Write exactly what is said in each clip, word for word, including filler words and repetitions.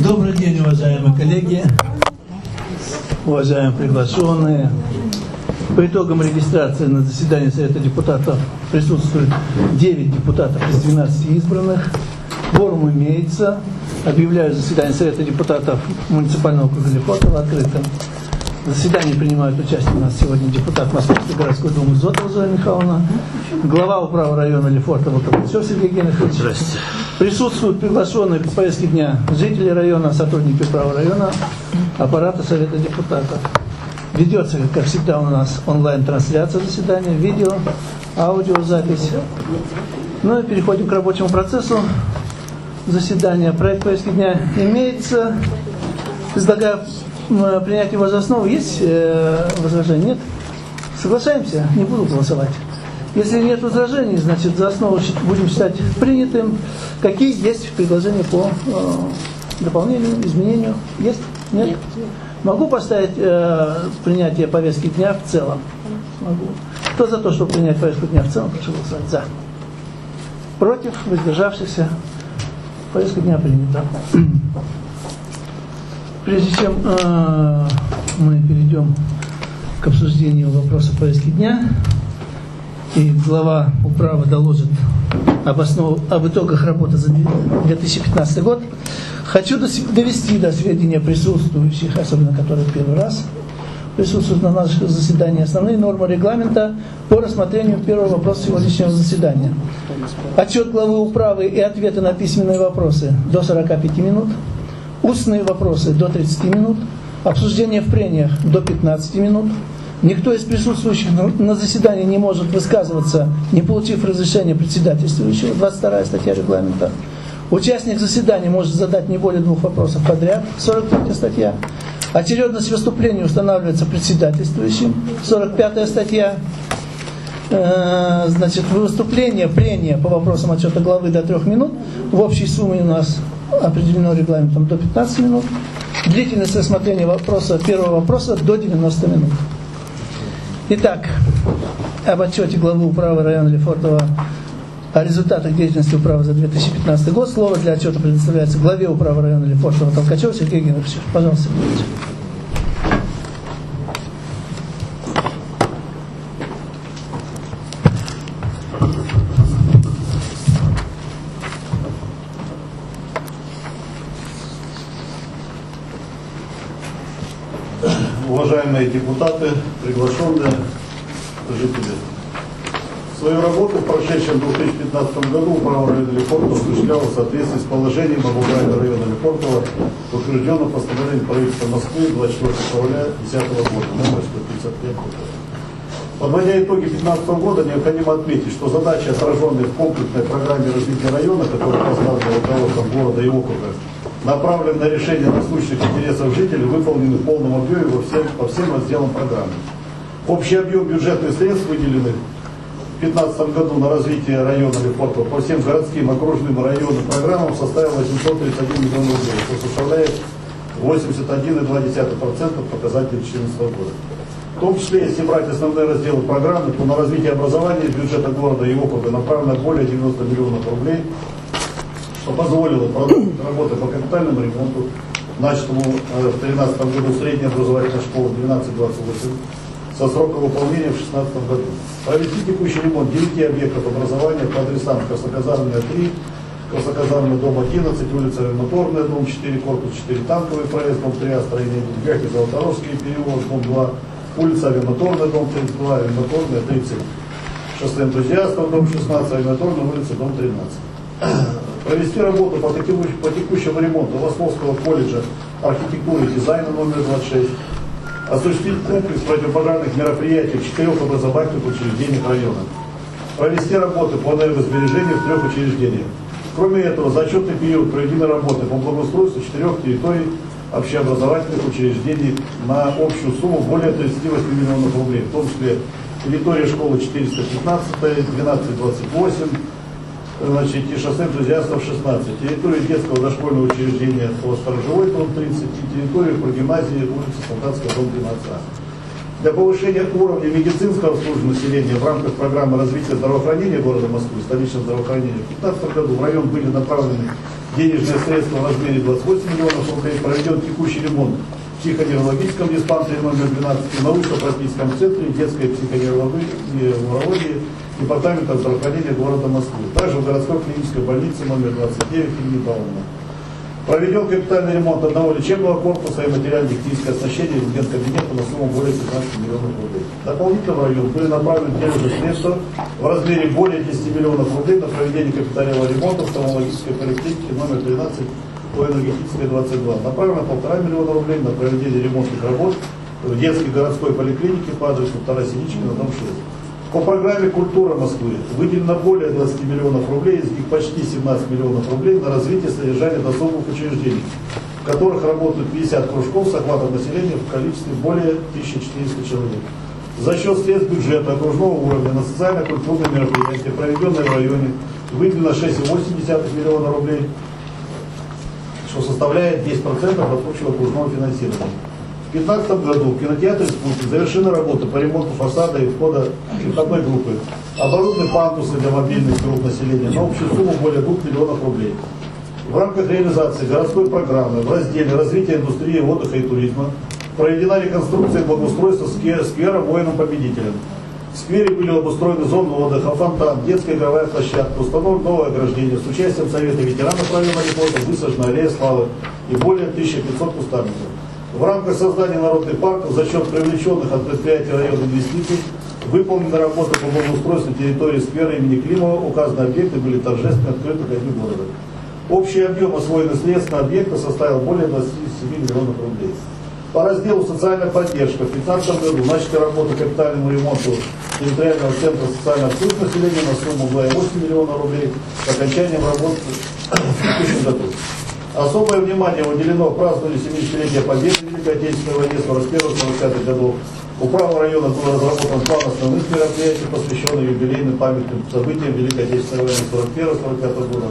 Добрый день, уважаемые коллеги, уважаемые приглашенные. По итогам регистрации на заседании Совета депутатов присутствует девять депутатов из двенадцати избранных. Кворум имеется. Объявляю заседание Совета депутатов муниципального округа Лефортово открытым. В заседании принимают участие у нас сегодня депутат Московской городской думы Зотова Зоя Михайловна, глава управы района Лефортово Ковальцов Сергей Генрихович. Здравствуйте. Присутствуют приглашенные по повестке дня жители района, сотрудники управы района, аппарата Совета депутатов. Ведется, как всегда, у нас онлайн-трансляция заседания, видео, аудиозапись. Ну и переходим к рабочему процессу заседания. Проект повестки дня имеется. Предлагаю принять его за основу. Есть э, возражения? Нет? Соглашаемся? Не буду голосовать. Если нет возражений, значит за основу будем считать принятым. Какие есть предложения по э, дополнению, изменению? Есть? Нет? Нет. Могу поставить э, принятие повестки дня в целом? Могу. Кто за то, чтобы принять повестку дня в целом, прошу голосовать. За. Против, воздержавшихся. Повестка дня принята. Прежде чем э, мы перейдем к обсуждению вопроса повестки дня, и глава управы доложит об, основ, об итогах работы за две тысячи пятнадцатый год, хочу довести до сведения присутствующих, особенно которые первый раз присутствуют на нашем заседании, основные нормы регламента по рассмотрению первого вопроса сегодняшнего заседания. Отчет главы управы и ответы на письменные вопросы до сорока пяти минут. Устные вопросы до тридцати минут, обсуждение в прениях до пятнадцати минут. Никто из присутствующих на заседании не может высказываться, не получив разрешения председательствующего, двадцать вторая статья регламента. Участник заседания может задать не более двух вопросов подряд, сорок третья статья. Очередность выступления устанавливается председательствующим, сорок пятая статья. Э, значит, выступление, прения по вопросам отчета главы до трех минут. В общей сумме у нас определено регламентом до пятнадцати минут. Длительность рассмотрения вопроса, первого вопроса до девяноста минут. Итак, об отчете главы управы района Лефортово о результатах деятельности управы за две тысячи пятнадцатый год. Слово для отчета предоставляется главе управы района Лефортово Толкачеву Сергею Генриховичу. Пожалуйста, Сергей Генрихович. Уважаемые депутаты, приглашенные жители. Свою работу в прошедшем две тысячи пятнадцатом году управа района Лефортово осуществляла в соответствии с положением об управе района Лефортово, утвержденном постановлением правительства Москвы двадцать четвёртого февраля две тысячи десятого года, номер сто пятьдесят пять. Подводя итоги две тысячи пятнадцатого года, необходимо отметить, что задачи, отраженные в комплексной программе развития района, которая поставлена руководством города и округа, направлены на решение насущных интересов жителей, выполнены в полном объеме во всем, по всем разделам программы. Общий объем бюджетных средств, выделенных в две тысячи пятнадцатом году на развитие района Лефортово по всем городским, окружным районам программам составил восемьсот тридцать один миллион рублей, что составляет восемьдесят один и два десятых процента показателей две тысячи четырнадцатого года. В том числе, если брать основные разделы программы, то на развитие образования из бюджета города и округа направлено более девяноста миллионов рублей, что позволило продолжить работы по капитальному ремонту, начатому в две тысячи тринадцатом году средней образовательной школы двенадцать двадцать восемь, со сроком выполнения в две тысячи шестнадцатом году. Провести текущий ремонт девяти объектов образования по адресам Красноказарная три, Красноказарная дом одиннадцать, улица Моторная, дом четыре, корпус четыре, танковый проезд, дом три, строение Бельгахи, Золоторожский переулок, дом два, улица Авиамоторная, дом тридцать два, Авиамоторная тридцать, шоссе энтузиастов, дом шестнадцать, Авиамоторная, улица, дом тринадцать. Провести работу по, текущ, по текущему ремонту Московского колледжа архитектуры и дизайна номер двадцать шесть, осуществить комплекс противопожарных мероприятий в четырех образовательных учреждениях района, провести работы по энергосбережению в трех учреждениях. Кроме этого, за отчетный период проведены работы по благоустройству четырех территорий общеобразовательных учреждений на общую сумму более тридцати восьми миллионов рублей, в том числе территория школы четыреста пятнадцать, двенадцать двадцать восемь, значит, и шоссе энтузиастов шестнадцать, территорию детского дошкольного учреждения по Сторожевой, дом тридцать, и территорию прогимназии, улица Солдатская, дом двенадцать А. Для повышения уровня медицинского обслуживания населения в рамках программы развития здравоохранения города Москвы, столичного здравоохранения, в две тысячи пятнадцатом году в район были направлены денежные средства в размере двадцать восемь миллионов рублей. Проведен текущий ремонт в психоневрологическом диспансере номер двенадцать, в научно-практическом центре детской психоневрологии департамента здравоохранения города Москвы. Также в городской клинической больнице номер двадцать девять имени Павловна. Проведен капитальный ремонт одного лечебного корпуса и материально-техническое оснащение резидент-кабинета на сумму более пятнадцати миллионов рублей. Дополнительно в район были направлены денежные средства в размере более десяти миллионов рублей на проведение капитального ремонта в стоматологической поликлинике номер тринадцать по энергетической двадцать два. Направлено полтора миллиона рублей на проведение ремонтных работ в детской городской поликлинике по адресу вторая Синичкина, дом шесть. По программе «Культура Москвы» выделено более двадцати миллионов рублей, из них почти семнадцать миллионов рублей на развитие содержания досуговых учреждений, в которых работают пятьдесят кружков с охватом населения в количестве более тысячи четырёхсот человек. За счет средств бюджета окружного уровня на социально-культурные мероприятия, проведенные в районе, выделено шесть целых восемь десятых миллиона рублей, что составляет десять процентов от общего окружного финансирования. В две тысячи пятнадцатом году в кинотеатре «Спутник» завершены работы по ремонту фасада и входа входной группы. Оборудованы пандусы для мобильных групп населения на общую сумму более двух миллионов рублей. В рамках реализации городской программы в разделе «Развитие индустрии отдыха и туризма» проведена реконструкция и благоустройство сквера воинам-победителям. В сквере были обустроены зоны отдыха, фонтан, детская игровая площадка, установлено новое ограждение. С участием Совета ветеранов района Репорта высажена аллея славы и более тысячи пятисот кустарников. В рамках создания народных парков за счет привлеченных от предприятия района инвестиций выполнены работы по благоустройству территории сквера имени Климова. Указанные объекты были торжественно открыты ко дню города. Общий объем освоенных средств на объекты составил более двадцати семи миллионов рублей. По разделу «Социальная поддержка» в две тысячи пятнадцатом году начаты работы капитальному ремонту территориального центра социальной обслуживания населения на сумму два целых восемь миллиона рублей с окончанием работы в текущем году. Особое внимание уделено празднованию семидесятилетия Победы в Великой Отечественной войне сорок первых — сорок пятых годов. Управа района был разработан план основных мероприятий, посвященных юбилейным памятным событиям Великой Отечественной войны сорок первого — сорок пятого года,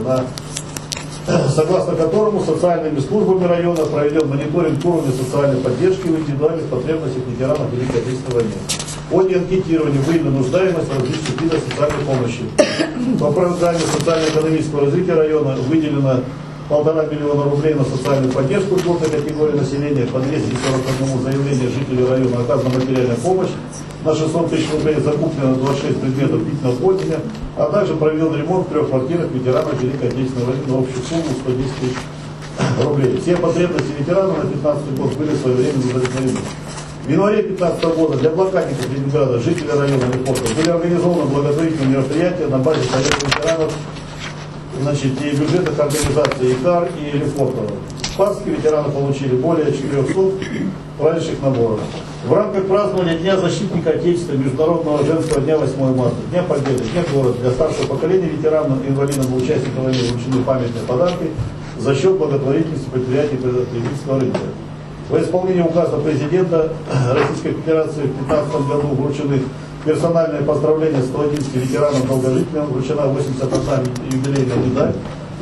на, согласно которому социальными службами района проведен мониторинг уровня социальной поддержки в индивидуальных потребностях ветеранов Великой Отечественной войны. В ходе анкетирования выявлена нуждаемость различных видов социальной помощи. По программе социально-экономического развития района выделено полтора миллиона рублей на социальную поддержку льготной категории населения, по двести сорок одному заявлению жителей района оказана материальная помощь, на шестьсот тысяч рублей закуплено двадцать шесть предметов длительного пользования, а также проведен ремонт в трех квартирах ветеранов Великой Отечественной войны на общую сумму сто десять тысяч рублей. Все потребности ветеранов на две тысячи пятнадцатый год были своевременно удовлетворены. В январе две тысячи пятнадцатого года для блокадников Ленинграда, жителей района Репорта, были организованы благотворительные мероприятия на базе Совета ветеранов, значит, и бюджетных организаций ИКАР и Лефортово. В Спасске ветераны получили более четырехсот праздничных наборов. В рамках празднования Дня защитника Отечества, Международного женского дня восьмого марта, Дня Победы, Дня города, для старшего поколения ветеранов и инвалидов и участников войны вручены памятные подарки за счет благотворительности предприятий потребительского рынка. Во исполнение указа президента Российской Федерации в две тысячи пятнадцатом году вручены персональные поздравления сто одиннадцати ветеранам долгожителям, вручена восемьдесят одна юбилейная медаль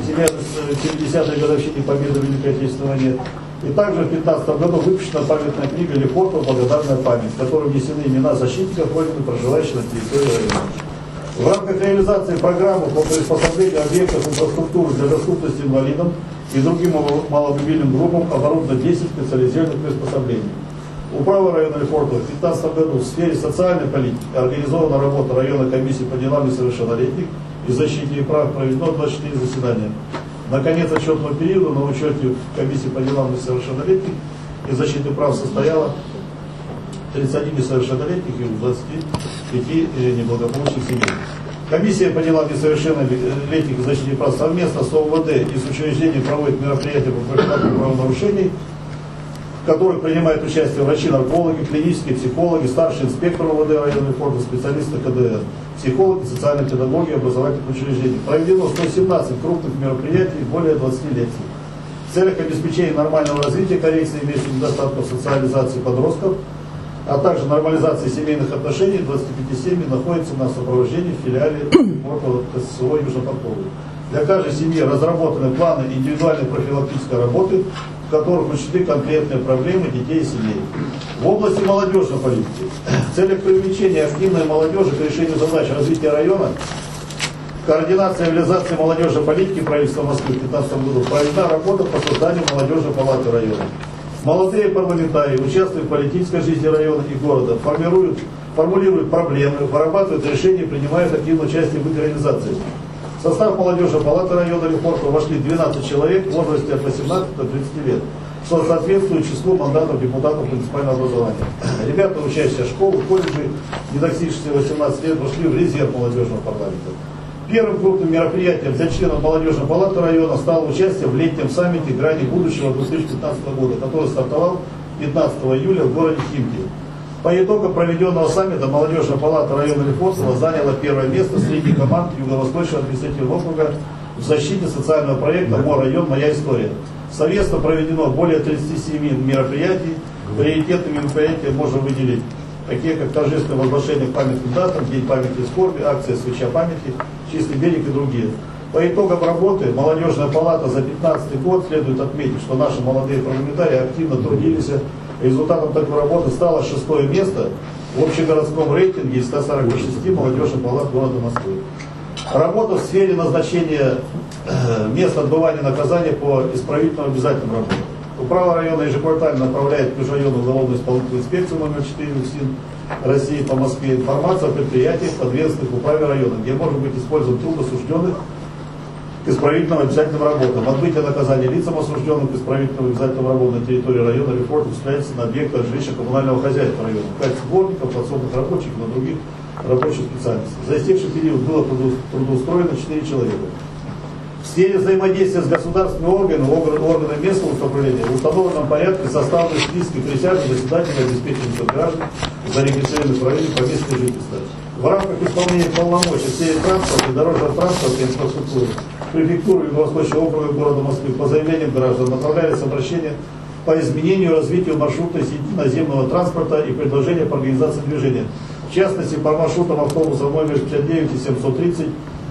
семидесятой годовщине Победы в Великой Отечественной войне. И также в две тысячи пятнадцатом году выпущена памятная книга Лефортово «Благодарная память», в которой внесены имена защитников Родины, проживающих на территории района. В рамках реализации программы по приспособлению объектов инфраструктуры для доступности инвалидам и другим маломобильным группам оборудовано десять специализированных приспособлений. Управа района Лефортово в две тысячи пятнадцатом году в сфере социальной политики организована работа районной комиссии по делам несовершеннолетних и защите их прав, проведено двадцать четыре заседания. На конец отчетного периода на учете комиссии по делам несовершеннолетних и защиты прав состояло тридцать один несовершеннолетних и двадцать пять неблагополучных семей. Комиссия по делам несовершеннолетних и защите прав совместно с ОВД и с учреждением проводит мероприятия по профилактике правонарушений, в которых принимают участие врачи-наркологи, клинические психологи, старший инспектор ОВД района Лефортово, специалисты КДР, психологи, социальные педагоги, образовательных учреждений. Проведено сто семнадцать крупных мероприятий и более двадцати лекций. В целях обеспечения нормального развития, коррекции имеющих недостатков социализации подростков, а также нормализации семейных отношений, двадцать пять семей находятся на сопровождении в филиале Лефортово КССО Южнопортовой. Для каждой семьи разработаны планы индивидуальной профилактической работы, в которых учтены конкретные проблемы детей и семей. В области молодежной политики в целях привлечения активной молодежи к решению задач развития района координация и реализация молодежной политики правительства Москвы в две тысячи пятнадцатом году. Проведена работа по созданию молодежной палаты района. Молодые парламентарии участвуют в политической жизни района и города, формируют, формулируют проблемы, вырабатывают решения и принимают активное участие в их реализации. В состав молодежной палаты района Лефортово вошли двенадцать человек в возрасте от восемнадцати до тридцати лет, что соответствует числу мандатов депутатов муниципального образования. Ребята, учащиеся школы, колледжи, не достигшие восемнадцати лет, вошли в резерв молодежного парламента. Первым крупным мероприятием для членов молодежной палаты района стало участие в летнем саммите «Грани будущего» две тысячи пятнадцатого года, который стартовал пятнадцатого июля в городе Химки. По итогам проведенного саммита молодежная палата района Лефортово заняла первое место среди команд Юго-Восточного административного округа в защите социального проекта «Мой район. Моя история». Совместно проведено более тридцати семи мероприятий. Приоритетными мероприятиями можно выделить такие как торжественное возглашение к памятным датам, День памяти и скорби, акция «Свеча памяти», «Чистый берег» и другие. По итогам работы молодежная палата за две тысячи пятнадцатый год следует отметить, что наши молодые парламентарии активно трудились. Результатом такой работы стало шестое место в общегородском рейтинге из ста сорока шести молодежных палат города Москвы. Работа в сфере назначения места отбывания наказания по исправительным обязательным работам. Управа района ежеквартально направляет к межрайонную уголовную исполнительную инспекцию номер четыре УФСИН России по Москве информацию о предприятиях, подведомственных управе района, где может быть использован труд осужденных к исправительным обязательным работам. Отбытие наказания лицам, осужденным к исправительным обязательным работам на территории района Лефортово осуществляется на объектах жилищно-коммунального хозяйства района, в качестве дворников, подсобных рабочих и на других рабочих специальностей. За истекший период было трудоустроено четыре человека. В сфере взаимодействия с государственными органами, органами местного управления в установленном порядке составлены списки присяжных заседателей обеспечения граждан, зарегистрированных в районе по месту жительства. В рамках исполнения полномочий в сфере транспорта и дорожного транспорта и инфраструктуры префектуры Юго-Восточного округа города Москвы по заявлениям граждан направлялись обращения по изменению и развитию маршрута сети наземного транспорта и предложения по организации движения. В частности, по маршрутам автобусов номер пятьдесят девять и семьсот тридцать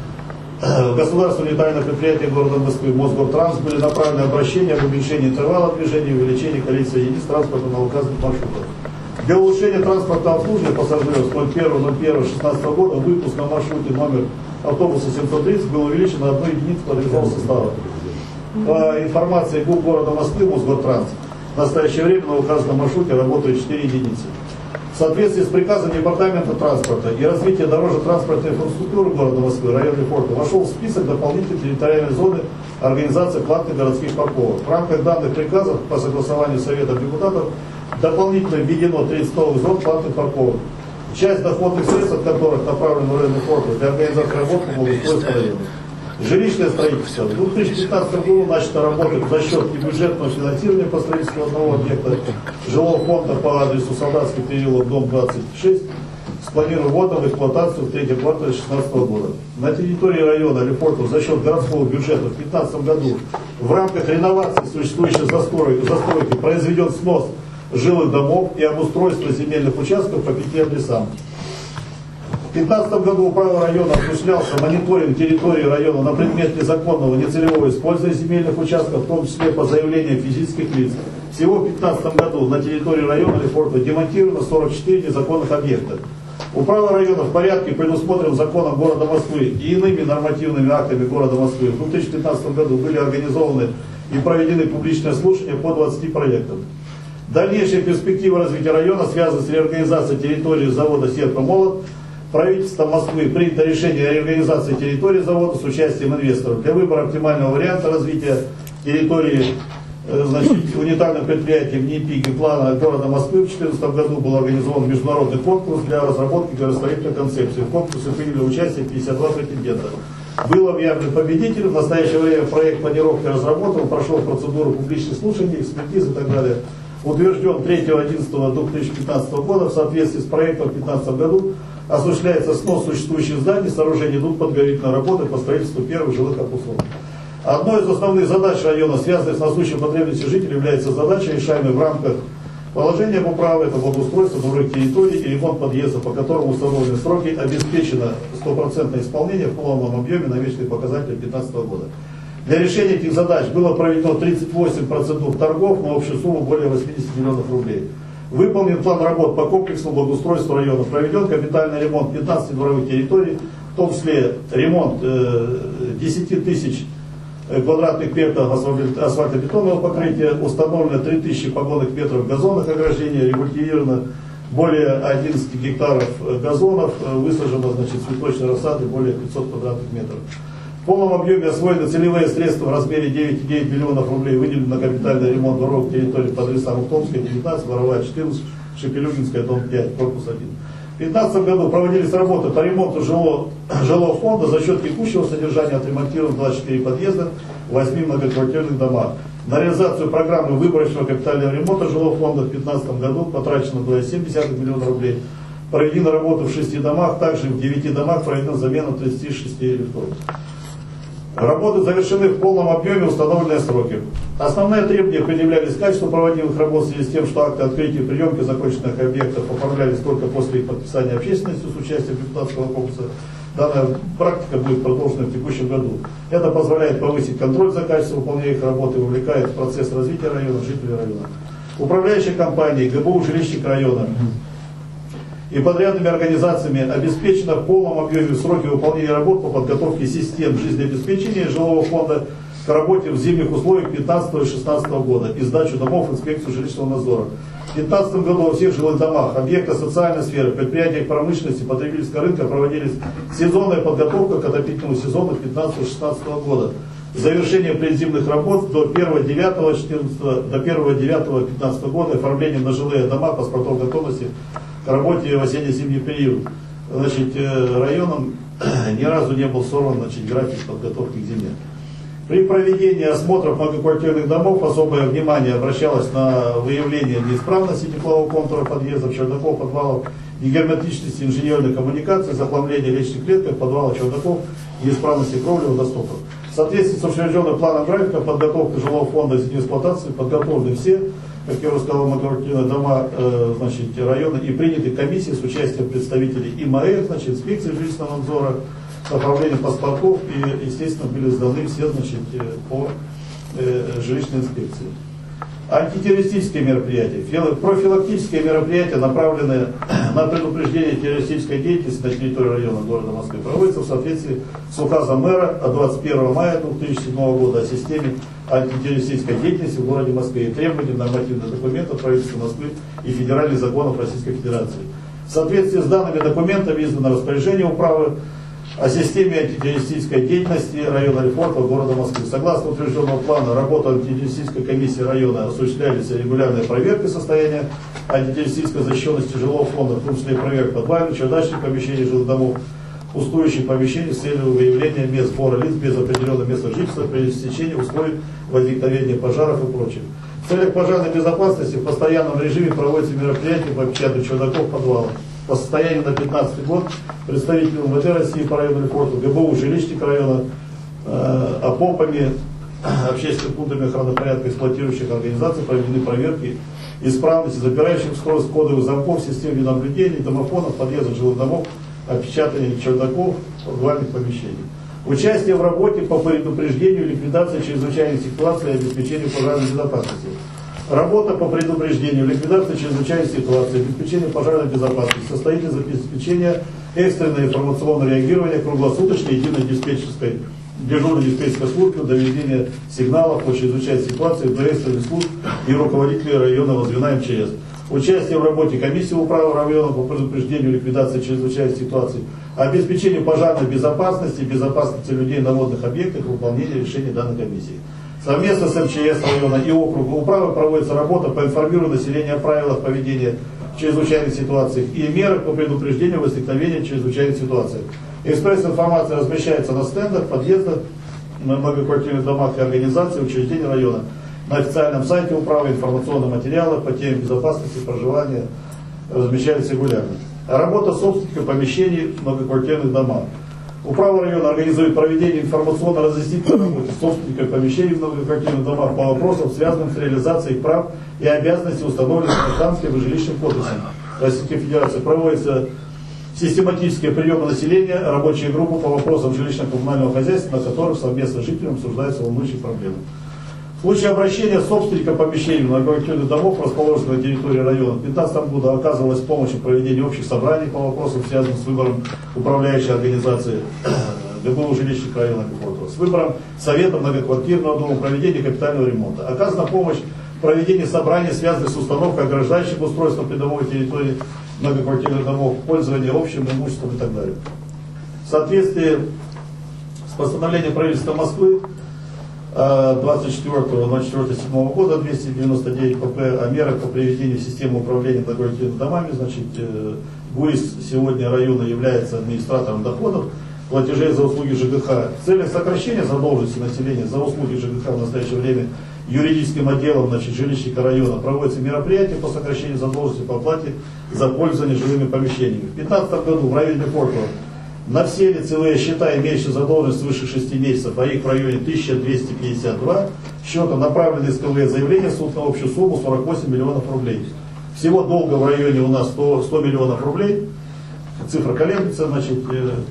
в государственное унитарное предприятие города Москвы Мосгортранс были направлены обращения об уменьшении интервала движения и увеличении количества единиц транспорта на указанных маршрутах. Для улучшения транспортного обслуживания пассажиров с ноль первого ноль первого две тысячи шестнадцатого года выпуск на маршруте номер автобуса семьсот тридцать был увеличен на одну единицу подвижного состава. По информации ГУП города Москвы Мосгортранс, в настоящее время на указанном маршруте работают четыре единицы. В соответствии с приказом Департамента транспорта и развития дорожно-транспортной инфраструктуры города Москвы, район Лефортово, вошел в список дополнительной территориальной зоны организации платных городских парковок. В рамках данных приказов по согласованию Совета депутатов дополнительно введено тридцать новых зон платных парковок. Часть доходных средств, от которых направлена в район Лефортово для организации работ по благоустройству района. Жилищное строительство. В две тысячи пятнадцатом году начато работать за счет небюджетного финансирования по строительству одного объекта жилого фонда по адресу Солдатский переулок, дом двадцать шесть, спланирован вводом в эксплуатацию в третьем квартале две тысячи шестнадцатого года. На территории района Лефортово за счет городского бюджета в две тысячи пятнадцатом году в рамках реновации существующей застройки, застройки произведен снос жилых домов и обустройство земельных участков по пяти адресам. В две тысячи пятнадцатом году управа района осуществлялся мониторинг территории района на предмет незаконного, нецелевого использования земельных участков, в том числе по заявлениям физических лиц. Всего в две тысячи пятнадцатом году на территории района Лефортово демонтировано сорок четыре незаконных объекта. Управа района в порядке, предусмотренном законом города Москвы и иными нормативными актами города Москвы, в две тысячи пятнадцатом году были организованы и проведены публичные слушания по двадцати проектам. Дальнейшие перспективы развития района связаны с реорганизацией территории завода «Серпромолот». Правительство Москвы принято решение о реорганизации территории завода с участием инвесторов. Для выбора оптимального варианта развития территории значит, унитарных предприятий в НИПИК и плана города Москвы в две тысячи четырнадцатом году был организован международный конкурс для разработки градостроительной концепции. В конкурсе приняли участие пятьдесят два претендента. Был объявлен победителем. В настоящее время проект планировки разработан, прошел процедуру публичных слушаний, экспертиз и так далее. Утвержден третьего одиннадцатого две тысячи пятнадцатого года в соответствии с проектом в две тысячи пятнадцатом году. Осуществляется снос существующих зданий, сооружений, идут подготовительные работы по строительству первых жилых корпусов. Одной из основных задач района, связанных с насущей потребностью жителей, является задача, решаемая в рамках положения об управе, это благоустройство других территорий и ремонт подъезда, по которому установлены сроки, обеспечено стопроцентное исполнение в полном объеме на месячные показатели две тысячи пятнадцатого года. Для решения этих задач было проведено тридцать восемь процедур торгов на общую сумму более восьмидесяти миллионов рублей. Выполнен план работ по комплексному благоустройству района. Проведен капитальный ремонт пятнадцати дворовых территорий, в том числе ремонт десять тысяч квадратных метров асфальтобетонного покрытия, установлено три тысячи погонных метров газонных ограждений, рекультивировано более одиннадцати гектаров газонов, высажено, значит, цветочной рассады более пятисот квадратных метров. В полном объеме освоены целевые средства в размере девять целых девять десятых миллионов рублей, выделены на капитальный ремонт дорог территории по адресам Ухтомская, девятнадцать, Воровая, четырнадцать, Шепелюгинская, дом пять, корпус один. В две тысячи пятнадцатом году проводились работы по ремонту жилого, жилого фонда. За счет текущего содержания отремонтировано двадцать четыре подъезда в восьми многоквартирных домах. На реализацию программы выборочного капитального ремонта жилого фонда в две тысячи пятнадцатом году потрачено два целых семь десятых миллиона рублей. Проведена работа в шести домах, также в девяти домах проведена замена тридцати шести лифтов. Работы завершены в полном объеме в установленные сроки. Основные требования предъявлялись к качеству проводимых работ в связи с тем, что акты открытия и приемки законченных объектов оформлялись только после их подписания общественностью с участием депутатского корпуса. Данная практика будет продолжена в текущем году. Это позволяет повысить контроль за качеством выполнения их работы и вовлекает в процесс развития района жителей района. Управляющие компании ГБУ «Жилищник района» и подрядными организациями обеспечено в полном объеме сроки выполнения работ по подготовке систем жизнеобеспечения жилого фонда к работе в зимних условиях две тысячи пятнадцатого и две тысячи шестнадцатого года и сдачу домов в инспекцию жилищного надзора. В две тысячи пятнадцатом году во всех жилых домах, объектах социальной сферы, предприятиях промышленности, потребительского рынка проводились сезонная подготовка к отопительному сезону две тысячи пятнадцатого — две тысячи шестнадцатого года. Завершение предзимных работ до первого девятого две тысячи пятнадцатого года, оформление на жилые дома, паспортов готовности к работе в осенне-зимний период. Значит, районом ни разу не был сорван, значит, график подготовки к зиме. При проведении осмотров многоквартирных домов особое внимание обращалось на выявление неисправности теплового контура подъездов, чердаков, подвалов, негерметичности инженерной коммуникации, захламления лестничных клеток, подвалов, чердаков, неисправности кровли, водостоков. В соответствии с утвержденным планом графика подготовка жилого фонда зимней эксплуатации подготовлены все, как я уже сказал, многоквартирные дома э, значит, района и приняты комиссии с участием представителей ИМАЭ, значит, инспекции жилищного надзора, с оформлением паспортов и, естественно, были сданы все, значит, по э, жилищной инспекции. Антитеррористические мероприятия. Профилактические мероприятия, направленные на предупреждение террористической деятельности на территории района города Москвы, проводятся в соответствии с указом мэра от двадцать первого мая две тысячи седьмого года о системе антитеррористической деятельности в городе Москве и требованиям нормативных документов правительства Москвы и федеральных законов Российской Федерации. В соответствии с данными документами издано распоряжение управы о системе антитеррористической деятельности района Лефортово города Москвы. Согласно утвержденного плана работы антитеррористической комиссии района осуществлялись регулярные проверки состояния антитеррористической защищенности жилого фонда, в том числе и проверка подвальных, чердачных помещений жилых домов, пустующих помещений с целью выявления мест сбора лиц без определенного места жительства при истечении условий возникновения пожаров и прочее. В целях пожарной безопасности в постоянном режиме проводятся мероприятия по опечатанию чердаков, подвалов. По состоянию на две тысячи пятнадцатый год представители МВД России по району Лефортово, ГБУ «Жилищник района», э, ОПОПами, общественными пунктами охраны порядка эксплуатирующих организаций проведены проверки исправности запирающих скорость кодовых замков, систем видеонаблюдения, домофонов, подъездов жилых домов, опечатания чердаков, подвальных помещений. Участие в работе по предупреждению и ликвидации чрезвычайных ситуаций и обеспечению пожарной безопасности. Работа по предупреждению, ликвидации чрезвычайной ситуации, обеспечению пожарной безопасности состоит из обеспечения экстренного информационного реагирования круглосуточной единой диспетчерской дежурной диспетчерской службы, доведения сигналов по чрезвычайной ситуации до экстренных служб и руководителей районного звена МЧС. Участие в работе комиссии управы района по предупреждению и ликвидации чрезвычайной ситуации, обеспечению пожарной безопасности, безопасности людей на водных объектах и выполнение решений данной комиссии. Совместно с МЧС района и округа управы проводится работа по информированию населения о правилах поведения в чрезвычайных ситуациях и мерах по предупреждению возникновения чрезвычайных ситуаций. Экспресс-информация размещается на стендах, подъездах, на многоквартирных домах и организациях, учреждений района. На официальном сайте управы информационные материалы по теме безопасности проживания размещаются регулярно. Работа собственников помещений в многоквартирных домах. Управа района организует проведение информационно-разъяснительной работы собственников помещений в многоквартирных домах по вопросам, связанным с реализацией прав и обязанностей, установленных Гражданским и жилищным кодексом Российской Федерации. Проводятся систематические приемы населения, рабочие группы по вопросам жилищно-коммунального хозяйства, на которых совместно с жителями обсуждаются волнующие проблемы. В случае обращения собственника помещений многоквартирных домов, расположенных на территории района, в две тысячи пятнадцатом году оказывалась помощь в проведении общих собраний по вопросам, связанным с выбором управляющей организации ГБУ жилищных районов Лефортово, с выбором совета многоквартирного дома, проведения капитального ремонта. Оказана помощь в проведении собраний, связанных с установкой ограждающих устройств на придомовой территории многоквартирных домов, пользование общим имуществом и так далее. В соответствии с постановлением правительства Москвы двадцать четвёртого ноль четвёртого седьмого года двести девяносто девять ПП о мерах по приведению системы управления многоквартирными домами, значит, ГУИС сегодня района является администратором доходов, платежей за услуги ЖКХ. В целях сокращения задолженности населения за услуги ЖКХ в настоящее время юридическим отделом, значит, жилищника района проводятся мероприятия по сокращению задолженности по оплате за пользование жилыми помещениями. В две тысячи пятнадцатом году в районе Лефортово на все лицевые счета, имеющие задолженность свыше шести месяцев, а их в районе тысяча двести пятьдесят два счета, направлены исковые заявления суд на общую сумму сорок восемь миллионов рублей. Всего долга в районе у нас сто, сто миллионов рублей. Цифра колеблется, значит,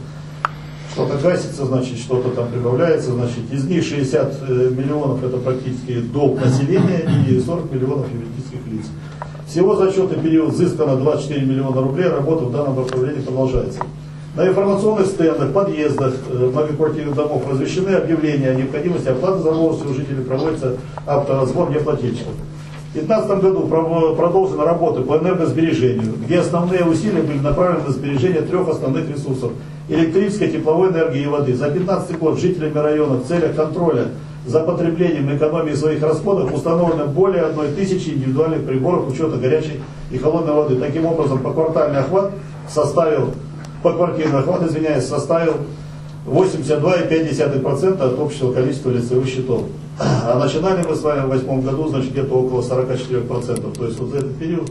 что-то гасится, значит, что-то там прибавляется, значит, из них шестьдесят миллионов это практически долг населения и сорок миллионов юридических лиц. Всего за отчетный период взыскано двадцать четыре миллиона рублей, работа в данном направлении продолжается. На информационных стендах, подъездах многоквартирных домов размещены объявления о необходимости оплаты задолженности у жителей, проводится авторазбор неплательщиков. В две тысячи пятнадцатом году продолжена работа по энергосбережению, где основные усилия были направлены на сбережение трех основных ресурсов – электрической, тепловой энергии и воды. За две тысячи пятнадцатый год жителями района в целях контроля за потреблением и экономии своих расходов установлено более одной тысячи индивидуальных приборов учета горячей и холодной воды. Таким образом, поквартальный охват составил, поквартирный охват, извиняюсь, составил восемьдесят два и пять десятых процента от общего количества лицевых счетов. А начинали мы с вами в восьмом году, значит, где-то около сорока четырёх процентов. То есть вот за этот период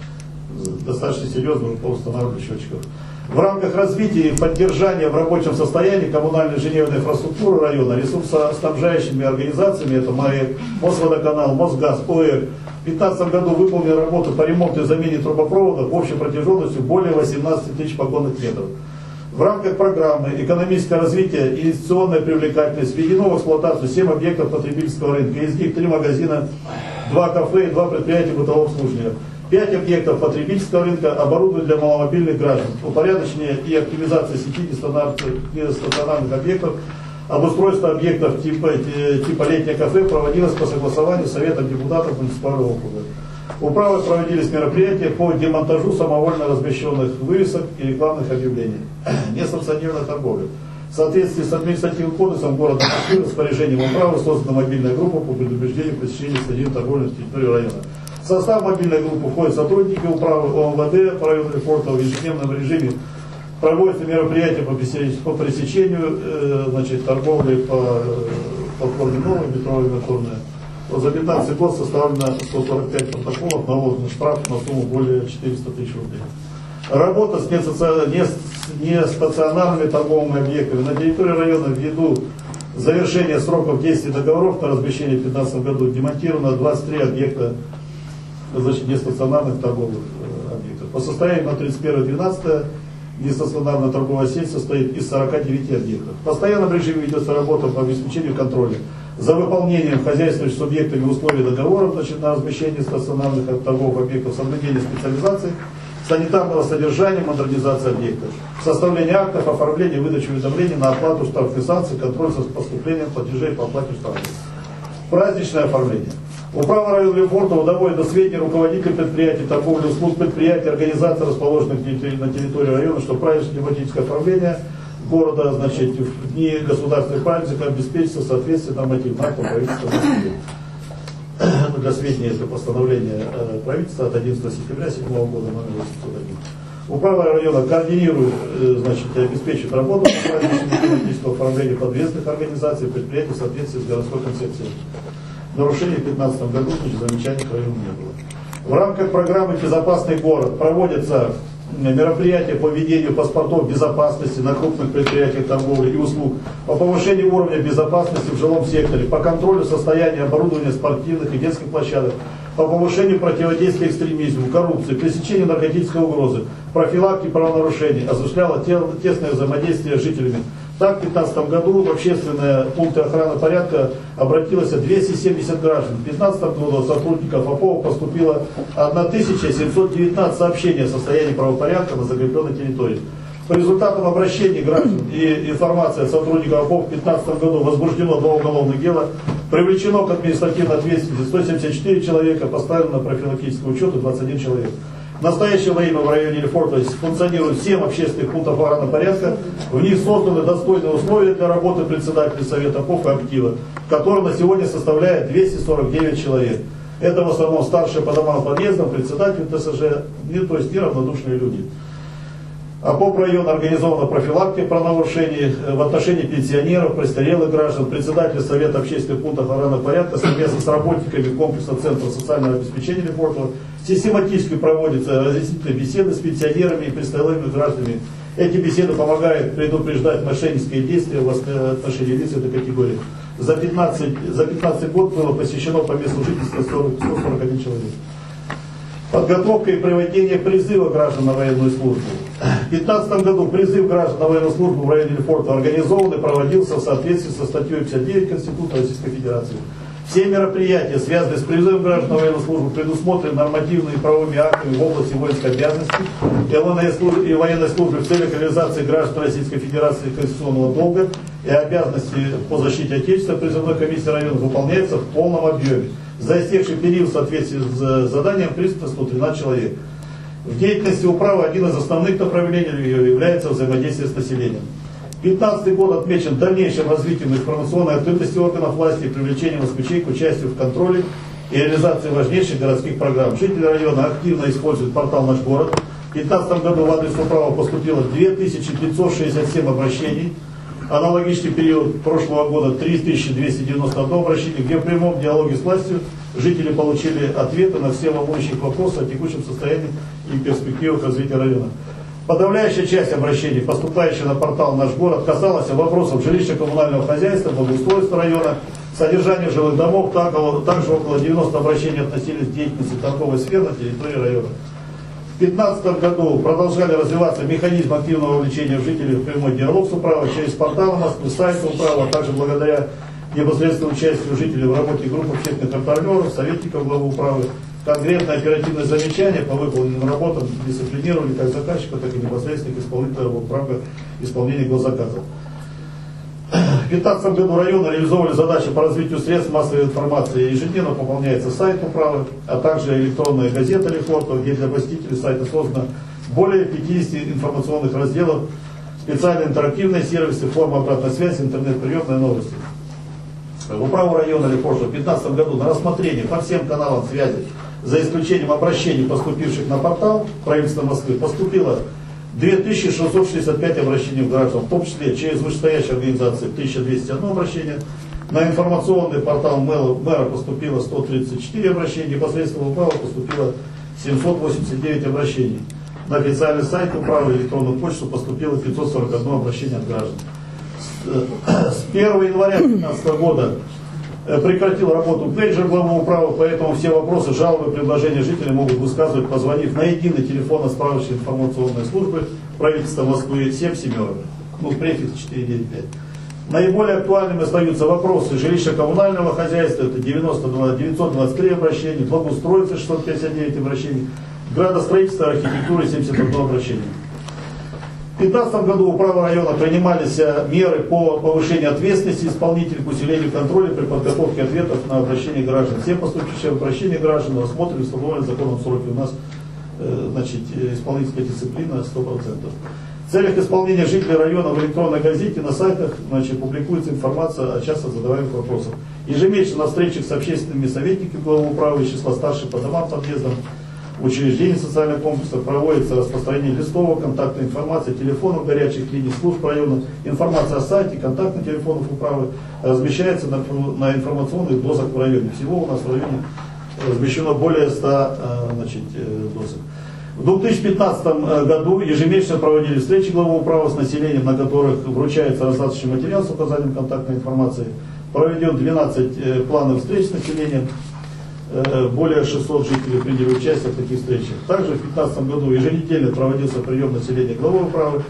достаточно серьезно по установлению счетчиков. В рамках развития и поддержания в рабочем состоянии коммунальной инженерной инфраструктуры района ресурсоснабжающими организациями, это МАЭК, Мосводоканал, Мосгаз, ОЭК, в две тысячи пятнадцатом году выполнены работы по ремонту и замене трубопроводов общей протяженностью более восемнадцати тысяч погонных метров. В рамках программы «Экономическое развитие и инвестиционная привлекательность» введено в эксплуатацию семь объектов потребительского рынка, из них три магазина, два кафе и два предприятия бытового обслуживания. пять объектов потребительского рынка, оборудование для маломобильных граждан, упорядочение и оптимизация сети нестационарных объектов, обустройство объектов типа, типа летнее кафе проводилось по согласованию с Советом депутатов муниципального округа. Управой проводились мероприятия по демонтажу самовольно размещенных вывесок и рекламных объявлений. Несанкционированная торговля. В соответствии с административным кодексом города Москвы распоряжением управы создана мобильная группа по предупреждению посещения стадионов торговли на территории района. В состав мобильной группы входят сотрудники управы ОМВД по району Лефортово. В ежедневном режиме проводятся мероприятия по пресечению э, значит, торговли по платформе «Новая», метро «Моторная». За две тысячи пятнадцатый год составлено сто сорок пять протоколов, наложен штраф на сумму более четырёхсот тысяч рублей. Работа с нестационарными торговыми объектами на территории района ввиду завершения сроков действия договоров на размещение в две тысячи пятнадцатом году демонтировано двадцать три объекта, значит, нестационарных торговых объектов. По состоянию на тридцать первое двенадцатое нестационарная торговая сеть состоит из сорока девяти объектов. В постоянном режиме ведется работа по обеспечению контроля за выполнением хозяйственными субъектами условий договоров, значит, на размещение стационарных торговых объектов, соблюдение специализации, санитарного содержания, модернизации объектов, составление актов, оформление, выдачу уведомлений на оплату штрафных санкций, контроль за поступлением платежей по оплате штрафов. Праздничное оформление. Управа района Лефортово доводит до сведения руководителей предприятий, торговли, услуг, предприятий, организаций, расположенных на территории района, что праздничное тематическое оформление города, значит, в дни государственных праздников обеспечится в соответствии нормативных актов правительства Москвы. Для сведения, это постановление правительства от одиннадцатого сентября две тысячи седьмого года номер восемьсот один. Управа района координирует, значит, и обеспечивает работу праздничного тематического оформления подвесных организаций, предприятий в соответствии с городской концепцией. Нарушений в две тысячи пятнадцатом году, значит, замечаний к району не было. В рамках программы «Безопасный город» проводятся мероприятия по введению паспортов безопасности на крупных предприятиях торговли и услуг, по повышению уровня безопасности в жилом секторе, по контролю состояния оборудования спортивных и детских площадок, по повышению противодействия экстремизму, коррупции, пресечению наркотической угрозы, профилактике правонарушений, осуществляло тесное взаимодействие с жителями Так, в две тысячи пятнадцатом году в общественные пункты охраны порядка обратилось двести семьдесят граждан. В две тысячи пятнадцатом году от сотрудников ОПОВ поступило тысяча семьсот девятнадцать сообщений о состоянии правопорядка на закрепленной территории. По результатам обращений граждан и информации от сотрудников ОПОВ в две тысячи пятнадцатом году возбуждено два уголовных дела, привлечено к административной ответственности сто семьдесят четыре человека, поставлено на профилактический учет двадцать один человек. В настоящее время в районе Лефорта функционирует семь общественных пунктов охраны порядка. В них созданы достойные условия для работы председателя Совета ОПОВ и актива, который на сегодня составляет двести сорок девять человек. Это в основном старшие по домам и подъездам, председатель ТСЖ, не, то есть неравнодушные люди. ОПОВ района организована профилактика правонарушений в отношении пенсионеров, престарелых граждан. Председатель Совета общественных пунктов охраны порядка совместно с работниками комплекса Центра социального обеспечения Лефортово систематически проводятся разъяснительные беседы с пенсионерами и престарелыми гражданами. Эти беседы помогают предупреждать мошеннические действия в отношении лиц этой категории. За пятнадцать, за пятнадцать год было посещено по месту жительства сто сорок один человек. Подготовка и проведение призыва граждан на военную службу. В две тысячи пятнадцатом году призыв граждан на военную службу в районе Лефортово организован и проводился в соответствии со статьей пятьдесят девять Конституции Российской Федерации. Все мероприятия, связанные с призывом граждан на военную службу, предусмотрены нормативными и правовыми актами в области воинской обязанности и военной службы в целях реализации граждан Российской Федерации конституционного долга и обязанности по защите Отечества призывной комиссии района выполняется в полном объеме. За истекший период в соответствии с заданием призвано сто тринадцать человек. В деятельности управы один из основных направлений является взаимодействие с населением. две тысячи пятнадцатый год отмечен дальнейшим развитием информационной открытости органов власти и привлечением москвичей к участию в контроле и реализации важнейших городских программ. Жители района активно используют портал «Наш город». В две тысячи пятнадцатом году в адрес управы поступило две тысячи пятьсот шестьдесят семь обращений. Аналогичный период прошлого года три тысячи двести девяносто одно обращение, где в прямом диалоге с властью жители получили ответы на все волнующие вопросы о текущем состоянии и перспективах развития района. Подавляющая часть обращений, поступающих на портал «Наш город», касалась вопросов жилищно-коммунального хозяйства, благоустройства района, содержания жилых домов. Также около девяноста обращений относились к деятельности торговой сферы на территории района. В две тысячи пятнадцатом году продолжали развиваться механизм активного вовлечения жителей в прямой диалог с управой через портал Москвы, сайт управы, а также благодаря непосредственному участию жителей в работе групп общественных контролеров, советников главы управы. Конкретное оперативное замечание по выполненным работам дисциплинировали как заказчика, так и непосредственных исполнителей в рамках исполнения госзаказов. В две тысячи пятнадцатом году районы реализовывали задачи по развитию средств массовой информации. Ежедневно пополняется сайт управы, а также электронная газета Лефортово, где для посетителей сайта создано более пятидесяти информационных разделов, специальные интерактивные сервисы, форма обратной связи, интернет-приемные новости. В управу района Лефортово в две тысячи пятнадцатом году на рассмотрение по всем каналам связи, за исключением обращений, поступивших на портал правительства Москвы, поступило две тысячи шестьсот шестьдесят пять обращений граждан, в том числе через вышестоящие организации тысяча двести одно обращение. На информационный портал мэра поступило сто тридцать четыре обращения, непосредственно в управу поступило семьсот восемьдесят девять обращений. На официальный сайт управы электронную почту поступило пятьсот сорок одно обращение от граждан. С первого января две тысячи пятнадцатого года прекратил работу пейджер главы управы, поэтому все вопросы, жалобы, предложения жителей могут высказывать, позвонив на единый телефонно-справочной информационной службы правительства Москвы семь семерок, ну, префикс четыре девять пять. Наиболее актуальными остаются вопросы жилищно-коммунального хозяйства, это девяносто два, девятьсот двадцать три обращения, благоустройства шестьсот пятьдесят девять обращений, градостроительства, архитектуры семьдесят одно обращение. В две тысячи пятнадцатом году управа района принимались меры по повышению ответственности исполнителей, к усилению контроля при подготовке ответов на обращения граждан. Все поступившие обращения граждан рассмотрены в установленном законом сроке. У нас значит, исполнительская дисциплина сто процентов. В целях исполнения жителей района в электронной газете на сайтах значит, публикуется информация о часто задаваемых вопросах. Ежемесячно на встречах с общественными советниками главы управы из числа старших по домам, подъездам, учреждений социального комплекса проводится распространение листовок, контактной информации, телефонов, горячих линий служб района, информация о сайте, контактных телефонов управы размещается на, на информационных досок в районе. Всего у нас в районе размещено более ста значит, досок. В две тысячи пятнадцатом году ежемесячно проводили встречи главы управы с населением, на которых вручается раздаточный материал с указанием контактной информации. Проведен двенадцать планов встреч с населением. Более шестисот жителей приняли участие в таких встречах. Также в две тысячи пятнадцатом году еженедельно проводился прием населения главы управы.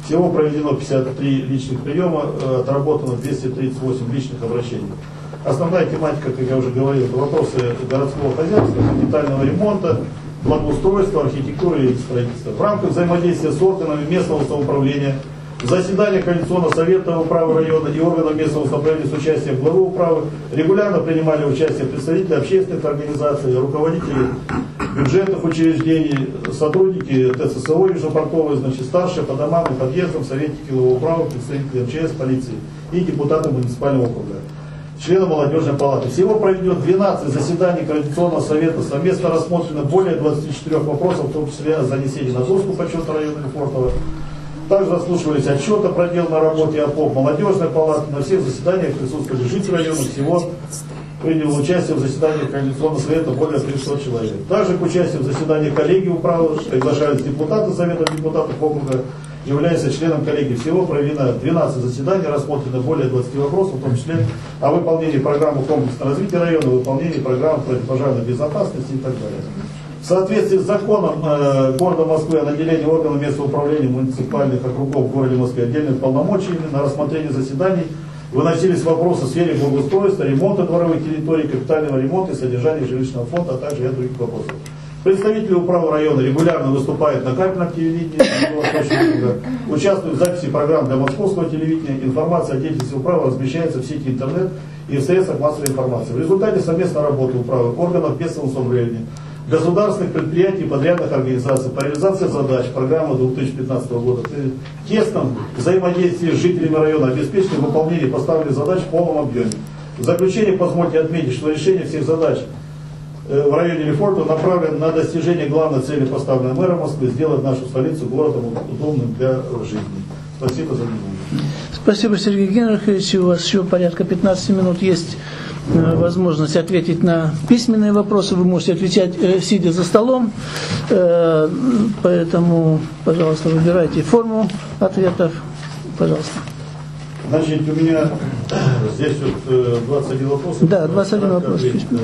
Всего проведено пятьдесят три личных приема, отработано двести тридцать восемь личных обращений. Основная тематика, как я уже говорил, это вопросы городского хозяйства, капитального ремонта, благоустройства, архитектуры и строительства. В рамках взаимодействия с органами местного самоуправления, заседания Координационного совета управы района и органов местного самоуправления с участием главы управы регулярно принимали участие представители общественных организаций, руководители бюджетных учреждений, сотрудники ТССО южнопортовые, значит, старшие по домам и подъездам, советники главы управы, представители МЧС, полиции и депутаты муниципального округа, члены молодежной палаты. Всего проведено двенадцать заседаний Координационного совета, совместно рассмотрено более двадцати четырёх вопросов, в том числе о занесении на доску почета района Лефортово. Также заслушивались отчеты о проделанной работе ОПОП, молодежной палаты. На всех заседаниях присутствовали жители района. Всего приняло участие в заседаниях Координационного совета более трёхсот человек. Также к участию в заседании коллегии управы приглашались депутаты Совета депутатов округа, является членом коллегии. Всего проведено двенадцать заседаний, рассмотрено более двадцати вопросов, в том числе о выполнении программы комплексного развития района, выполнении программы противопожарной безопасности и так далее. В соответствии с законом э, города Москвы о наделении органов местного управления муниципальных округов в городе Москве отдельными полномочиями на рассмотрение заседаний выносились вопросы в сфере благоустройства, ремонта дворовых территорий, капитального ремонта и содержания жилищного фонда, а также ряд других вопросов. Представители управы района регулярно выступают на кабельном телевидении, участвуют в записи программ для московского телевидения, информация о деятельности управы размещается в сети интернет и в средствах массовой информации. В результате совместной работы управы, органов местного самоуправления, государственных предприятий и подрядных организаций по реализации задач программы две тысячи пятнадцатого года в тесном взаимодействии с жителями района обеспечили выполнение поставленных задач в полном объеме. В заключение позвольте отметить, что решение всех задач в районе Лефортово направлено на достижение главной цели, поставленной мэром Москвы, сделать нашу столицу городом удобным для жизни. Спасибо за внимание. Спасибо, Сергей Генрихович. У вас еще порядка пятнадцати минут есть возможность ответить на письменные вопросы. Вы можете отвечать, э, сидя за столом. Э, поэтому, пожалуйста, выбирайте форму ответов. Пожалуйста. Значит, у меня здесь вот двадцать один вопрос. Да, двадцать один вопрос.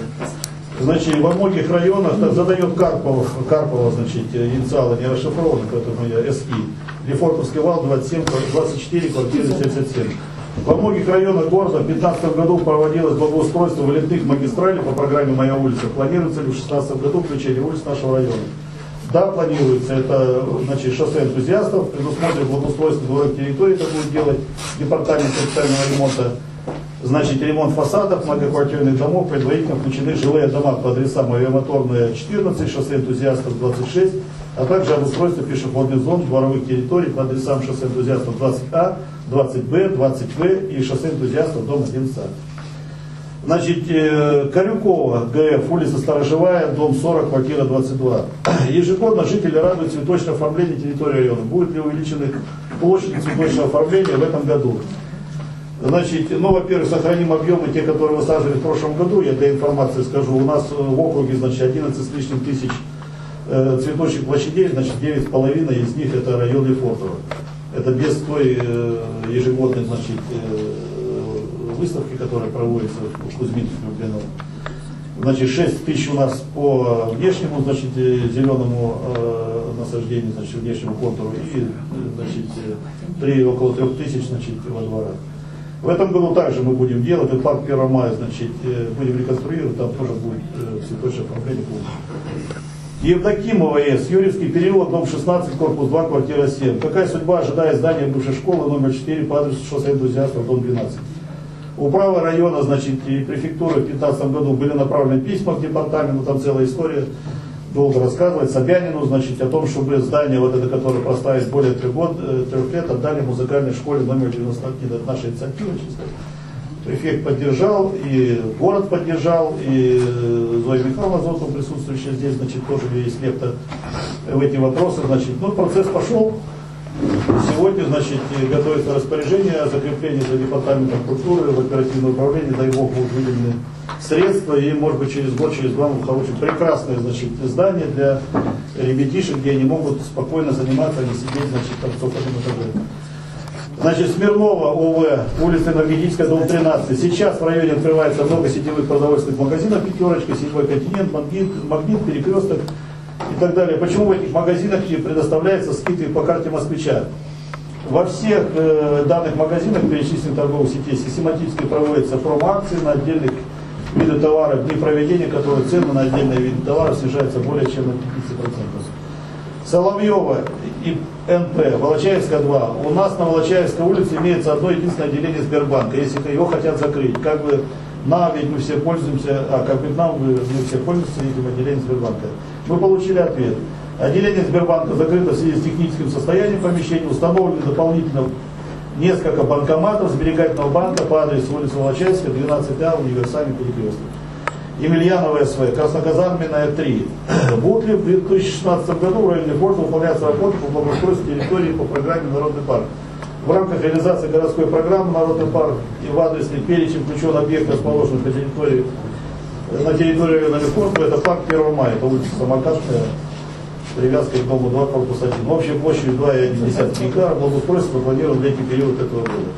Значит, во многих районах так, задает Карпов, Карпова, значит, инициалы не расшифрованы, поэтому я СИ. Лефортовский вал двадцать семь, двадцать четыре, квартира семьдесят семь. Во многих районах города в две тысячи пятнадцатом году проводилось благоустройство вылетных магистралей по программе «Моя улица». Планируется ли в две тысячи шестнадцатом году включение улиц нашего района? Да, планируется. Это, значит, шоссе энтузиастов, предусмотрено благоустройство дворовых территорий, это будет делать департамент социального ремонта. Значит, ремонт фасадов многоквартирных домов, предварительно включены жилые дома по адресам авиамоторная четырнадцать, шоссе энтузиастов двадцать шесть, а также обустройство пешеходных зон, дворовых территорий по адресам шоссе энтузиастов двадцать А, двадцать Б, двадцать В и шоссе энтузиастов дом одиннадцать А. Значит, Корюкова, ГФ, улица Сторожевая, дом сорок, квартира двадцать два. Ежегодно жители радуют цветочное оформление территории района. Будет ли увеличена площадь цветочного оформления в этом году? Значит, ну, во-первых, сохраним объемы, те, которые высаживали в прошлом году, я для информации скажу, у нас в округе, значит, одиннадцать с лишним тысяч э, цветочных площадей, значит, девять с половиной из них это район Лефортово. Это без той э, ежегодной, значит, э, выставки, которая проводится в Кузьминском плену. Значит, шесть тысяч у нас по внешнему, значит, зеленому э, насаждению, значит, внешнему контуру, и, значит, три, около трех тысяч, значит, во дворах. В этом году также мы будем делать, и парк первого мая, значит, будем реконструировать, там тоже будет цветочное оформление. Евдокимова С. Юрьевский переулок, дом шестнадцать, корпус два, квартира семь. Какая судьба ожидает здания бывшей школы номер четыре по адресу шоссе энтузиастов, дом двенадцать? Управа района, значит, и префектуры в две тысячи пятнадцатом году были направлены письма к департаменту, там целая история, долго рассказывать, Собянину, значит, о том, чтобы здание, вот это, которое проставить более трех, год, трех лет, отдали музыкальной школе номер девяносто один. Это наша инициатива, чисто. Префект поддержал, и город поддержал, и Зоя Михайловна Зотова, присутствующая здесь, значит, тоже есть лепта в эти вопросы, значит, ну, процесс пошел. Сегодня, значит, готовится распоряжение о закреплении за департаментом культуры в оперативное управление, дай бог, будут выделены средства, и, может быть, через год, через два мы получим прекрасное, значит, здание для ребятишек, где они могут спокойно заниматься, а не сидеть, значит, там в сотом этаже. Значит, Смирнова, ОВ, улица Энергетическая, дом тринадцать. Сейчас в районе открывается много сетевых продовольственных магазинов, пятерочка, седьмой континент, магнит, магнит, перекресток и так далее. Почему в этих магазинах предоставляются скидки по карте москвича? Во всех э, данных магазинах перечисленных торговых сетей систематически проводятся промо-акции на отдельных виды товаров, дни проведения, которые цены на отдельные виды товаров снижаются более чем на пятьдесят процентов. Соловьева и эн пэ, Волочаевская два. У нас на Волочаевской улице имеется одно единственное отделение Сбербанка. Если его хотят закрыть, как бы нам, ведь мы все пользуемся, а как бы нам, мы все пользуемся этим отделением Сбербанка. Мы получили ответ. Отделение Сбербанка закрыто в связи с техническим состоянием помещения, установлены дополнительно несколько банкоматов сберегательного банка по адресу улицы Волочаевская, двенадцать А, универсальный перекресток. Емельянова эс вэ, Красноказарменная три. Будут ли в две тысячи шестнадцатом году в районе форта выполняться работы по благоустройству территории по программе «Народный парк»? В рамках реализации городской программы «Народный парк» и в адресный перечень включен объект, расположенный на территории, на территории района Лефортово, это парк первого мая, это улица Самокатная, привязка к дому два, корпус один. В общей площади два и одна десятая гектара, благоустройство запланировано в летний период этого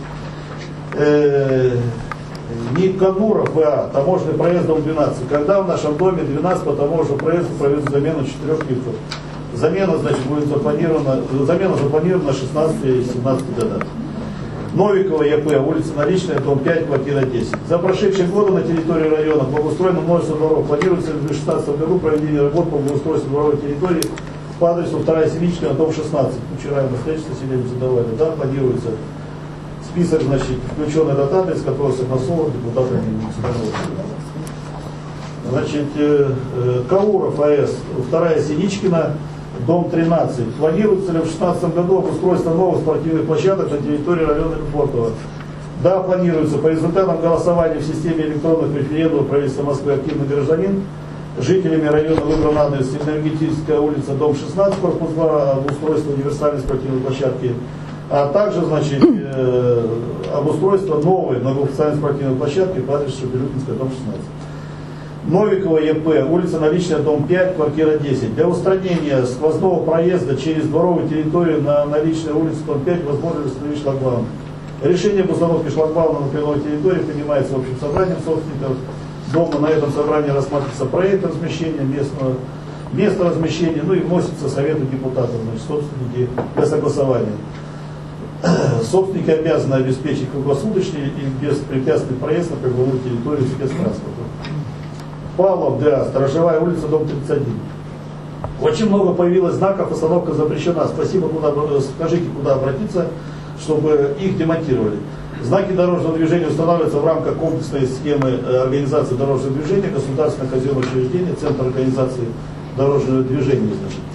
года. Никануров вэ а, таможенный проезд дом двенадцать. Когда в нашем доме двенадцать по таможенному проезду проведут замену четырех лифтов? Замена, значит, будет запланирована, замена запланирована на шестнадцатый и семнадцатый года. Новикова е пэ, улица Наличная, дом пять, квартира десять. За прошедшие годы на территории района благоустроено множество дворов. Планируется в две тысячи шестнадцатом году проведение работ по благоустройству дворовой территории по адресу вторая Синичная, дом шестнадцать. Вчера мы встречу с населением задавали. Да, планируется список, значит, включен этот адрес, который согласован депутатами муниципального совета. Значит, э, э, Кауров а эс, вторая Синичкина, дом тринадцать. Планируется ли в две тысячи шестнадцатом году обустройство новых спортивных площадок на территории района Лефортово? Да, планируется. По результатам голосования в системе электронных референдумов правительства Москвы «Активный гражданин» жителями района выбран адрес Энергетическая улица, дом шестнадцать, корпус два, обустройство универсальной спортивной площадки, а также, значит, э, обустройство новой многофункциональной спортивной площадки по адресу Шепелюкинская, дом шестнадцать. Новикова е пэ, улица Наличная, дом пять, квартира десять. Для устранения сквозного проезда через дворовую территорию на Наличной улице, дом пять, возможно установить шлагбаум. Решение об установке шлагбаума на прилой территории принимается общим собранием собственников дома. На этом собрании рассматривается проект размещения местного, место размещения, ну и вносится совету депутатов, значит, собственники для согласования. Собственники обязаны обеспечить круглосуточный и беспрепятственный проезд на приловую территорию спецтранспорта. Павлов ДА, Сторожевая улица, дом тридцать один. Очень много появилось знаков, остановка запрещена. Спасибо, куда, скажите, куда обратиться, чтобы их демонтировали. Знаки дорожного движения устанавливаются в рамках комплексной схемы организации дорожного движения, государственное казенное учреждение, Центр организации дорожного движения.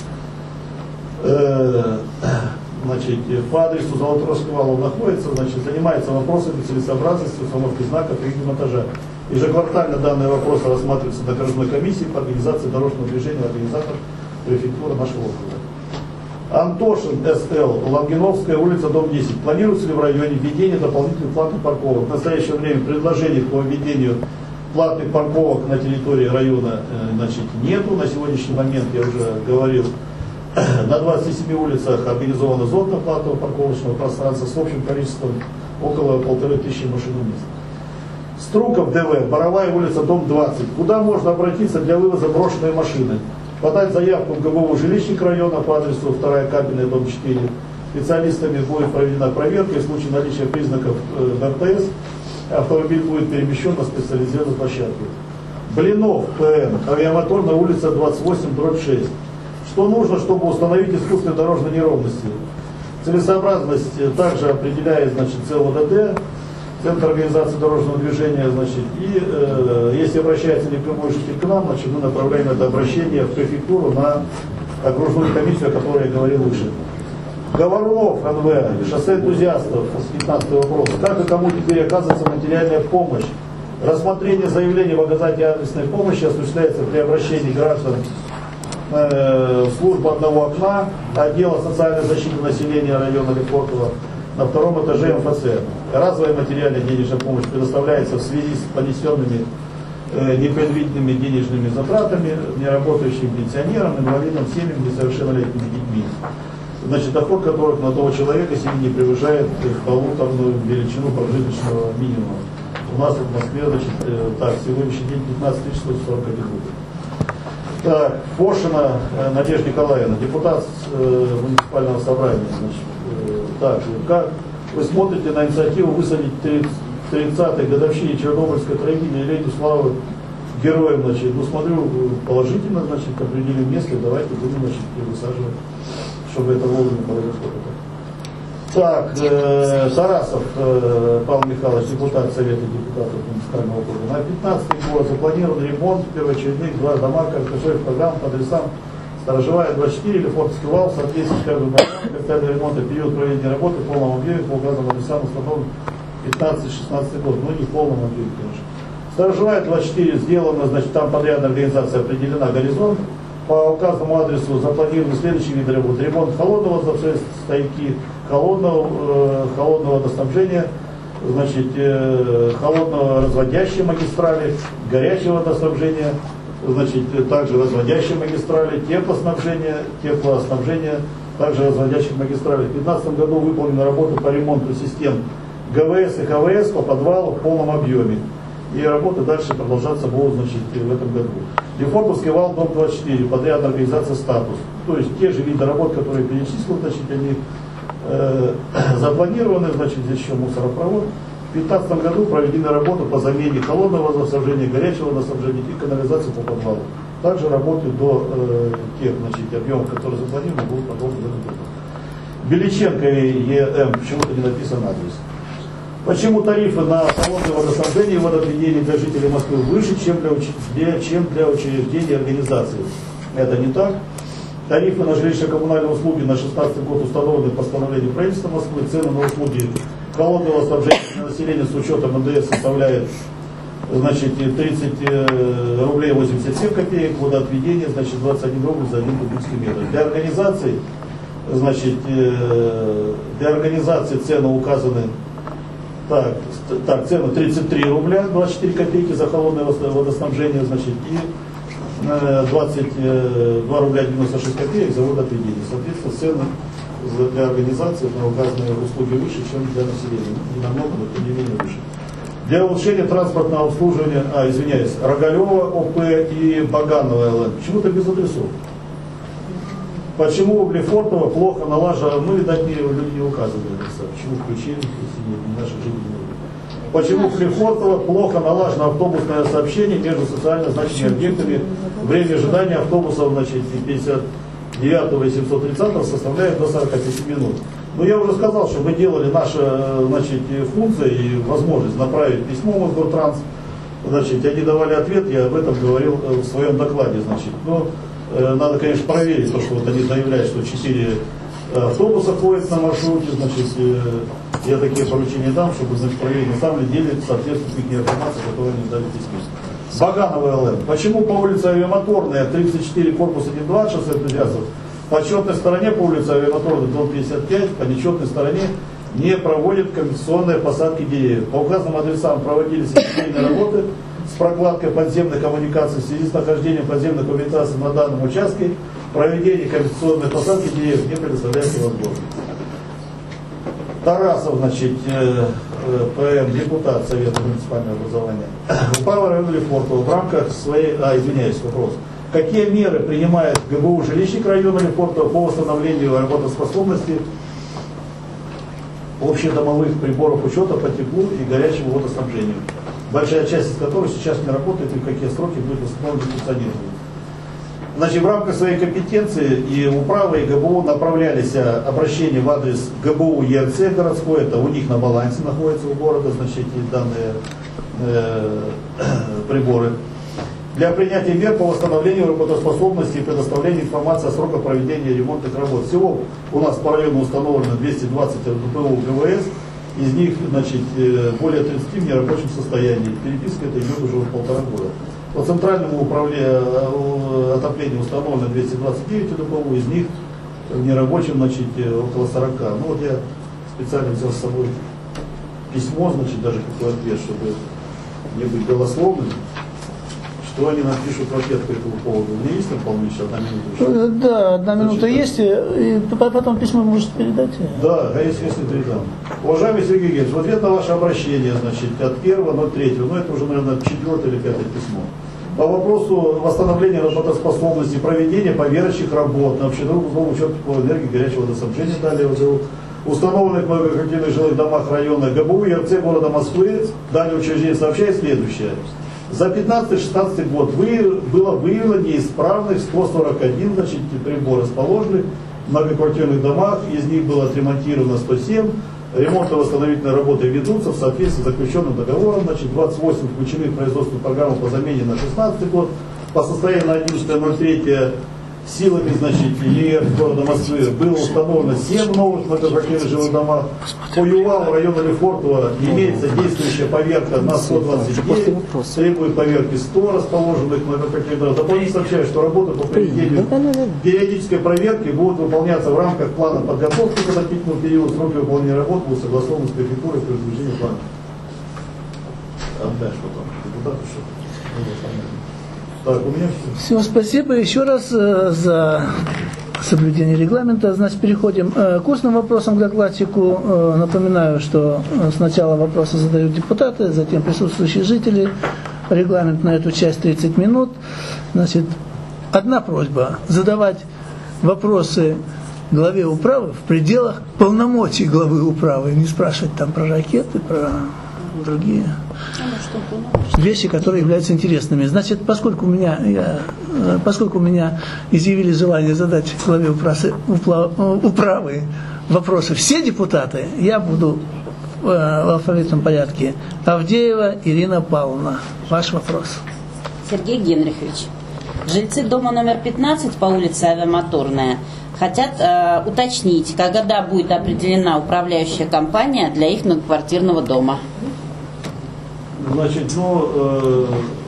Значит, значит по адресу Золоторожского вала находится, значит, занимается вопросами целесообразности установки знаков и демонтажа. Ежеквартально данные вопросы рассматриваются на окружной комиссии по организации дорожного движения, организатор префектуры нашего округа. Антошин эс эл, Лангиновская улица, дом десять. Планируется ли в районе введение дополнительных платных парковок? В настоящее время предложений по введению платных парковок на территории района, значит, нету. На сегодняшний момент, я уже говорил, на двадцати семи улицах организована зона платного парковочного пространства с общим количеством около полторы тысячи машиномест. Струков дэ вэ, Боровая улица, дом двадцать. Куда можно обратиться для вывоза брошенной машины? Подать заявку в гэ бэ у жилищник района по адресу вторая Капельная, дом четыре. Специалистами будет проведена проверка, и в случае наличия признаков э, эр тэ эс автомобиль будет перемещен на специализированную площадку. Блинов пэ эн, Авиамоторная улица, двадцать восемь, дробь шесть. Что нужно, чтобы установить искусственные дорожные неровности? Целесообразность также определяет, значит, цэ о дэ дэ, Центр организации дорожного движения, значит, и э, если обращается непрямой житель к нам, значит, мы направляем это обращение в префектуру на окружную комиссию, о которой я говорил выше. Говорунов эн вэ, шоссе энтузиастов, пятнадцатый вопрос. Как и кому теперь оказывается материальная помощь? Рассмотрение заявления в оказании адресной помощи осуществляется при обращении граждан э, в службу одного окна, отдела социальной защиты населения района Лефортово, на втором этаже эм эф цэ. Разовая материальная денежная помощь предоставляется в связи с понесенными э, непредвиденными денежными затратами неработающим пенсионерам, инвалидам, семьям, несовершеннолетними детьми. Значит, доход которых на того человека семьи не превышает полуторную величину прожиточного минимума. У нас в Москве, значит, э, так, сегодняшний день пятнадцать тысяч сто сорок один рубль. Так, Фошина э, Надежда Николаевна, депутат э, муниципального собрания, значит, э, Так, как вы смотрите на инициативу высадить тридцатой годовщине Чернобыльской трагедии Лену Славы героям, значит, ну смотрю положительно, значит, определим место, давайте будем, значит, высаживать, чтобы это вовремя произошло. Так, э, Тарасов э, Павел Михайлович, депутат Совета депутатов муниципального округа. На пятнадцатый год запланирован ремонт первоочередных два дома, короткосрочных программ по адресам Сторожевая двадцать четыре, Лефортовский вал, в соответствии с каждым домом, капитальный ремонт и период проведения работы в полном объеме по указанным адресам установлен пятнадцатый-шестнадцатый год, ну не в полном объеме, конечно. Сторожевая двадцать четыре сделана, значит, там подрядная организация определена, горизонт. По указанному адресу запланированы следующие виды работ. Ремонт холодного стояки, холодного, э, холодного водоснабжения, значит, э, холодного разводящей магистрали, горячего водоснабжения, значит, также разводящей магистрали, теплоснабжения, теплоснабжения, также разводящих магистралей. В две тысячи пятнадцатом году выполнена работа по ремонту систем ГВС и КВС по подвалу в полном объеме. И работы дальше продолжаться будут, значит, в этом году. Лефортовский вал, дом двадцать четыре, подрядная организация «Статус». То есть те же виды работ, которые перечислил, значит, они э, запланированы, значит, здесь еще мусоропровод. В две тысячи пятнадцатом году проведены работы по замене холодного водоснабжения, горячего водоснабжения и канализации по подвалу. Также работы до э, тех, значит, объемов, которые запланированы, будут продолжены в этом году. Беличенко ЕМ, почему-то не написан адрес. Почему тарифы на холодное водоснабжение и водоотведение для жителей Москвы выше, чем для, для, чем для учреждений и организаций? Это не так. Тарифы на жилищно-коммунальные услуги на две тысячи шестнадцатый год установлены постановлением правительства Москвы. Цены на услуги холодного снабжения для населения с учетом эн дэ эс составляет, значит, тридцать рублей восемьдесят семь копеек, водоотведение, значит, двадцать один рубль за один кубический метр. Для организаций, значит, для организации цены указаны. Так, так, цена тридцать три рубля двадцать четыре копейки за холодное водоснабжение, значит, и двадцать два рубля девяносто шесть копеек за водоотведение. Соответственно, цены для организации на указанные услуги выше, чем для населения. Не намного, но тем не менее выше. Для улучшения транспортного обслуживания, а, извиняюсь, Рогалева ОП и Баганова ЛН. Почему-то без адресов. Почему в Лефортово плохо налажено, ну, видать, люди не указывали адреса. Почему включили, если нет, не наших жителей. Почему в Лефортово плохо налажено автобусное сообщение между социально значимыми объектами? Время ожидания автобусов, значит, пятьдесят девятого и семьсот тридцатого составляет до сорока пяти минут. Но я уже сказал, что мы делали наши, значит, функции и возможность направить письмо в Мосгортранс. Значит, они давали ответ, я об этом говорил в своем докладе, значит. Но надо, конечно, проверить, то, что вот они заявляют, что четыре автобуса ходят на маршруте, значит, я такие поручения дам, чтобы, значит, проверить, на самом деле соответствует их информации, которую они дали в письме. Баганова ЛН. Почему по улице Авиамоторная, тридцать четыре, корпус один два, шоссе энтузиастов, по четной стороне по улице Авиамоторная, дом пятьдесят пять, по нечетной стороне не проводят компенсационные посадки деревьев. По указанным адресам проводились инженерные работы с прокладкой подземной коммуникации в связи с нахождением подземной коммуникации на данном участке. Проведение компенсационной посадки деревьев не предоставляется возможным. Тарасов, значит, ПМ, депутат Совета муниципального образования. Упала района Лефортово в рамках своей, а, извиняюсь, вопрос. Какие меры принимает ГБУ жилищник района Лефортово по восстановлению работоспособности общедомовых приборов учета по теплу и горячему водоснабжению, большая часть из которых сейчас не работает и в какие сроки будет восстановлено функционирование? Значит, в рамках своей компетенции и управы, и ГБУ направлялись обращения в адрес ГБУ ЕРЦ городской, это у них на балансе находится у города, значит, данные э, приборы, для принятия мер по восстановлению работоспособности и предоставлению информации о сроках проведения ремонтных работ. Всего у нас по району установлено двести двадцать РДПУ ГВС, из них, значит, более тридцати в нерабочем состоянии. Переписка это идет уже полтора года. По центральному управлению отопления установлено двести двадцать девять РДПУ, из них в нерабочем, значит, около сорока. Ну вот я специально взял с собой письмо, значит, даже какой ответ, чтобы не быть голословным. Что они нам пишут в ответ по этому поводу? У меня есть там полнейшая одна минута? Да, одна минута есть, и потом письмо можете передать? Да, а если, если передам. Уважаемый Сергей Георгиевич, в ответ на ваше обращение, значит, от первого ноль третьего, ну это уже, наверное, четвертое или пятое письмо, по вопросу восстановления работоспособности, проведения поверочных работ на общедомовом учете по энергии горячего водоснабжения, далее ВДУ, установленных в многоквартирных жилых домах района ГБУ и РЦ города Москвы, далее учреждение сообщает следующее. За пятнадцатый-шестнадцатый год вы, было выявлено неисправных сто сорок один значит, приборов расположенных в многоквартирных домах, из них было отремонтировано сто семь, ремонтно-восстановительные работы ведутся в соответствии с заключенным договором, значит, двадцать восемь включены в производственную программу по замене на шестнадцатый год, по состоянию на одиннадцатое ноль третье силами, значит, ЕР города Москвы было установлено семь новых многоквартирных жилых домов. По ЮВАЛу района Лефортово имеется действующая поверка на сто двадцать девять, требует поверки сто расположенных многоквартирных домов. Дополнительно сообщаю, что работы по проведению периодической проверки будут выполняться в рамках плана подготовки к отопительному периоду. Сроки выполнения работ будут согласованы с префектурой при утверждении плана. Отдашь потом депутату, что так, у меня все. Все, спасибо еще раз э, за соблюдение регламента. Значит, переходим э, к устным вопросам к докладчику. Э, напоминаю, что э, сначала вопросы задают депутаты, затем присутствующие жители. Регламент на эту часть тридцать минут. Значит, одна просьба – задавать вопросы главе управы в пределах полномочий главы управы. Не спрашивать там про ракеты, про другие вещи, которые являются интересными. Значит, поскольку у меня, я, поскольку у меня изъявили желание задать главе управы, управы вопросы все депутаты, я буду в, в алфавитном порядке. Авдеева Ирина Павловна. Ваш вопрос. Сергей Генрихович. Жильцы дома номер пятнадцать по улице Авиамоторная хотят э, уточнить, когда будет определена управляющая компания для их многоквартирного дома. Значит, ну, э,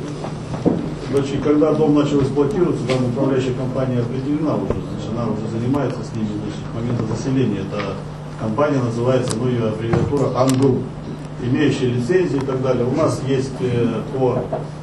значит, когда дом начал эксплуатироваться, там управляющая компания определена уже, значит, она уже занимается с ними, значит, с момента заселения. Эта компания называется, ну, ее аббревиатура АНГРУ, имеющая лицензии и так далее. У нас есть э, по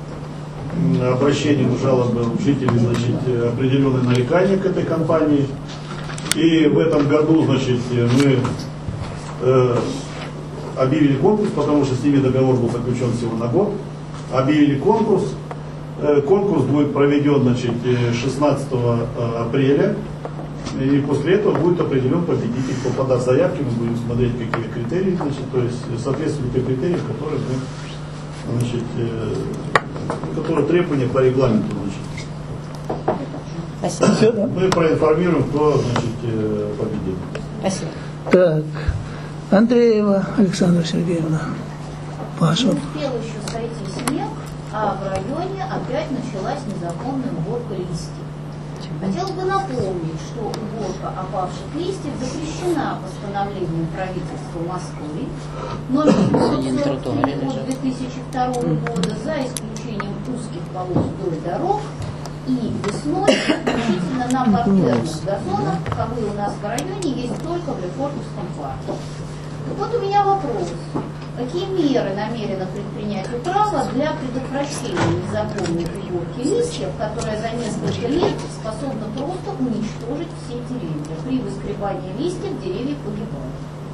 обращению жалобы жителей, значит, определенные нарекания к этой компании. И в этом году, значит, мы э, объявили конкурс, потому что с ними договор был заключен всего на год. Объявили конкурс. Э, конкурс будет проведен, значит, шестнадцатого апреля. И после этого будет определен победитель. По подав заявки мы будем смотреть, какие критерии, значит, то есть соответствуют те критерии, которые мы, значит, э, которые требования по регламенту, значит. Спасибо. Мы проинформируем, кто, значит, победил. Спасибо. Так, Андреева Александра Сергеевна. Паша. Не успел еще сойти снег, а в районе опять началась незаконная уборка листьев. Хотел бы напомнить, что уборка опавших листьев запрещена постановлением правительства Москвы номер сорок три от две тысячи второго года, за исключением узких полос вдоль дорог и весной исключительно на партерных газонах, каковые у нас в районе есть только в Лефортовском парке. Вот у меня вопрос. Какие меры намерена предпринять управа для предотвращения незаконной уборки листьев, которая за несколько лет способна просто уничтожить все деревья? При выскребании листьев деревья погибают.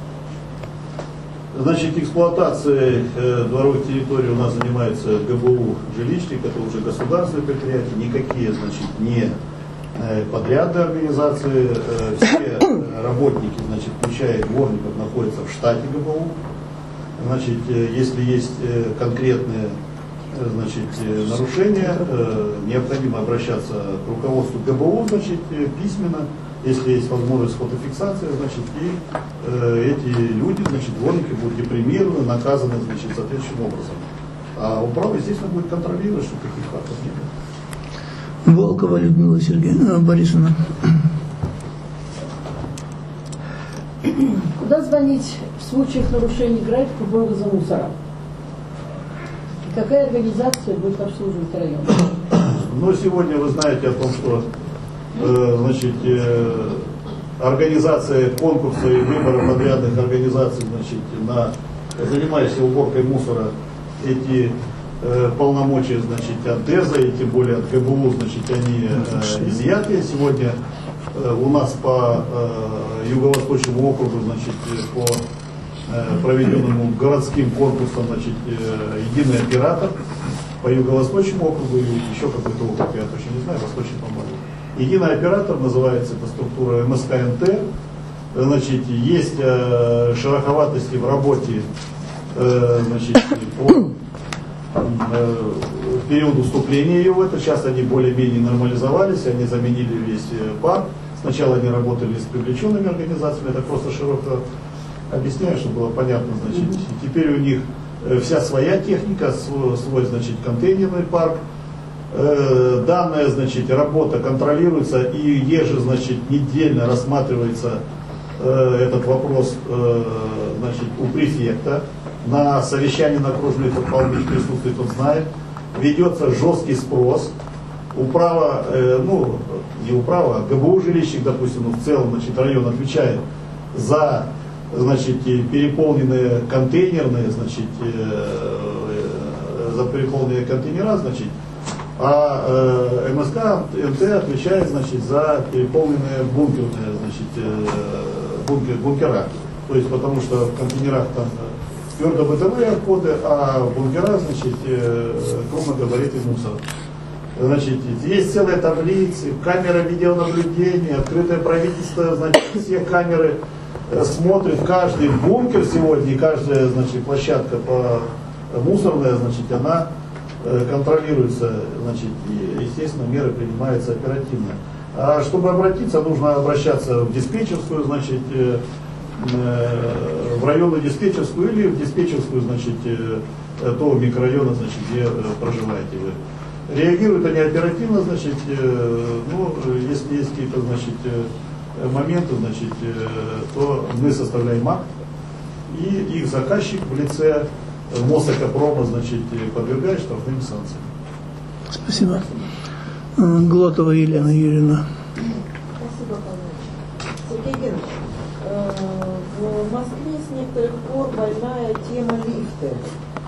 Значит, эксплуатацией э, дворовых территорий у нас занимается ГБУ «Жилищник», это уже государственное предприятие, никакие, значит, не э, подрядные организации, э, все работники, значит, включая дворников, находятся в штате ГБУ. Значит, э, если есть э, конкретные э, значит, э, нарушения, э, необходимо обращаться к руководству ГБУ, значит, э, письменно. Если есть возможность фотофиксации, значит, и э, эти люди, значит, дворники будут депримированы, наказаны, значит, соответствующим образом. А управа, естественно, будет контролировать, что таких фактов не будет. Волкова Людмила Сергеевна Борисовна. Куда звонить в случаях нарушений графика вывоза мусора? И какая организация будет обслуживать район? Ну, сегодня вы знаете о том, что э, значит, э, организация конкурса и выбора подрядных организаций, значит, на занимающихся уборкой мусора, эти э, полномочия, значит, от ДЭЗа и тем более от ГБУ, значит, они э, изъяты. Сегодня э, у нас по э, Юго-Восточному округу, значит, по э, проведенному городским конкурсам, значит, э, единый оператор. По Юго-Восточному округу и еще какой-то округ, я точно не знаю, Восточный, по-моему. Единый оператор называется, эта структура МСК-НТ. значит, есть э, шероховатости в работе, э, значит, по э, периоду вступления его, это сейчас они более-менее нормализовались, они заменили весь парк. Сначала они работали с привлеченными организациями, это просто широко объясняю, чтобы было понятно, значит, и теперь у них вся своя техника, свой, свой значит, контейнерный парк. Э, данная, значит, работа контролируется и еже, значит, недельно рассматривается э, этот вопрос, э, значит, у префекта. На совещании на окружной Павлович присутствует, он знает. Ведется жесткий спрос. Управа, э, ну, не управа, а ГБУ жилищник, допустим, ну, в целом, значит, район отвечает за, значит, переполненные контейнерные, значит, э, э, за переполненные контейнера, значит, а э, МСК МТ отвечает, значит, за переполненные бункерные, значит, э, бункер, бункера. То есть, потому что в контейнерах там твердобытовые отходы, а в бункерах, значит, э, крупногабаритный мусор. Значит, есть целые таблицы, камеры видеонаблюдения, открытое правительство, значит, все камеры э, смотрят каждый бункер сегодня, и каждая, значит, площадка по мусорная, значит, она э, контролируется, значит, и, естественно, меры принимаются оперативно. А чтобы обратиться, нужно обращаться в диспетчерскую, значит, э, э, в районную диспетчерскую или в диспетчерскую, значит, э, того микрорайона, значит, где э, проживаете вы. Реагируют они оперативно, значит, э, ну, если есть какие-то, значит, э, моменты, значит, э, то мы составляем акт, и их заказчик в лице Мосэкопрома, значит, подвергает штрафным санкциям. Спасибо. Глотова Елена Юрьевна. Спасибо, Павел. Сергей Георгиевич, э, в Москве с некоторых пор больная тема лифты.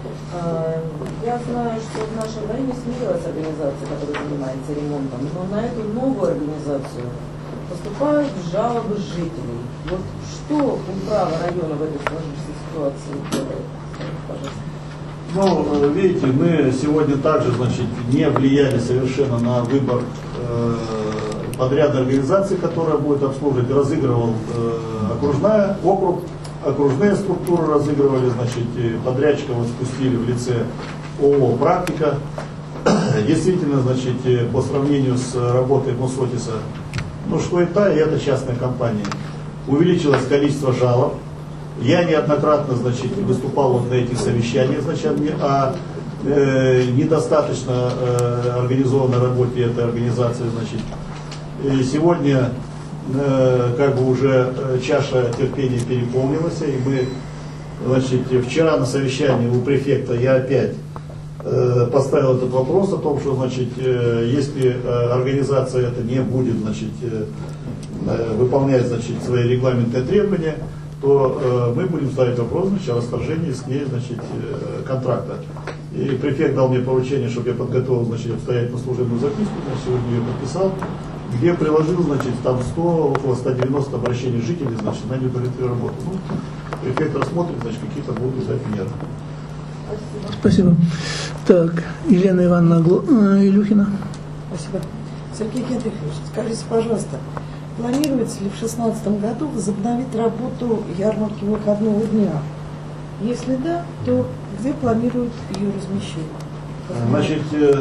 Я знаю, что в нашем районе сменилась организация, которая занимается ремонтом, но на эту новую организацию поступают жалобы жителей. Вот что управа района в этой сложившейся ситуации делает? Пожалуйста. Ну, видите, мы сегодня также, значит, не влияли совершенно на выбор э, подрядной организации, которая будет обслуживать. Разыгрывал э, окружная округ. Окружные структуры разыгрывали, значит, подрядчика вот спустили в лице ООО «Практика». Действительно, значит, по сравнению с работой Мосотиса, ну что и та, и эта частная компания. Увеличилось количество жалоб. Я неоднократно, значит, выступал вот на этих совещаниях, значит, о э, недостаточно э, организованной работе этой организации, значит. И сегодня как бы уже чаша терпения переполнилась, и мы, значит, вчера на совещании у префекта я опять э, поставил этот вопрос о том, что, значит, э, если э, организация это не будет, значит, э, выполнять, значит, свои регламентные требования, то э, мы будем ставить вопрос, значит, о расторжении с ней, значит, э, контракта. И префект дал мне поручение, чтобы я подготовил, значит, обстоятельную служебную записку, значит, сегодня ее подписал, где приложил, значит, там сто, около ста девяноста обращений жителей, значит, на неудовлетворенную работу. Ну, префект рассмотрит, значит, какие-то будут взять меры. Спасибо. Так, Елена Ивановна Гло... Илюхина. Спасибо. Сергей Генрихович, скажите, пожалуйста, планируется ли в шестнадцатом году возобновить работу ярмарки выходного дня? Если да, то где планируют ее размещение? Значит,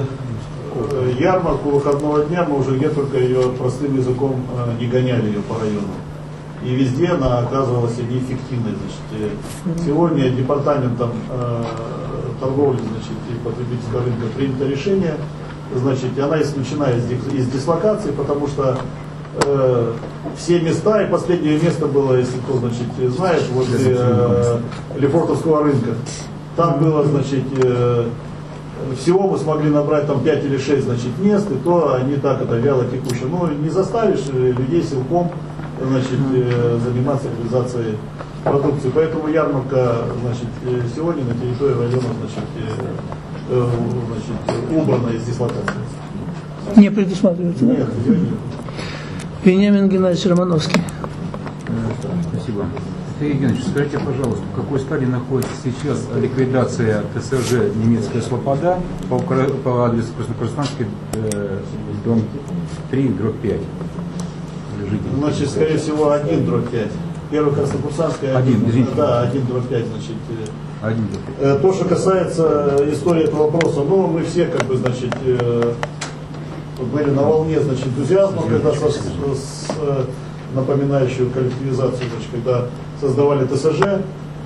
ярмарку выходного дня мы уже где только ее простым языком не гоняли ее по району. И везде она оказывалась неэффективной. Значит, сегодня департаментом э, торговли, значит, и потребительского рынка принято решение, значит, она исключена из, из дислокации, потому что э, все места, и последнее место было, если кто, значит, знает, возле э, Лефортовского рынка. Там было, значит, э, всего мы смогли набрать там пять или шесть, значит, мест, и то они так это вяло текуще. Но не заставишь людей силком, значит, э, заниматься реализацией продукции. Поэтому ярмарка, значит, сегодня на территории района, значит, э, э, значит, убрана из дислокации. Не предусматривается, да? Нет, ее нет. Вениамин Геннадьевич Романовский. Спасибо. Сергей Геннадьевич, скажите, пожалуйста, в какой стадии находится сейчас ликвидация ТСЖ «Немецкая Слобода» по, по адресу Краснокурсанский, э, дом три, дробь пять? Значит, скорее всего, один, дробь пять. Первая Краснокурсанская, один, извините. Да, один дробь пять, значит. Один. Э, то, что касается истории этого вопроса, ну, мы все, как бы, значит, э, были на волне, значит, энтузиазма, когда со, с, с, напоминающую коллективизацию, значит, когда создавали ТСЖ.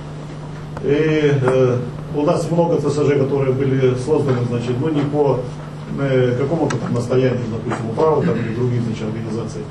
И э, у нас много ТСЖ, которые были созданы, значит, ну, не по э, какому-то там настоянию, допустим, управы там, или других, значит, организаций.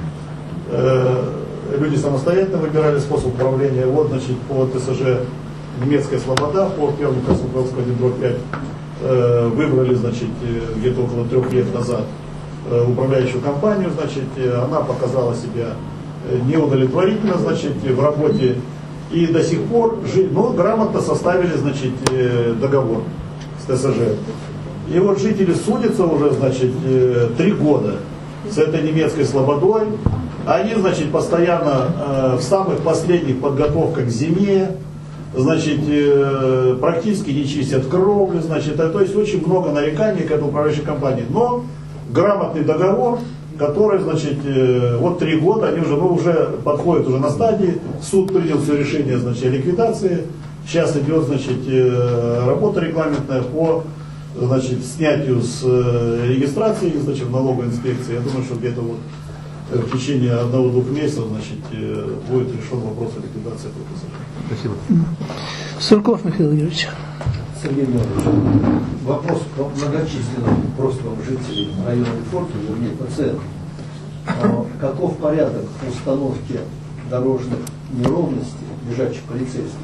Э, люди самостоятельно выбирали способ управления. Вот, значит, по ТСЖ «Немецкая слобода», по первому Краснокурску один дробь пять, э, выбрали, значит, где-то около трех лет назад э, управляющую компанию, значит, она показала себя неудовлетворительно, значит, в работе. И до сих пор, ну, грамотно составили, значит, договор с ТСЖ. И вот жители судятся уже, значит, три года с этой немецкой слободой. Они, значит, постоянно в самых последних подготовках к зиме, значит, практически не чистят кровли, значит, то есть очень много нареканий к этой управляющей компании. Но грамотный договор, который, значит, вот три года, они уже, ну, уже подходят уже на стадии, суд принял все решение, значит, о ликвидации, сейчас идет, значит, работа регламентная по, значит, снятию с регистрации, значит, в налоговой инспекции. Я думаю, что где-то вот в течение одного-двух месяцев, значит, будет решен вопрос о ликвидации этого ТСЖ. Спасибо. Сурков Михаил Юрьевич. Сергей Иванович, вопрос к многочисленным просьбам жителей района Лефорта, вернее пациентов. Каков порядок установки дорожных неровностей лежачих полицейских?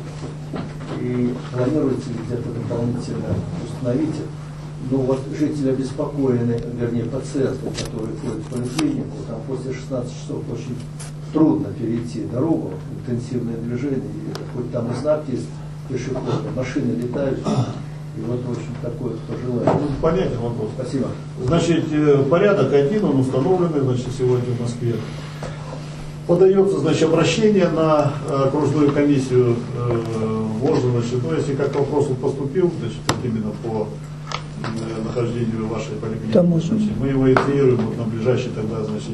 И планируется ли где-то дополнительно установить их? Ну вот жители обеспокоены, вернее пациенты, которые ходят в поликлинику, там после шестнадцати часов очень трудно перейти дорогу, интенсивное движение, хоть там и знак есть, пешеходы, машины летают, и вот, в общем, такое пожелание. Ну, понятен вопрос. Спасибо. Значит, порядок один, он установленный, значит, сегодня в Москве. Подается, значит, обращение на окружную комиссию ВОЖа, значит, ну, если как вопрос поступил, значит, именно по нахождению вашей поликлиники, значит, мы его инициируем вот на ближайшее тогда, значит,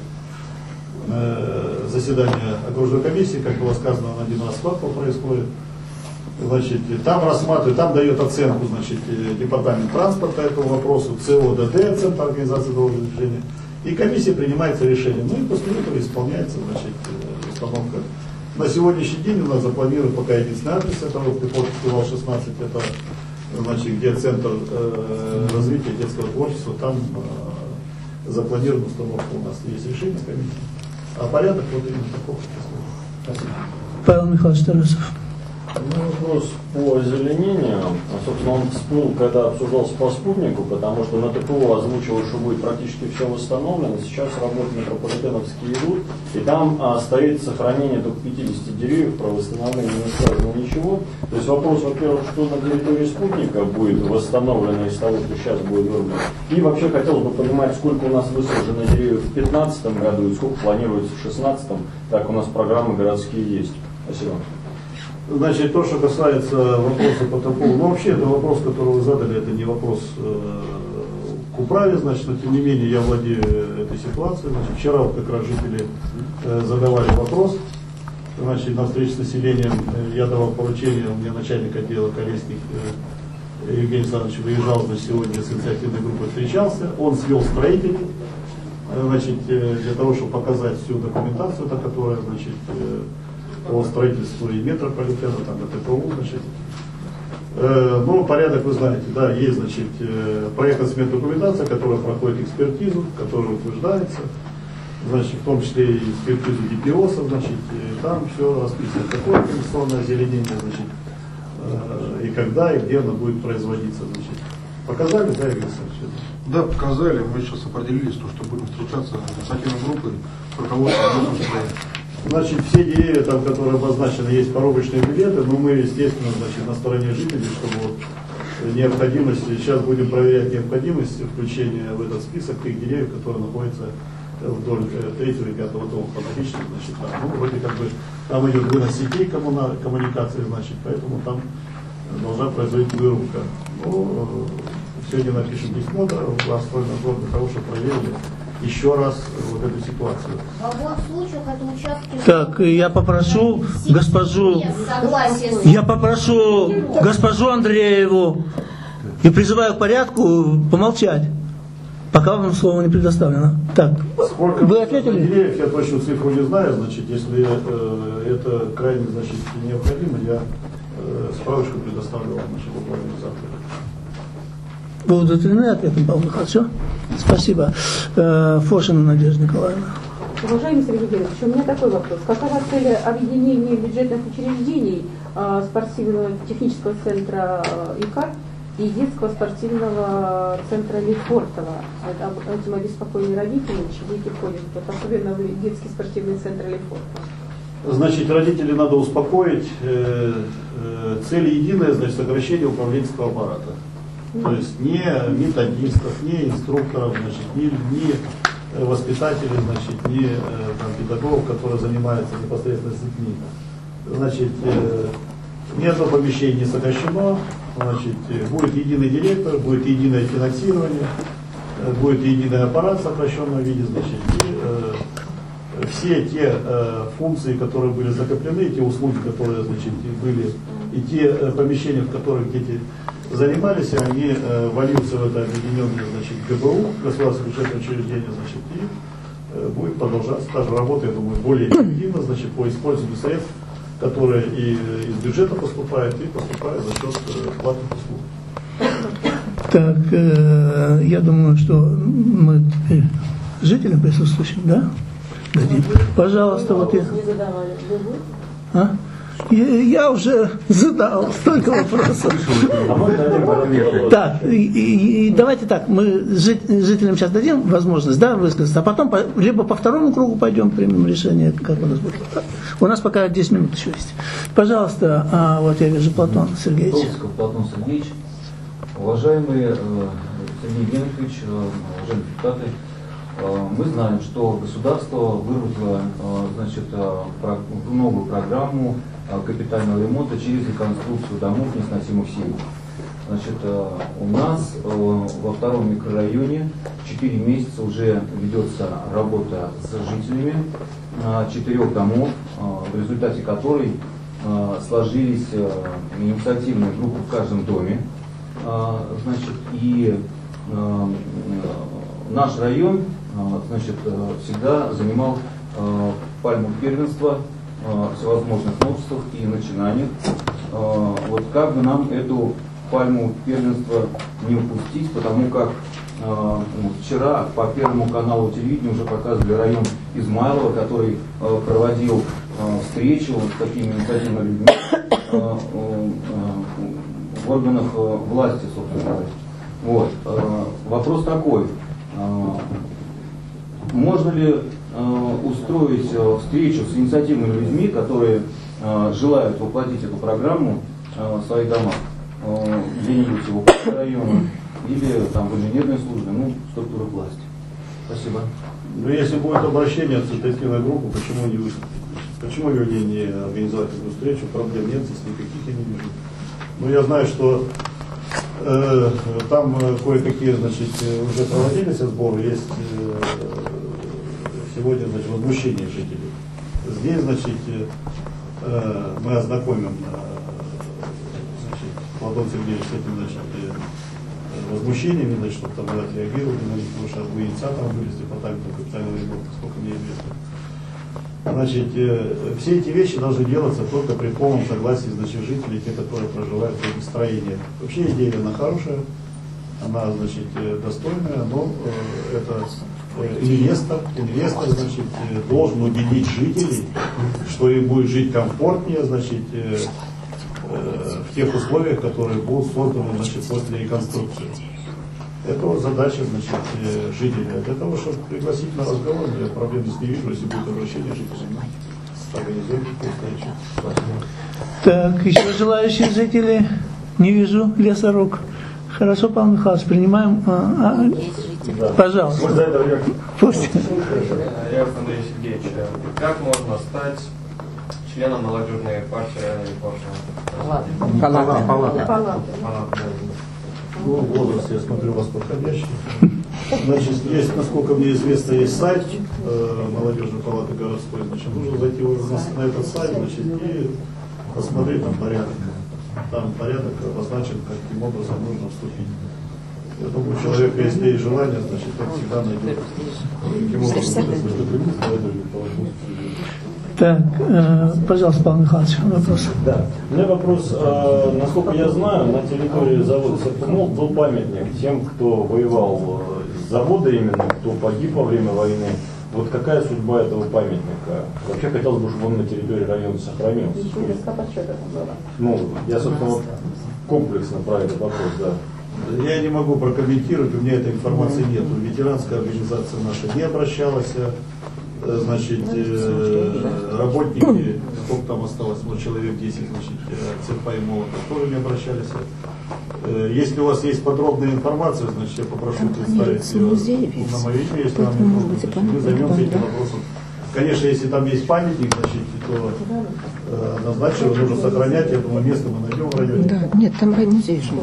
заседание окружной комиссии, как было сказано, на двенадцатого происходит. Значит, там рассматривают, там дает оценку, значит, департамент транспорта этому вопросу, ЦОДД, Центр организации дорожного движения, и комиссия принимается решение. Ну и после этого исполняется, значит, установка. На сегодняшний день у нас запланирован пока единственный адрес, это Лефортовский шестнадцать, это, значит, где Центр э, развития детского творчества, там э, запланирована установка, у нас есть решение комиссии. А порядок вот именно такого. Спасибо. Павел Михайлович Тарасов. Ну, вопрос по озеленению. Собственно, он всплыл, когда обсуждался по спутнику, потому что на ТПО озвучивал, что будет практически все восстановлено. Сейчас работы метрополитеновские идут, и там а, стоит сохранение только пятидесяти деревьев, про восстановление не сказано ничего. То есть вопрос, во-первых, что на территории спутника будет восстановлено из того, что сейчас будет вырублено. И вообще хотелось бы понимать, сколько у нас высажено деревьев в две тысячи пятнадцатом году и сколько планируется в две тысячи шестнадцатом. Так у нас программы городские есть. Спасибо. Значит, то, что касается вопроса по ТПО, ну вообще это вопрос, который вы задали, это не вопрос э, к управе, значит, но тем не менее я владею этой ситуацией. Значит, вчера вот как раз жители э, задавали вопрос, значит, на встрече с населением э, я давал поручение, у меня начальник отдела Колесник э, Евгений Александрович выезжал, значит, сегодня с инициативной группой встречался, он свел строителей, э, значит, э, для того, чтобы показать всю документацию, та, которая, значит, э, по строительству и метрополитена, там, и ТПУ, значит. Э, ну, порядок вы знаете, да, есть, значит, э, проектно-сметная документация, которая проходит экспертизу, которая утверждается, значит, в том числе и экспертизу ДИПИОСов, значит, и там все расписано, какое конституционное озеленение, значит, э, и когда, и где оно будет производиться, значит. Показали, да, Игорь Александрович? Да, показали, мы сейчас определились, то, что будем встречаться с инициативной группой, с руководством строения. Значит, все деревья, там, которые обозначены, есть коробочные билеты, но мы, естественно, значит, на стороне жителей, чтобы вот необходимость, сейчас будем проверять необходимость включения в этот список тех деревьев, которые находятся вдоль третьего и пятого дома хронологично, значит, там, ну, вроде как бы, там идет вынос сетей коммуна, коммуникации, значит, поэтому там должна произойти вырубка. Ну, сегодня напишем письмо, да, в Астрольнадзор для того, чтобы проверили еще раз вот эту ситуацию. В обоих случаях это участки... Так, я попрошу госпожу, я попрошу госпожу Андрееву и призываю к порядку помолчать, пока вам слово не предоставлено. Так, Сколько вы ответили? Деревьев, я точно цифру не знаю, значит, если э, это крайне, значит, необходимо, я э, справочку предоставлю вам, значит, буквально завтра. Вы удовлетворены ответом, Павел Михайлович? Все? Спасибо. Э, Фошина Надежда Николаевна. Уважаемый Сергей Геннадьевич, у меня такой вопрос. Какова цель объединения бюджетных учреждений э, спортивного технического центра э, ИКАР и детского спортивного центра Лефортово? Этим обеспокоены родители, чьи дети ходят, вот, особенно в детский спортивный центр Лефортово. Значит, родителей надо успокоить. Э, э, цель единая, значит, сокращение управленческого аппарата. То есть не методистов, не инструкторов, значит, ни, ни воспитателей, значит, ни там, педагогов, которые занимаются непосредственно с детьми. Значит, э, ни одно помещение не сокращено, значит, будет единый директор, будет единое финансирование, будет единый аппарат в сокращенном виде, значит, и э, все те э, функции, которые были закреплены, те услуги, которые, значит, были, и те э, помещения, в которых дети занимались, они э, вольются в это объединенное, значит, ГБУ, государственное бюджетное учреждение, значит, и э, будет продолжаться та же работа, я думаю, более эффективно, значит, по использованию средств, которые и из бюджета поступают, и поступают за счет э, платных услуг. Так, э, я думаю, что мы теперь жителям присутствующим, да? Дадим. Пожалуйста, вот я. А? Я, я уже задал столько вопросов. Так, и, и, и давайте так, мы жителям сейчас дадим возможность, да, высказаться, а потом по, либо по второму кругу пойдем, примем решение, как у нас будет. У нас пока десять минут еще есть. Пожалуйста, а, вот я вижу Платон Сергеевич. Толстиков Платон Сергеевич. Уважаемые э, Сергей Геннадьевич, э, уважаемые депутаты, э, мы знаем, что государство выработало э, значит, э, про, новую программу капитального ремонта через реконструкцию домов несносимых сил. Значит, у нас во втором микрорайоне четыре месяца уже ведется работа с жителями четырех домов, в результате которой сложились инициативные группы в каждом доме. Значит, и наш район, значит, всегда занимал пальму первенства всевозможных новшеств и начинаний. Вот как бы нам эту пальму первенства не упустить, потому как ну, вчера по Первому каналу телевидения уже показывали район Измайлова, который проводил встречу вот с такими инициативными людьми в органах власти, собственно говоря. Вот. Вопрос такой. Можно ли устроить встречу с инициативными людьми, которые желают воплотить эту программу в своих домах, где-нибудь в районе или там в инженерной службе, ну, в структурах власти? Спасибо. Ну, если будет обращение от инициативной группы, почему не выступить? Почему люди не организовать эту встречу? Проблем нет, здесь никаких я не вижу. Но я знаю, что э, там кое-какие, значит, уже проводились сборы, есть э, сегодня, значит, возмущение жителей. Здесь, значит, э, мы ознакомим, э, значит, Платон Сергеевич с этим, значит, э, возмущениями, значит, чтобы там отреагировали на них, потому что вы инициатором были с департаментом капитального ремонта, сколько мне известно. Значит, э, все эти вещи должны делаться только при полном согласии, значит, жителей, те, которые проживают в этих строениях. Вообще идея, она хорошая, она, значит, достойная, но э, это э, инвестор, инвестор, значит, э, должен убедить жителей, что им будет жить комфортнее, значит, э, э, в тех условиях, которые будут созданы, значит, после реконструкции. Это вот задача, значит, э, жителей. Для того, чтобы пригласить на разговор, я проблем здесь не вижу, если будет обращение жителей. Организуйте встречу. Так, еще желающие жители? Не вижу. Лесорук. Хорошо, Павел Михайлович, принимаем. А, а, пожалуйста. Пусть. Яков Андрей Сергеевич, как можно стать членом молодежной партии района Лефортово? Палата. Палата. Ну, возраст, я смотрю, у вас подходящий. Значит, есть, насколько мне известно, есть сайт э, молодежной палаты городской. Значит, нужно зайти на, на этот сайт, значит, и посмотреть там порядок. Там порядок обозначен, каким образом нужно вступить. Я думаю, у человека, если есть желание, значит, он всегда найдет, каким образом Так, э, пожалуйста, Павел Михайлович, вопрос. Да. У меня вопрос, э, насколько я знаю, на территории завода Сартумол был памятник тем, кто воевал с завода именно, кто погиб во время войны. Вот какая судьба этого памятника? Вообще хотелось бы, чтобы он на территории района сохранился. Ну, я, собственно, вот комплексно про этот вопрос, да. Я не могу прокомментировать, у меня этой информации нет. Ветеранская организация наша не обращалась. Значит, э, работники, сколько там осталось, может, человек десять, значит, цеха и молота, тоже не обращались. Э, если у вас есть подробная информация, значит, я попрошу представить ее на мое имя, если вам не нужно, значит, мы займемся этим вопросом. Конечно, если там есть памятник, значит, то э, однозначно его нужно сохранять, я думаю, место мы найдем в районе. Да, нет, там музей же.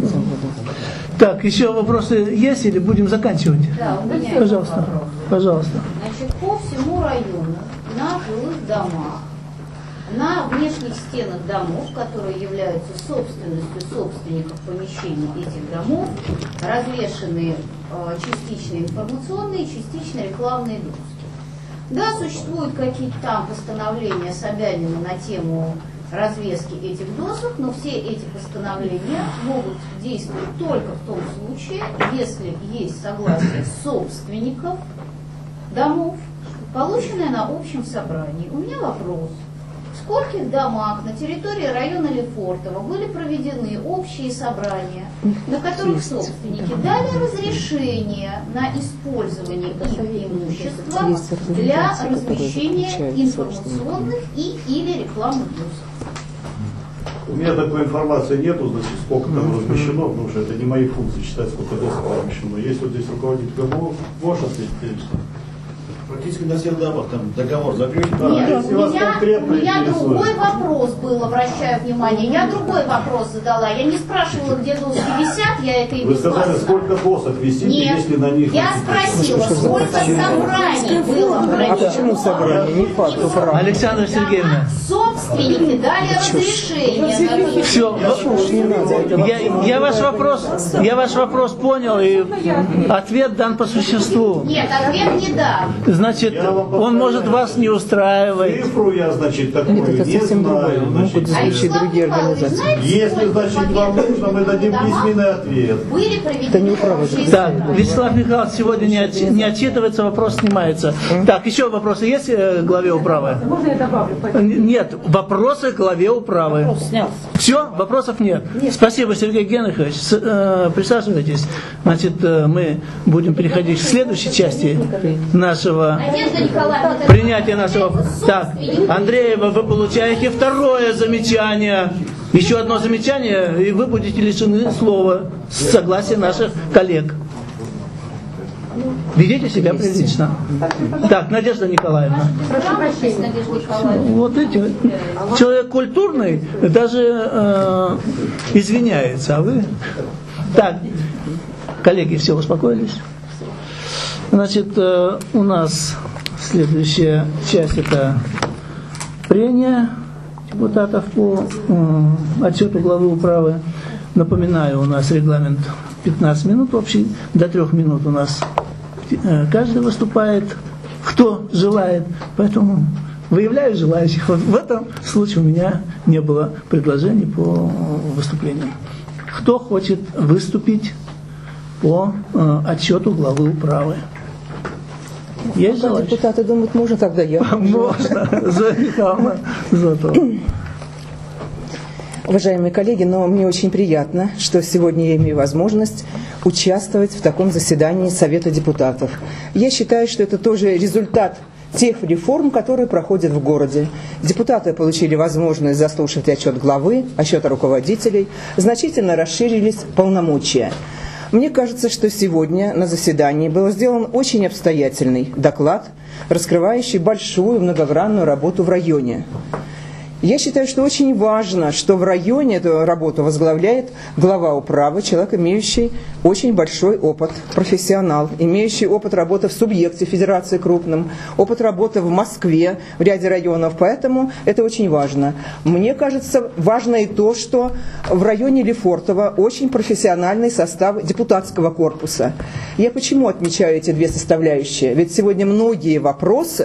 Так, еще вопросы есть или будем заканчивать? Да, у меня пожалуйста, есть вопрос. Пожалуйста. Значит, по всему району, на жилых домах, на внешних стенах домов, которые являются собственностью собственников помещений этих домов, развешаны э, частично информационные, частично рекламные доски. Да, существуют какие-то там постановления Собянина на тему развески этих досок, но все эти постановления могут действовать только в том случае, если есть согласие собственников домов, полученное на общем собрании. У меня вопрос. В скольких домах на территории района Лефортово были проведены общие собрания, на которых собственники дали разрешение на использование их имущества для размещения информационных и или рекламных досок? У меня такой информации нету, значит, сколько там размещено, потому что это не мои функции считать, сколько досок размещено. Есть вот здесь руководитель ГМО, можешь ответить? Практически на всех домах там договор заключен. Нет, у меня, у меня другой вопрос был, обращаю внимание. Я другой вопрос задала. Я не спрашивала, где доски висят, я это и Вы сказали, сколько досок висит, Нет, если на них... я спросила, сколько собраний было А почему собрание? Не факт. Александра Сергеевна. Собственники дали разрешение. Все, я, я ваш вопрос, я ваш вопрос понял, и ответ дан по существу. Нет, ответ не дан. Значит, он может вас не устраивать. Цифру я, значит, такую Нет, это не совсем знаю. другое. Могут заключить другие организации. Если, значит, вам нужно, мы дадим письменный ответ. Были проведены общие Так, собрания. Вячеслав Михайлович сегодня не, отч- не отчитывается, вопрос снимается. Так, еще вопросы есть э, главе управы? Можно я добавлю? Н- Нет, вопросы к главе управы. Вопрос снялся. Все, вопросов нет. Спасибо, Сергей Генрихович. С- э, присаживайтесь. Значит, э, мы будем переходить к следующей части нашего Надежда Николаевна, принятия нашего. Так, Андреева, вы получаете второе замечание. Еще одно замечание, и вы будете лишены слова с согласия наших коллег. Ведите себя прилично. Так, Надежда Николаевна. прошу прощения, Надежда Николаевна. Вот эти. Человек культурный даже э, извиняется, а вы. Так, коллеги, все успокоились. Значит, э, у нас следующая часть — это прения депутатов по э, отчету главы управы. Напоминаю, у нас регламент пятнадцать минут общий, до трех минут у нас э, каждый выступает, кто желает, поэтому выявляю желающих. Вот в этом случае у меня не было предложений по выступлению. Кто хочет выступить по э, отчету главы управы? Есть желающие? Депутаты думают, можно тогда я? Можно. Зоя Михайловна Зотова. Уважаемые коллеги, но мне очень приятно, что сегодня я имею возможность участвовать в таком заседании Совета депутатов. Я считаю, что это тоже результат тех реформ, которые проходят в городе. Депутаты получили возможность заслушать отчет главы, отчет руководителей, значительно расширились полномочия. Мне кажется, что сегодня на заседании был сделан очень обстоятельный доклад, раскрывающий большую многогранную работу в районе. Я считаю, что очень важно, что в районе эту работу возглавляет глава управы, человек, имеющий очень большой опыт, профессионал, имеющий опыт работы в субъекте федерации крупном, опыт работы в Москве, в ряде районов, поэтому это очень важно. Мне кажется, важно и то, что в районе Лефортово очень профессиональный состав депутатского корпуса. Я почему отмечаю эти две составляющие? Ведь сегодня многие вопросы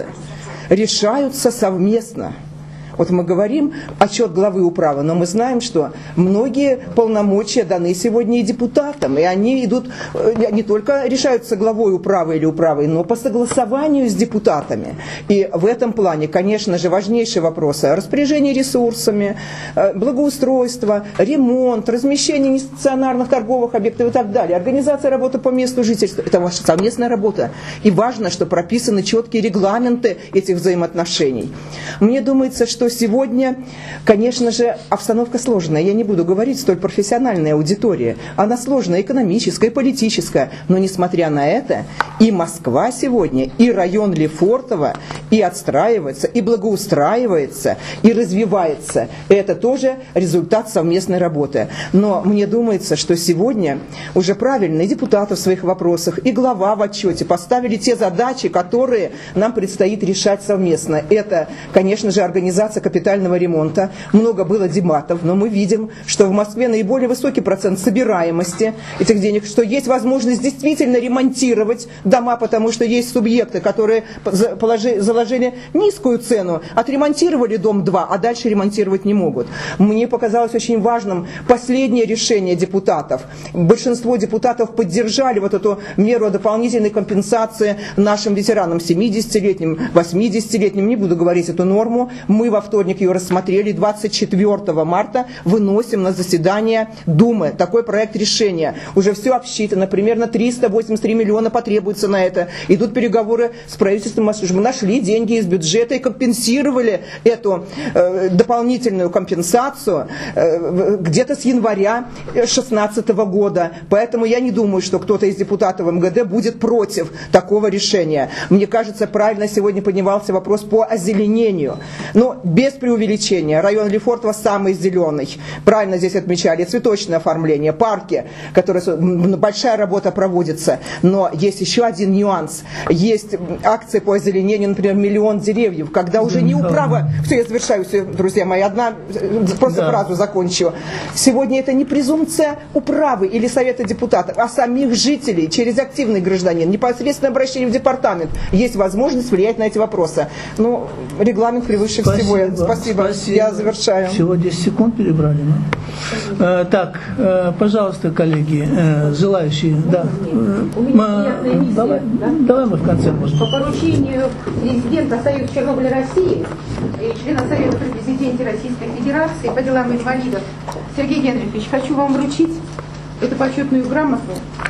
решаются совместно. Вот мы говорим отчет главы управы, но мы знаем, что многие полномочия даны сегодня и депутатам, и они идут не только решаются главой управы или управой, но по согласованию с депутатами. И в этом плане, конечно же, важнейшие вопросы: распоряжение ресурсами, благоустройство, ремонт, размещение нестационарных торговых объектов и так далее, организация работы по месту жительства. Это ваша совместная работа. И важно, что прописаны четкие регламенты этих взаимоотношений. Мне думается, что сегодня, конечно же, обстановка сложная. Я не буду говорить столь профессиональная аудитория. Она сложная, экономическая, политическая. Но несмотря на это, и Москва сегодня, и район Лефортово и отстраивается, и благоустраивается, и развивается. Это тоже результат совместной работы. Но мне думается, что сегодня уже правильно и депутаты в своих вопросах, и глава в отчете поставили те задачи, которые нам предстоит решать совместно. Это, конечно же, организация капитального ремонта. Много было дебатов, но мы видим, что в Москве наиболее высокий процент собираемости этих денег, что есть возможность действительно ремонтировать дома, потому что есть субъекты, которые положили, заложили низкую цену, отремонтировали дом два, а дальше ремонтировать не могут. Мне показалось очень важным последнее решение депутатов. Большинство депутатов поддержали вот эту меру дополнительной компенсации нашим ветеранам семидесятилетним, восьмидесятилетним. Не буду говорить эту норму. Мы во вторник ее рассмотрели, двадцать четвёртого марта выносим на заседание Думы такой проект решения. Уже все обсчитано, примерно триста восемьдесят три миллиона потребуется на это. Идут переговоры с правительством. Мы нашли деньги из бюджета и компенсировали эту э, дополнительную компенсацию э, где-то с января две тысячи шестнадцатого года. Поэтому я не думаю, что кто-то из депутатов МГД будет против такого решения. Мне кажется, правильно сегодня поднимался вопрос по озеленению. Но без преувеличения. Район Лефортово самый зеленый. Правильно здесь отмечали. Цветочное оформление, парки, которые большая работа проводится. Но есть еще один нюанс. Есть акции по озеленению, например, миллион деревьев, когда уже не управа... Все, я завершаю, все, друзья мои. Одна, просто да. фразу закончу. Сегодня это не презумпция управы или совета депутатов, а самих жителей через активный гражданин, непосредственное обращение в департамент. Есть возможность влиять на эти вопросы. Но регламент превыше Спасибо. всего. Спасибо. Спасибо. Я завершаю. Всего десять секунд перебрали. Да? Э, так, э, пожалуйста, коллеги, э, желающие. Да. У меня приятная миссия. Давай, да? давай мы в конце, может. По поручению президента Союза Чернобыля России и члена Совета при президенте Российской Федерации по делам инвалидов Сергей Генрихович, хочу вам вручить эту почетную грамоту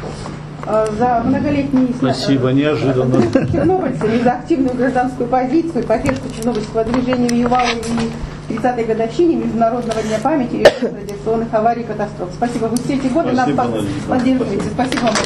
за многолетний Спасибо, неожиданно. чернобыльцами, за активную гражданскую позицию, поддержку чернобыльского движения в Ювале и тридцатой годовщине Международного дня памяти и радиационных аварий и катастроф. Спасибо. Вы все эти годы нас поддерживаете. Спасибо вам.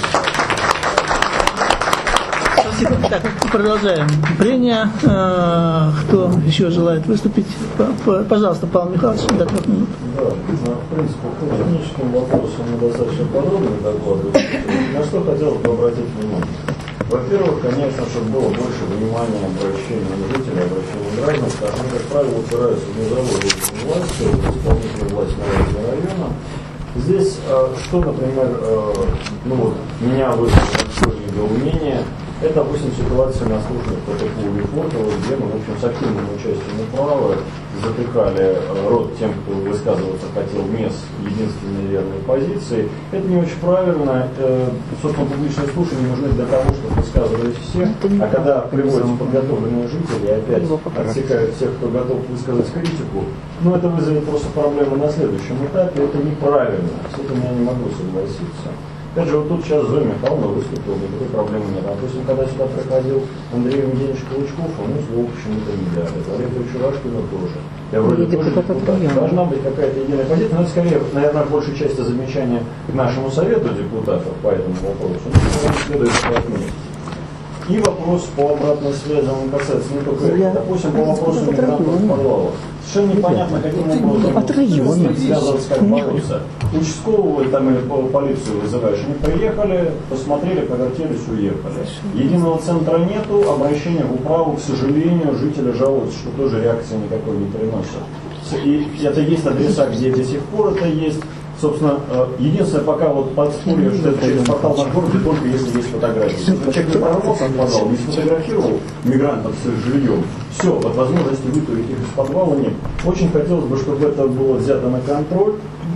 Так, продолжаем прения. Кто еще желает выступить? Пожалуйста, Павел Михайлович, до трех минут. Да, в принципе, по техническим вопросам мы достаточно подробно докладываем. На что хотелось бы обратить внимание? Во-первых, конечно, чтобы было больше внимания обращения жителей, обращения граждан, так они, как правило, упираются в низовую власть, в исполнительную власть на района. Здесь, что, например, ну вот, меня вызвало большое недоумение, это, допустим, ситуация на службах по ТКУ Лефортово, где мы, в общем, с активным участием управы затыкали рот тем, кто высказываться хотел не с единственной верной позиции. Это не очень правильно. Собственно, публичные слушания нужны для того, чтобы высказывать все. А когда приводятся подготовленные жители и опять отсекают всех, кто готов высказать критику, ну, это вызовет просто проблемы на следующем этапе. Это неправильно. С этим я не могу согласиться. Опять же, вот тут сейчас Зоя Михайловна выступила, никакой проблемы нет. Допустим, когда сюда приходил Андрей Евгеньевич Клычков, он слов почему-то не дали. Валерию Чурашкину тоже. Я вроде тоже депутат. Должна быть какая-то единая позиция, но это скорее, наверное, большей части замечания к нашему совету депутатов по этому вопросу. Но следует отметить. И вопрос по обратной связи, он касается не только этого. Допустим, по вопросу мигрантов в подвалах. Совершенно непонятно, каким образом связываться, как бороться. Участкового там или полицию вызываешь. Они приехали, посмотрели, повертелись, уехали. Единого центра нету, обращения в управу, к сожалению, жители жалуются, что тоже реакции никакой не приносят. И это есть адреса, где до сих пор это есть. Собственно, единственное, пока вот подспорье, что это через портал на городе, только если есть фотографии. Если человек не прорвался в подвал, не сфотографировал мигрантов с их жильем, все, вот возможности вытурить их из подвала нет. Очень хотелось бы, чтобы это было взято на контроль,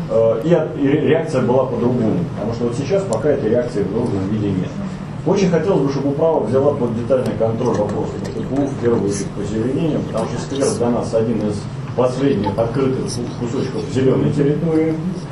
и реакция была по-другому. Потому что вот сейчас пока этой реакции в должном виде нет. Очень хотелось бы, чтобы управа взяла под детальный контроль вопросов по ТПУ, в первую очередь по зеленению, потому что сквер для нас один из последних открытых кусочков зеленой территории.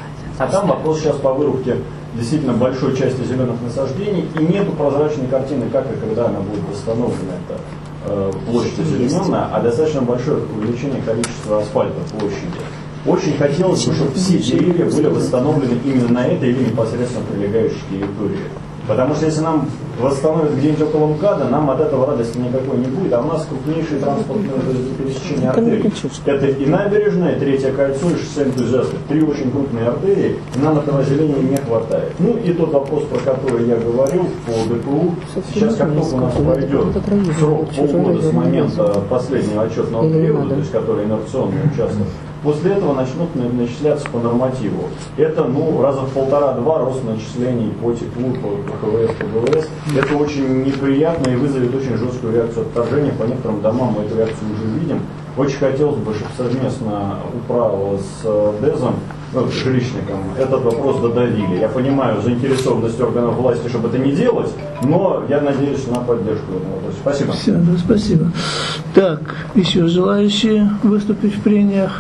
А там вопрос сейчас по вырубке действительно большой части зеленых насаждений, и нету прозрачной картины, как и когда она будет восстановлена, эта э, площадь озелененная, а достаточно большое увеличение количества асфальта в площади. Очень хотелось бы, чтобы все деревья были восстановлены именно на этой или непосредственно прилегающей территории. Потому что если нам восстановят где-нибудь около МКАДа, нам от этого радости никакой не будет, а у нас крупнейшие транспортные пересечения артерий. Это и набережная, третье кольцо, и шоссе энтузиастов. Три очень крупные артерии, и нам этого озеленения не хватает. Ну и тот вопрос, про который я говорил, по ДПУ, сейчас как только у нас пройдет срок полгода с момента последнего отчетного периода, то есть который инерционный участок, после этого начнут начисляться по нормативу. Это, ну, раза в полтора-два рост начислений по теплу, по ХВС, по ГВС. Это очень неприятно и вызовет очень жесткую реакцию отторжения. По некоторым домам мы эту реакцию уже видим. Очень хотелось бы, чтобы совместно управа с ДЭЗом, ну, жилищником, этот вопрос додавили. Я понимаю заинтересованность органов власти, чтобы это не делать, но я надеюсь на поддержку в этом вопросе. Спасибо. Все, да, спасибо. Так, еще желающие выступить в прениях?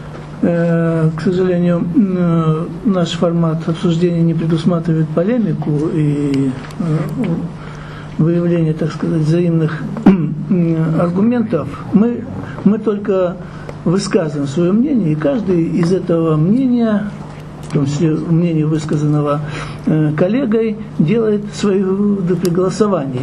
К сожалению, наш формат обсуждения не предусматривает полемику и выявление, так сказать, взаимных аргументов. Мы, мы только высказываем свое мнение, и каждый из этого мнения, в том числе мнение, высказанного коллегой, делает свои выводы при голосовании.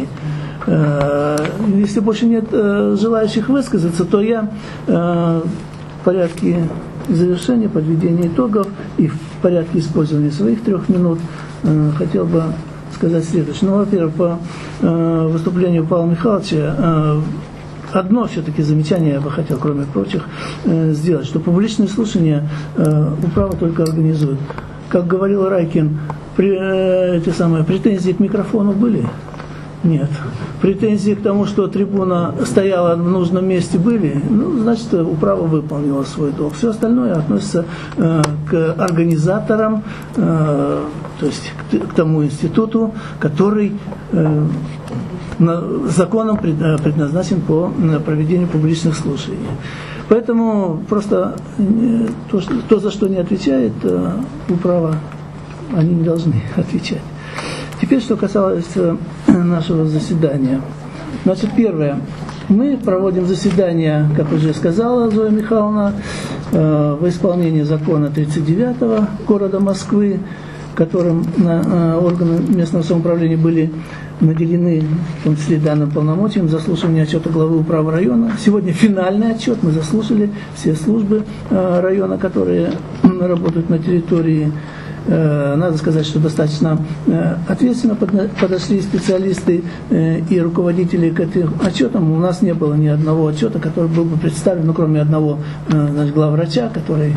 Если больше нет желающих высказаться, то я в порядке завершения, подведения итогов и в порядке использования своих трех минут э, хотел бы сказать следующее. Ну, во-первых, по э, выступлению Павла Михайловича э, одно все-таки замечание я бы хотел, кроме прочих, э, сделать, что публичные слушания э, управа только организует. Как говорил Райкин, при, э, эти самые претензии к микрофону были? Нет. Претензии к тому, что трибуна стояла в нужном месте, были, ну, значит, управа выполнила свой долг. Все остальное относится э, к организаторам, э, то есть к, к тому институту, который э, на, законом пред, предназначен по проведению публичных слушаний. Поэтому просто э, то, что, то, за что не отвечает э, управа, они не должны отвечать. Теперь, что касалось нашего заседания. Значит, первое. Мы проводим заседание, как уже сказала Зоя Михайловна, в исполнении закона тридцать девятого города Москвы, которым органы местного самоуправления были наделены, в том числе данным полномочием, заслушивания отчета главы управы района. Сегодня финальный отчет, мы заслушали все службы района, которые работают на территории. Надо сказать, что достаточно ответственно подошли специалисты и руководители к этим отчетам. У нас не было ни одного отчета, который был бы представлен, ну, кроме одного, значит, главврача, который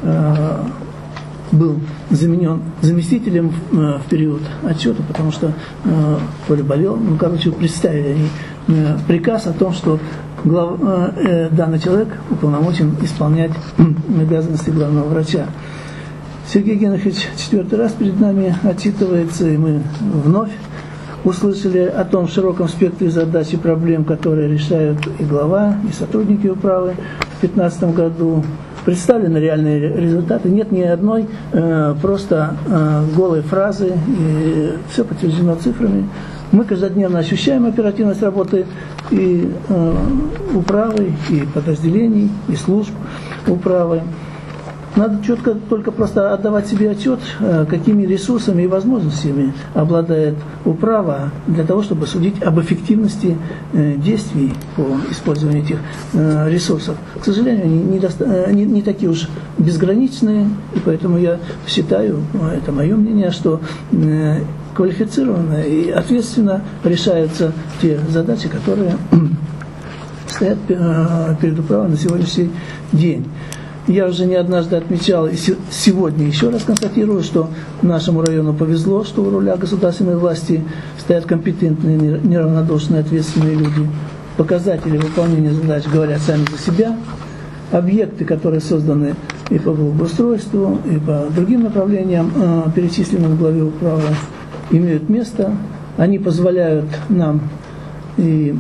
был заменен заместителем в период отчета, потому что то ли болел, ну, короче, представили они приказ о том, что глав, данный человек уполномочен исполнять обязанности главного врача. Сергей Генрихович четвертый раз перед нами отчитывается, и мы вновь услышали о том широком спектре задач и проблем, которые решают и глава, и сотрудники управы в две тысячи пятнадцатом году. Представлены реальные результаты, нет ни одной э, просто э, голой фразы, и все подтверждено цифрами. Мы каждодневно ощущаем оперативность работы и э, управы, и подразделений, и служб управы. Надо четко только просто отдавать себе отчет, какими ресурсами и возможностями обладает управа для того, чтобы судить об эффективности действий по использованию этих ресурсов. К сожалению, они не, доста- не, не такие уж безграничные, и поэтому я считаю, это мое мнение, что квалифицированно и ответственно решаются те задачи, которые стоят перед управой на сегодняшний день. Я уже не однажды отмечал, и сегодня еще раз констатирую, что нашему району повезло, что у руля государственной власти стоят компетентные, неравнодушные, ответственные люди. Показатели выполнения задач говорят сами за себя. Объекты, которые созданы и по благоустройству, и по другим направлениям, перечисленным в главе управы, имеют место. Они позволяют нам и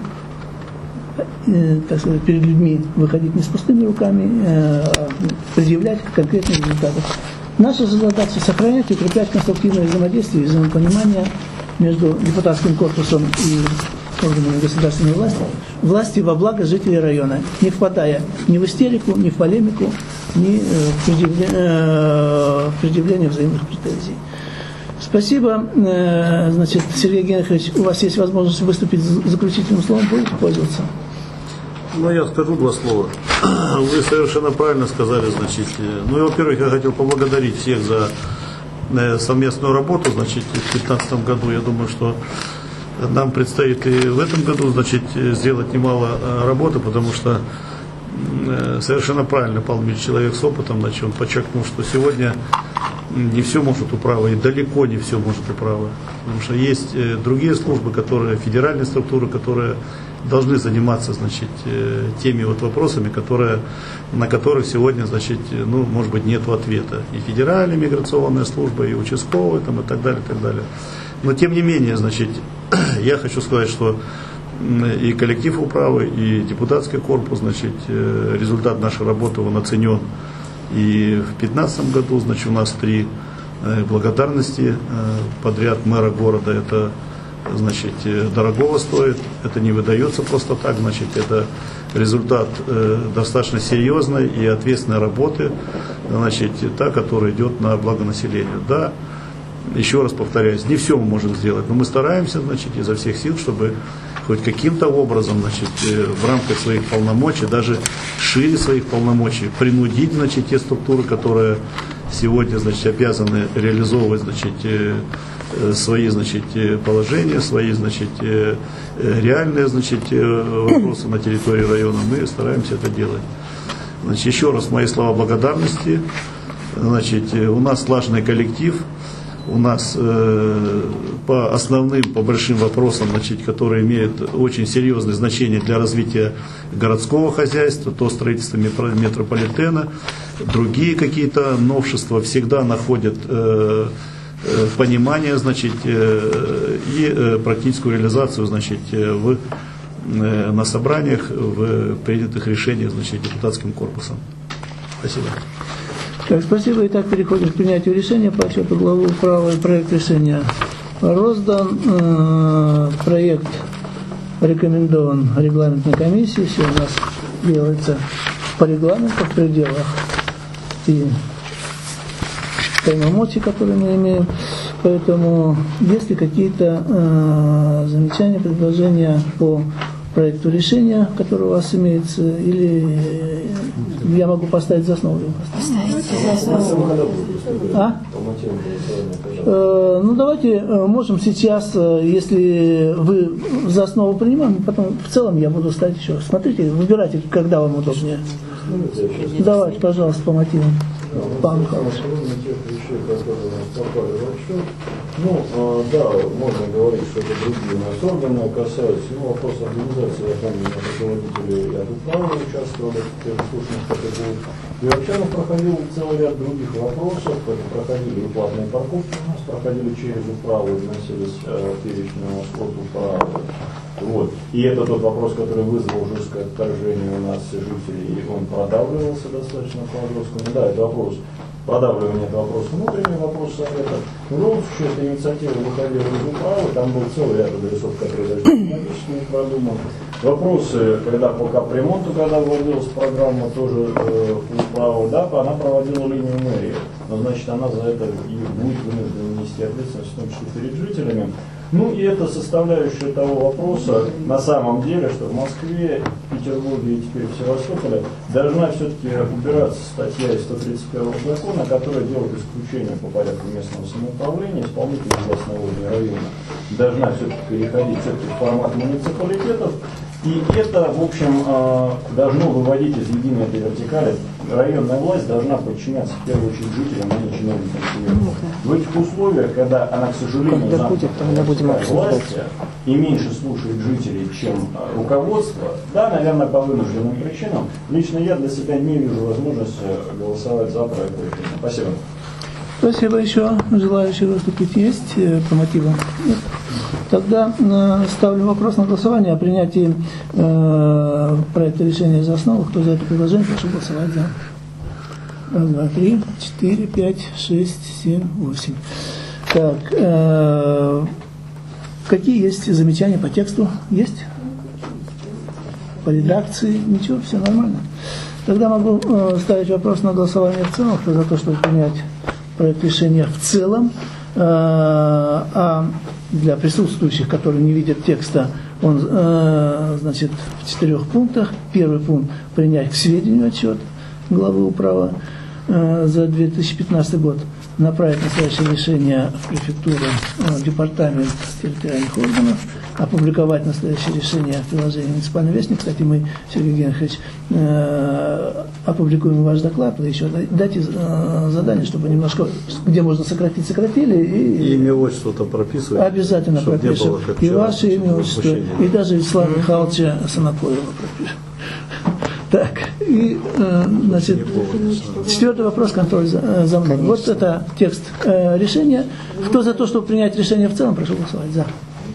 так сказать, перед людьми выходить не с пустыми руками, а предъявлять конкретные результаты. Наша задача сохранять и укреплять конструктивное взаимодействие и взаимопонимание между депутатским корпусом и органами государственной власти, власти во благо жителей района, не впадая ни в истерику, ни в полемику, ни в предъявление, в предъявление взаимных претензий. Спасибо. Значит, Сергей Генрихович, у вас есть возможность выступить с заключительным словом, будете пользоваться? Ну, я скажу два слова. Вы совершенно правильно сказали, значит. Ну, и, во-первых, я хотел поблагодарить всех за совместную работу, значит, в две тысячи пятнадцатом году. Я думаю, что нам предстоит и в этом году, значит, сделать немало работы, потому что совершенно правильно Павел Ильич, человек с опытом, значит, он подчеркнул, что сегодня не все может управа, и далеко не все может управа. Потому что есть другие службы, которые, федеральные структуры, которые должны заниматься, значит, теми вот вопросами, которые, на которых сегодня, значит, ну, может быть, нет ответа. И федеральная миграционная служба, и участковая, там, и так далее, и так далее. Но тем не менее, значит, я хочу сказать, что и коллектив управы, и депутатский корпус, значит, результат нашей работы, он оценен. И в две тысячи пятнадцатом году, значит, у нас три благодарности подряд мэра города. Это, значит, дорогого стоит, это не выдается просто так, значит, это результат достаточно серьезной и ответственной работы, значит, та, которая идет на благо населения. Да, еще раз повторяюсь, не все мы можем сделать, но мы стараемся, значит, изо всех сил, чтобы хоть каким-то образом, значит, в рамках своих полномочий, даже шире своих полномочий, принудить, значит, те структуры, которые сегодня, значит, обязаны реализовывать, значит, свои, значит, положения, свои, значит, реальные, значит, вопросы на территории района. Мы стараемся это делать. Значит, еще раз мои слова благодарности. Значит, у нас слаженный коллектив. У нас э, по основным, по большим вопросам, значит, которые имеют очень серьезное значение для развития городского хозяйства, то строительство метрополитена, другие какие-то новшества всегда находят э, э, понимание, значит, э, и э, практическую реализацию, значит, в, э, на собраниях, в принятых решениях, значит, депутатским корпусом. Спасибо. Так, спасибо. Итак, переходим к принятию решения по отчету главы управы. Проект решения роздан. Э, проект рекомендован регламентной комиссии. Все у нас делается по регламенту, в пределах и полномочий, которые мы имеем. Поэтому, есть ли какие-то э, замечания, предложения по проекту решения, который у вас имеется, или я могу поставить за основу? А? Э, ну давайте, э, можем сейчас, э, если вы за основу принимаем, потом в целом я буду ставить еще раз. Смотрите, выбирайте, когда вам удобнее. Давайте, пожалуйста, по мотивам. Пан Михайлович. Ну, э, да, можно говорить, что это другие у нас органы касаются, ну, вопрос организации, я помню, руководители от управы участвовали в слушаниях, как это будет. И вообще у нас проходил целый ряд других вопросов, это проходили и платные парковки у нас, проходили через управу, вносились э, перечную скот управы. Вот. И это тот вопрос, который вызвал жесткое отторжение у нас жителей, и он продавливался достаточно по-жесткому. Да, это вопрос продавливания, это вопрос внутренний, вопрос совета. В любом случае, эта инициатива выходила из управы, там был целый ряд адресов, которые даже технологически не продуман. Вопросы, когда по капремонту, когда вводилась программа, тоже э, УПАО, да, она проводила линию мэрии. Но, значит, она за это и будет вынуждена нести ответственность, в том числе перед жителями. Ну и это составляющая того вопроса, на самом деле, что в Москве, Петербурге и теперь в Севастополе должна все-таки убираться статья из сто тридцать первого закона, которая делает исключение по порядку местного самоуправления, исполнительной власти на уровне района. Должна все-таки переходить все-таки в формат муниципалитетов. И это, в общем, должно выводить из единой этой вертикали. Районная власть должна подчиняться в первую очередь жителям, а не чиновникам. В этих условиях, когда она, к сожалению, замкнута власти и меньше слушает жителей, чем руководство, да, наверное, по вынужденным причинам, лично я для себя не вижу возможности голосовать за проект решения. Спасибо. Спасибо. Еще желающие выступить есть по мотивам? Нет? Тогда э, ставлю вопрос на голосование о принятии э, проекта решения за основу. Кто за это предложение, прошу голосовать за. Раз, два, три, четыре, пять, шесть, семь, восемь. Так, э, какие есть замечания по тексту? Есть? По редакции? Ничего, все нормально. Тогда могу э, ставить вопрос на голосование в целом. Кто за то, чтобы принять проект решения в целом, э, а для присутствующих, которые не видят текста, он, э, значит, в четырех пунктах. Первый пункт – принять к сведению отчет главы управы э, за две тысячи пятнадцатый год, направить настоящее решение в префектуру, э, департамент территориальных органов, опубликовать настоящее решение в приложении «Муниципальный вестник». Кстати, мы, Сергей Генрихович, э, опубликуем ваш доклад, вы еще дайте э, задание, чтобы немножко, где можно сократить, сократили. И, и имя, отчество-то прописывать. Обязательно пропишем. И ваше имя, отчество, и даже Вячеслава mm-hmm. Михайловича Санакоева пропишем. Так, и, э, значит, четвертый вопрос, контроль за, за мной. Вот это текст э, решения. Кто за то, чтобы принять решение в целом, прошу голосовать. За.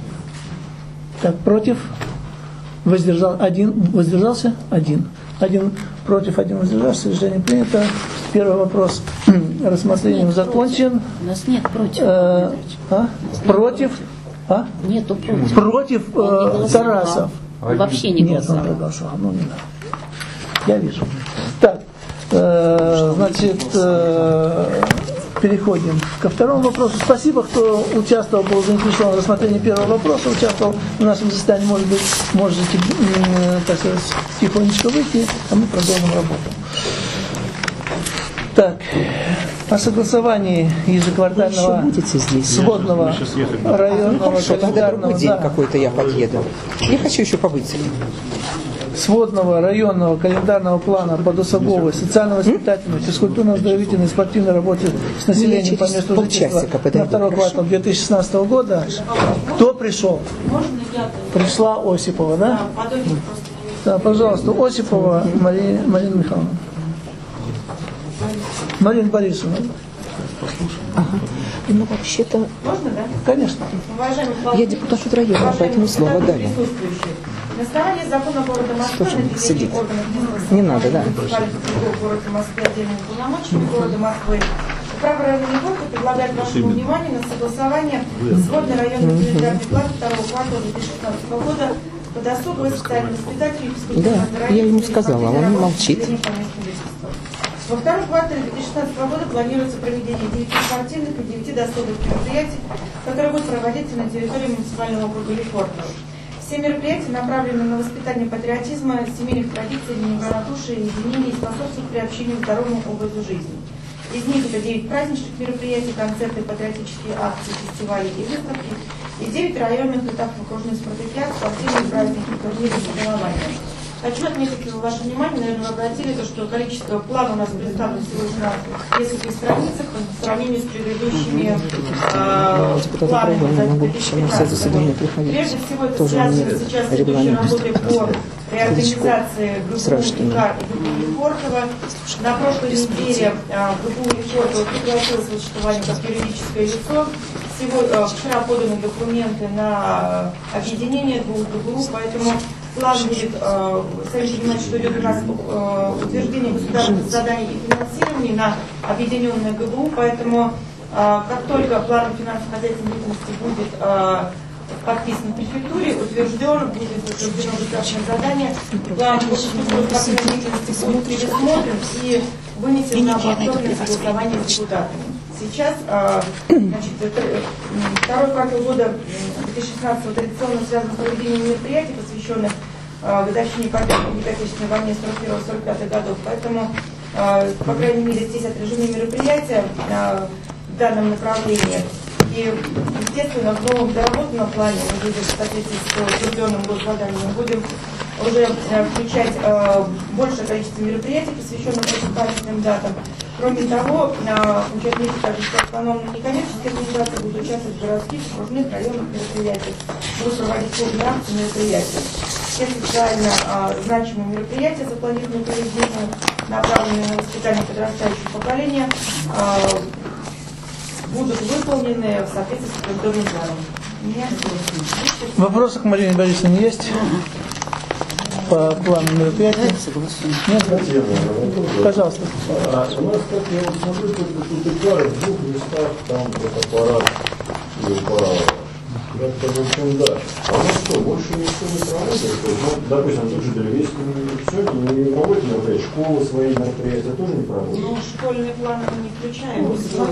Так, против? Воздержал, один. Воздержался? Один. Один против, один воздержался. Решение принято. Первый вопрос рассмотрением нет, закончен. У нас нет против. Э, а? Против? А? Нету против. Против э, Тарасов. Вообще не голосовал. Нет, он проголосовал. Ну, не надо. Я вижу. Так, э, значит, э, переходим ко второму вопросу. Спасибо, кто участвовал, был заинтересован в рассмотрении первого вопроса, участвовал в нашем заседании. Может быть, можете, э, так сказать, тихонечко выйти, а мы продолжим работу. Так, о согласовании ежеквартального сводного районного календарного, день какой-то я подъеду. Я хочу еще побыть. Сводного районного календарного плана по досуговой, социально-воспитательной, физкультурно-оздоровительной, спортивной работе с населением по месту жительства на второй квартал две тысячи шестнадцатого года. Кто пришел? Пришла Осипова, да? Да, пожалуйста, Осипова Мария, Марина Михайловна. Марина Борисовна. Ага. Ну, вообще-то... Можно, да? Конечно. Я депутат от района, поэтому слово дали. На основании закона города Москвы на сидит. органов бизнеса Не надо, да. города Москвы, отдельного полномочия города Москвы, Управа районной города предлагает вашему вниманию на согласование сводной районной календарной планы второго квартала две тысячи шестнадцатого года по досугу и социально-воспитательной физкультурной Да, я ему сказала, а он не молчит. Во втором квартале две тысячи шестнадцатого года планируется проведение девяти спортивных и девяти досуговых мероприятий, которые будут проводиться на территории муниципального округа Лефортово. Все мероприятия направлены на воспитание патриотизма, семейных традиций, неравнодушия, единения и способствуют приобщению к здоровому образу жизни. Из них это девять праздничных мероприятий, концерты, патриотические акции, фестивали и выставки, и девять районных этапов окружной спартакиад, спортивные праздники, турниры и соревнования. Хочу отметить ваше внимание, наверное, вы обратили, то, что количество плана у нас представлено всего лишь на нескольких страницах по сравнению с предыдущими э, планами за две тысячи пятнадцатый год. Прежде всего, это связано сейчас с идущей работой по реорганизации ГБУ ИКАР и ГБУ Лефортово. На прошлой неделе э, ГБУ Лефортово прекратило существование как юридическое лицо. Сегодня, э, вчера поданы документы на объединение двух ГБУ, поэтому план будет, э, сами понимаете, что идет у нас э, утверждение государственных заданий и финансирования на объединенное ГБУ, поэтому э, как только план финансово-хозяйственной деятельности будет э, подписан в префектуре, утвержден, будет утверждено государственное задание, план спортивной деятельности будет пересмотрен и вынесен на повторное согласование с депутатами. Сейчас, значит, второй квартал года две тысячи шестнадцатого традиционно связан с проведением мероприятий, посвященных годовщине победы в Великой Отечественной войне сорок первого — сорок пятого годов. Поэтому, по крайней мере, здесь отражены мероприятия в данном направлении. И, естественно, в новом доработанном плане мы будем, в соответствии с утвержденным госзаданием, мы будем уже включать большее количество мероприятий, посвященных этим памятным датам. Кроме того, хочу отметить также, что автономные некоммерческие организации будут участвовать в городских, окружных, районных мероприятиях, будут проводить крупные акции мероприятия. Все социально а, значимые мероприятия, запланированные проведению, направленные на воспитание подрастающего поколения, а, будут выполнены в соответствии с утвержденным планом. Вопросы к Марине Борисовне есть? По плану мероприятия? Нет? Пожалуйста. А у нас, как я вот смотрю, тут икары в двух местах, там фотоаппарат и упал. Как-то в общем, да. А у нас что, больше ничего не проводит? То есть, ну, допустим, тут же Деревейском все не проводит мероприятия, школы свои мероприятия тоже не проводят? Ну, школьные планы мы не включаем.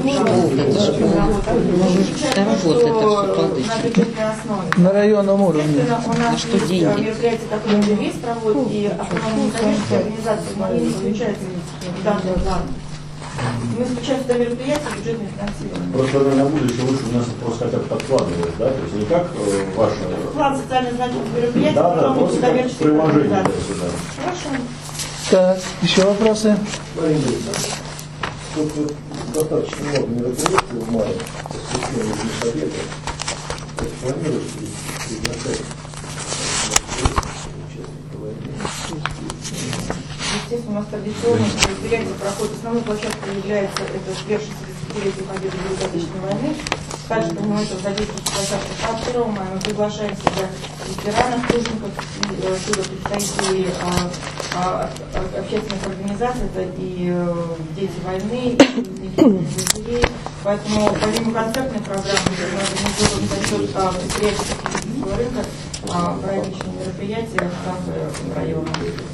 На районном уровне. У нас есть мероприятия, которые Деревейск проводит, и автономные коммерческие организации, но они не включаются в данный план. Мы исключаем сюда мероприятия бюджетное финансирование. Просто на будущее лучше у нас просто хотя бы подкладывать, да? То есть не как э, ваше... План социально значимых мероприятий, да, да, потом коммерческие организации. Сюда. Хорошо. Так, еще вопросы? Марина Борисовна, тут вот достаточно много мероприятий в мае, посвященных Дню Победы. Как планируете приглашать участников войны? Естественно, у нас традиционно мероприятие проходит. Основной площадкой является это свершится тридцатилетие победы в Великой Отечественной войны. Также, помимо этого, задействуется площадка двадцать второго мая. Мы приглашаем сюда ветеранов, тружеников, сюда представителей а, а, общественных организаций, это и дети войны, и музеи. Поэтому, помимо концертной программы, мы организуем за счет предприятий технического рынка праздничные мероприятия в каждом районе.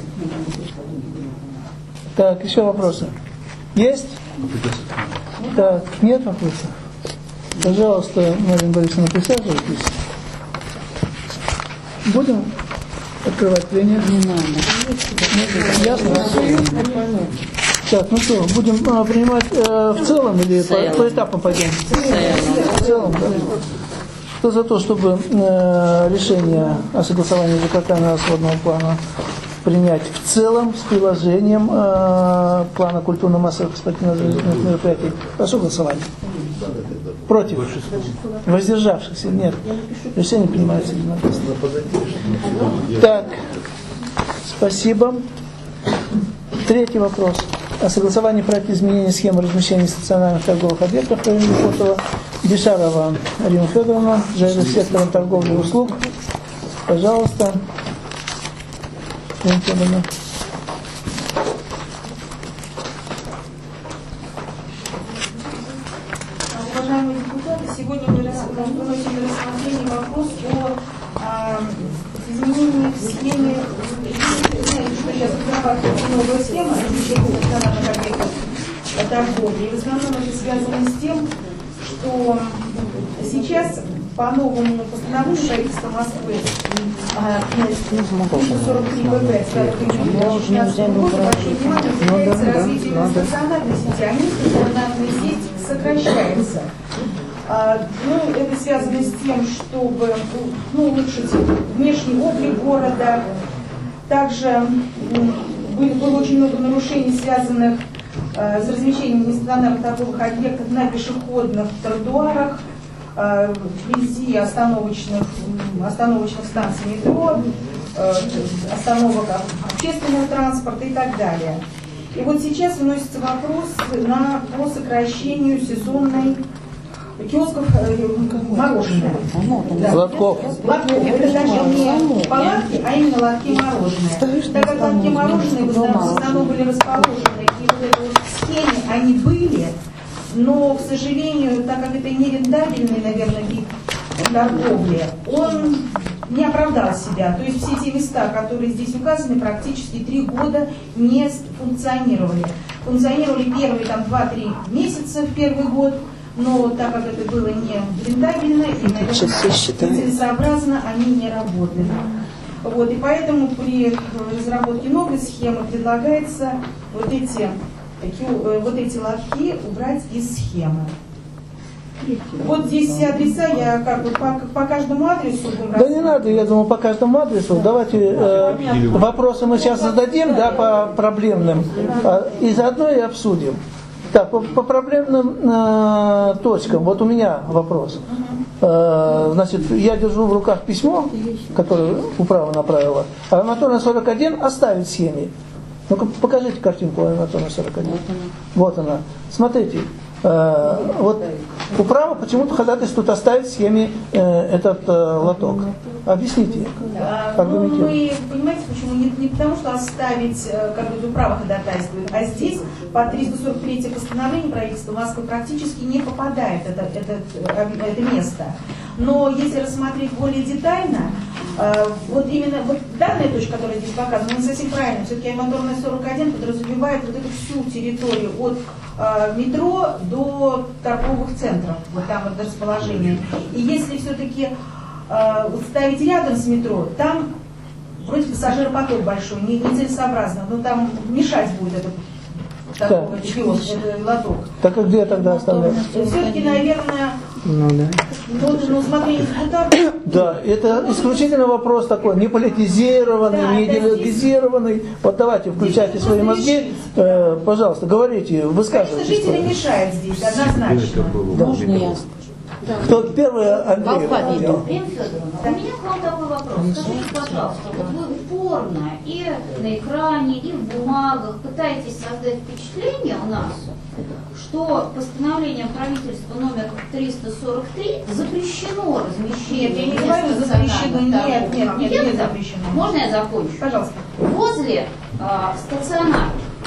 Так, еще вопросы? Есть? Так, нет вопросов? Пожалуйста, Марина Борисовна, присаживайтесь. Будем открывать прения? Не надо. Ясно? Так, ну что, будем а, принимать э, в целом или по, по этапам пойдем? В целом, да. Кто за то, чтобы э, решение о согласовании ЖКХ расходного плана принять в целом с приложением э, плана культурно-массовых спортивных мероприятий? Прошу голосовать. Против? Воздержавшихся? Нет. Решение принимается единогласно. Так, спасибо. Третий вопрос. О согласовании проекта изменения схемы размещения стационарных торговых объектов в районе Фотова. Бешарова Римма Федоровна, жирным сектором торговли и услуг. Пожалуйста. Римма Федоровна. Уважаемые депутаты, сегодня мы выносим на рассмотрение вопрос о э, изменении в схеме, что сейчас разрабатывается новая схема размещения стационарных объектов торговли. И в основном это связано с тем, что сейчас по новому постановлению правительства Москвы триста сорок три вэ бэ с пятого июля две тысячи шестнадцатого года большое внимание уделяется развитию стационарной сети, а нестационарная сеть сокращается. А, ну, это связано с тем, чтобы ну, улучшить внешний облик города. Также было, было очень много нарушений, связанных а, с размещением нестационарных торговых объектов на пешеходных тротуарах, а, вблизи остановочных, остановочных станций метро, а, остановок общественного транспорта и так далее. И вот сейчас вносится вопрос на, по сокращению сезонной киосков э, мороженое. Да. Лотков. Лотков. Это даже не палатки, а именно лотки мороженое. Так как лотки мороженое в основном были расположены, и вот это вот в схеме они были, но, к сожалению, так как это нерентабельный, наверное, вид торговли, он не оправдал себя. То есть все те места, которые здесь указаны, практически три года не функционировали. Функционировали первые там два-три месяца в первый год, но так как это было не рентабельно и, наверное, целесообразно, они не работали. Вот, и поэтому при разработке новой схемы предлагается вот эти, вот эти лотки убрать из схемы. Вот здесь все адреса, я как бы по, по каждому адресу... Да не надо, я думаю, по каждому адресу. Давайте э, вопросы мы сейчас зададим, да, по проблемным, э, и заодно и обсудим. Так, по, по проблемным э, точкам, вот у меня вопрос. Э, значит, я держу в руках письмо, которое управа направила, а моторная сорок один оставить в схеме. Ну-ка, покажите картинку моторной сорок один. Вот она. Смотрите. Э, вот управа почему-то ходатайствует оставить в схеме э, этот э, лоток. Объясните. А, ну, мы, понимаете, почему? Не, не потому, что оставить, как бы, управа ходатайствует, а здесь по триста сорок третьему постановлению правительства Москвы практически не попадает это, это, это место. Но если рассмотреть более детально, э, вот именно вот данная точка, которая здесь показана, не совсем правильно. Все-таки моторная сорок один подразумевает вот эту всю территорию от э, метро до торговых центров, вот там вот расположение. И если все-таки э, ставить рядом с метро, там вроде пассажиропоток большой, не, не целесообразно, но там мешать будет этот такой киоск, этот лоток. Так а где тогда оставлять? Все-таки, наверное, ну, да. ну, ну, смотрите, депутаты. Да, это исключительно вопрос такой, не политизированный, да, не идеологизированный. Здесь... Вот давайте, включайте здесь свои мозги, э, пожалуйста, говорите, высказывайтесь. Конечно, жители мешают здесь, однозначно. Да. Можно я? Да. Кто первый, Андрей? Марина Федоровна, у меня к вам такой вопрос. Скажите, пожалуйста, вот вы упорно и на экране, и в бумагах пытаетесь создать впечатление у нас, что постановлением правительства номер триста сорок три запрещено размещение. Нет, я не говорю запрещено, нет, нет, нет, нет, запрещено. Можно я закончу? Пожалуйста. Возле а, стационара.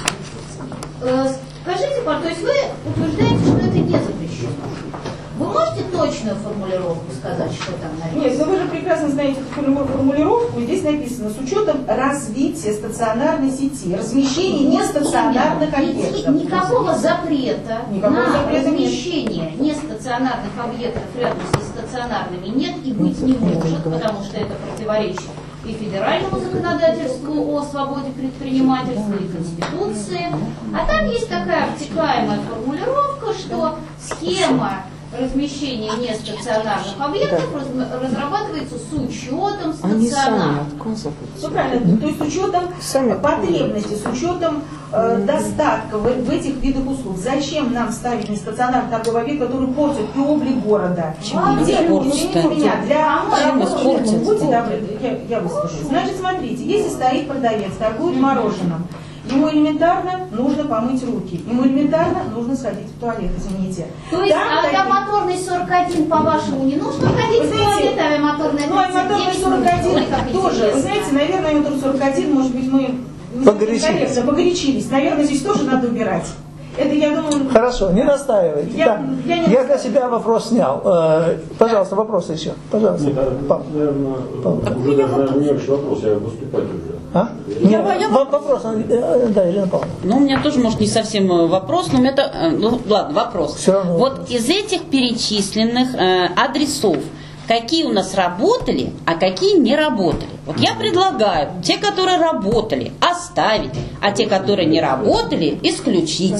Э, скажите, то есть вы утверждаете, что это не запрещено? Вы можете точную формулировку сказать, что там написано? Нет, но вы же прекрасно знаете эту формулировку. Здесь написано с учетом развития стационарной сети, размещения нестационарных объектов. Никакого запрета Никакого на запрета размещение нет. Нестационарных объектов рядом со стационарными нет и быть не может, потому что это противоречит и федеральному законодательству о свободе предпринимательства, и Конституции. А там есть такая обтекаемая формулировка, что схема размещение нестационарных объектов разрабатывается с учетом стационарных. Все правильно, то есть с учетом потребностей, с учетом э, достатка в, в этих видах услуг. Зачем нам ставить нестационарный торговый объект, который портит и облик города? Чем Где меня для испортит? Будьте добры, я, я выскажу. Значит, смотрите, если стоит продавец, торгует мороженым, ему элементарно нужно помыть руки. Ему элементарно нужно сходить в туалет, извините. То есть авиамоторный сорок один, по-вашему, не нужно ходить в туалет, авиамоторный ну, авиамоторный сорок один тоже. Вы знаете, наверное, авиамоторный сорок один, может быть, мы погорячились. погорячились. Наверное, здесь тоже надо убирать. Это, я думаю... Хорошо, не настаивайте. Я, так, я, не я для себя вопрос снял. Э, пожалуйста, вопросы еще. Пожалуйста. Нет, наверное, Павел. Уже даже, наверное, не очень вопрос, я выступать уже. А? Нет, я, я... вопрос. Да, Елена Павловна. Ну, у меня тоже, может, не совсем вопрос, но у меня это... Ну, ладно, вопрос. Все равно. Вот из этих перечисленных э, адресов, какие у нас работали, а какие не работали. Вот я предлагаю те, которые работали, оставить, а те, которые не работали, исключить.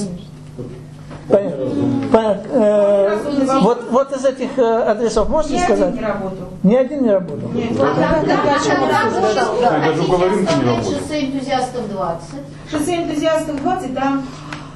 Понятно. Понятно. Э, вот, вот из этих э, адресов можете ни сказать? Ни один не работал. Ни один не работал. Нет, а тогда шоссе энтузиастов двадцать. Шоссе энтузиастов двадцать, там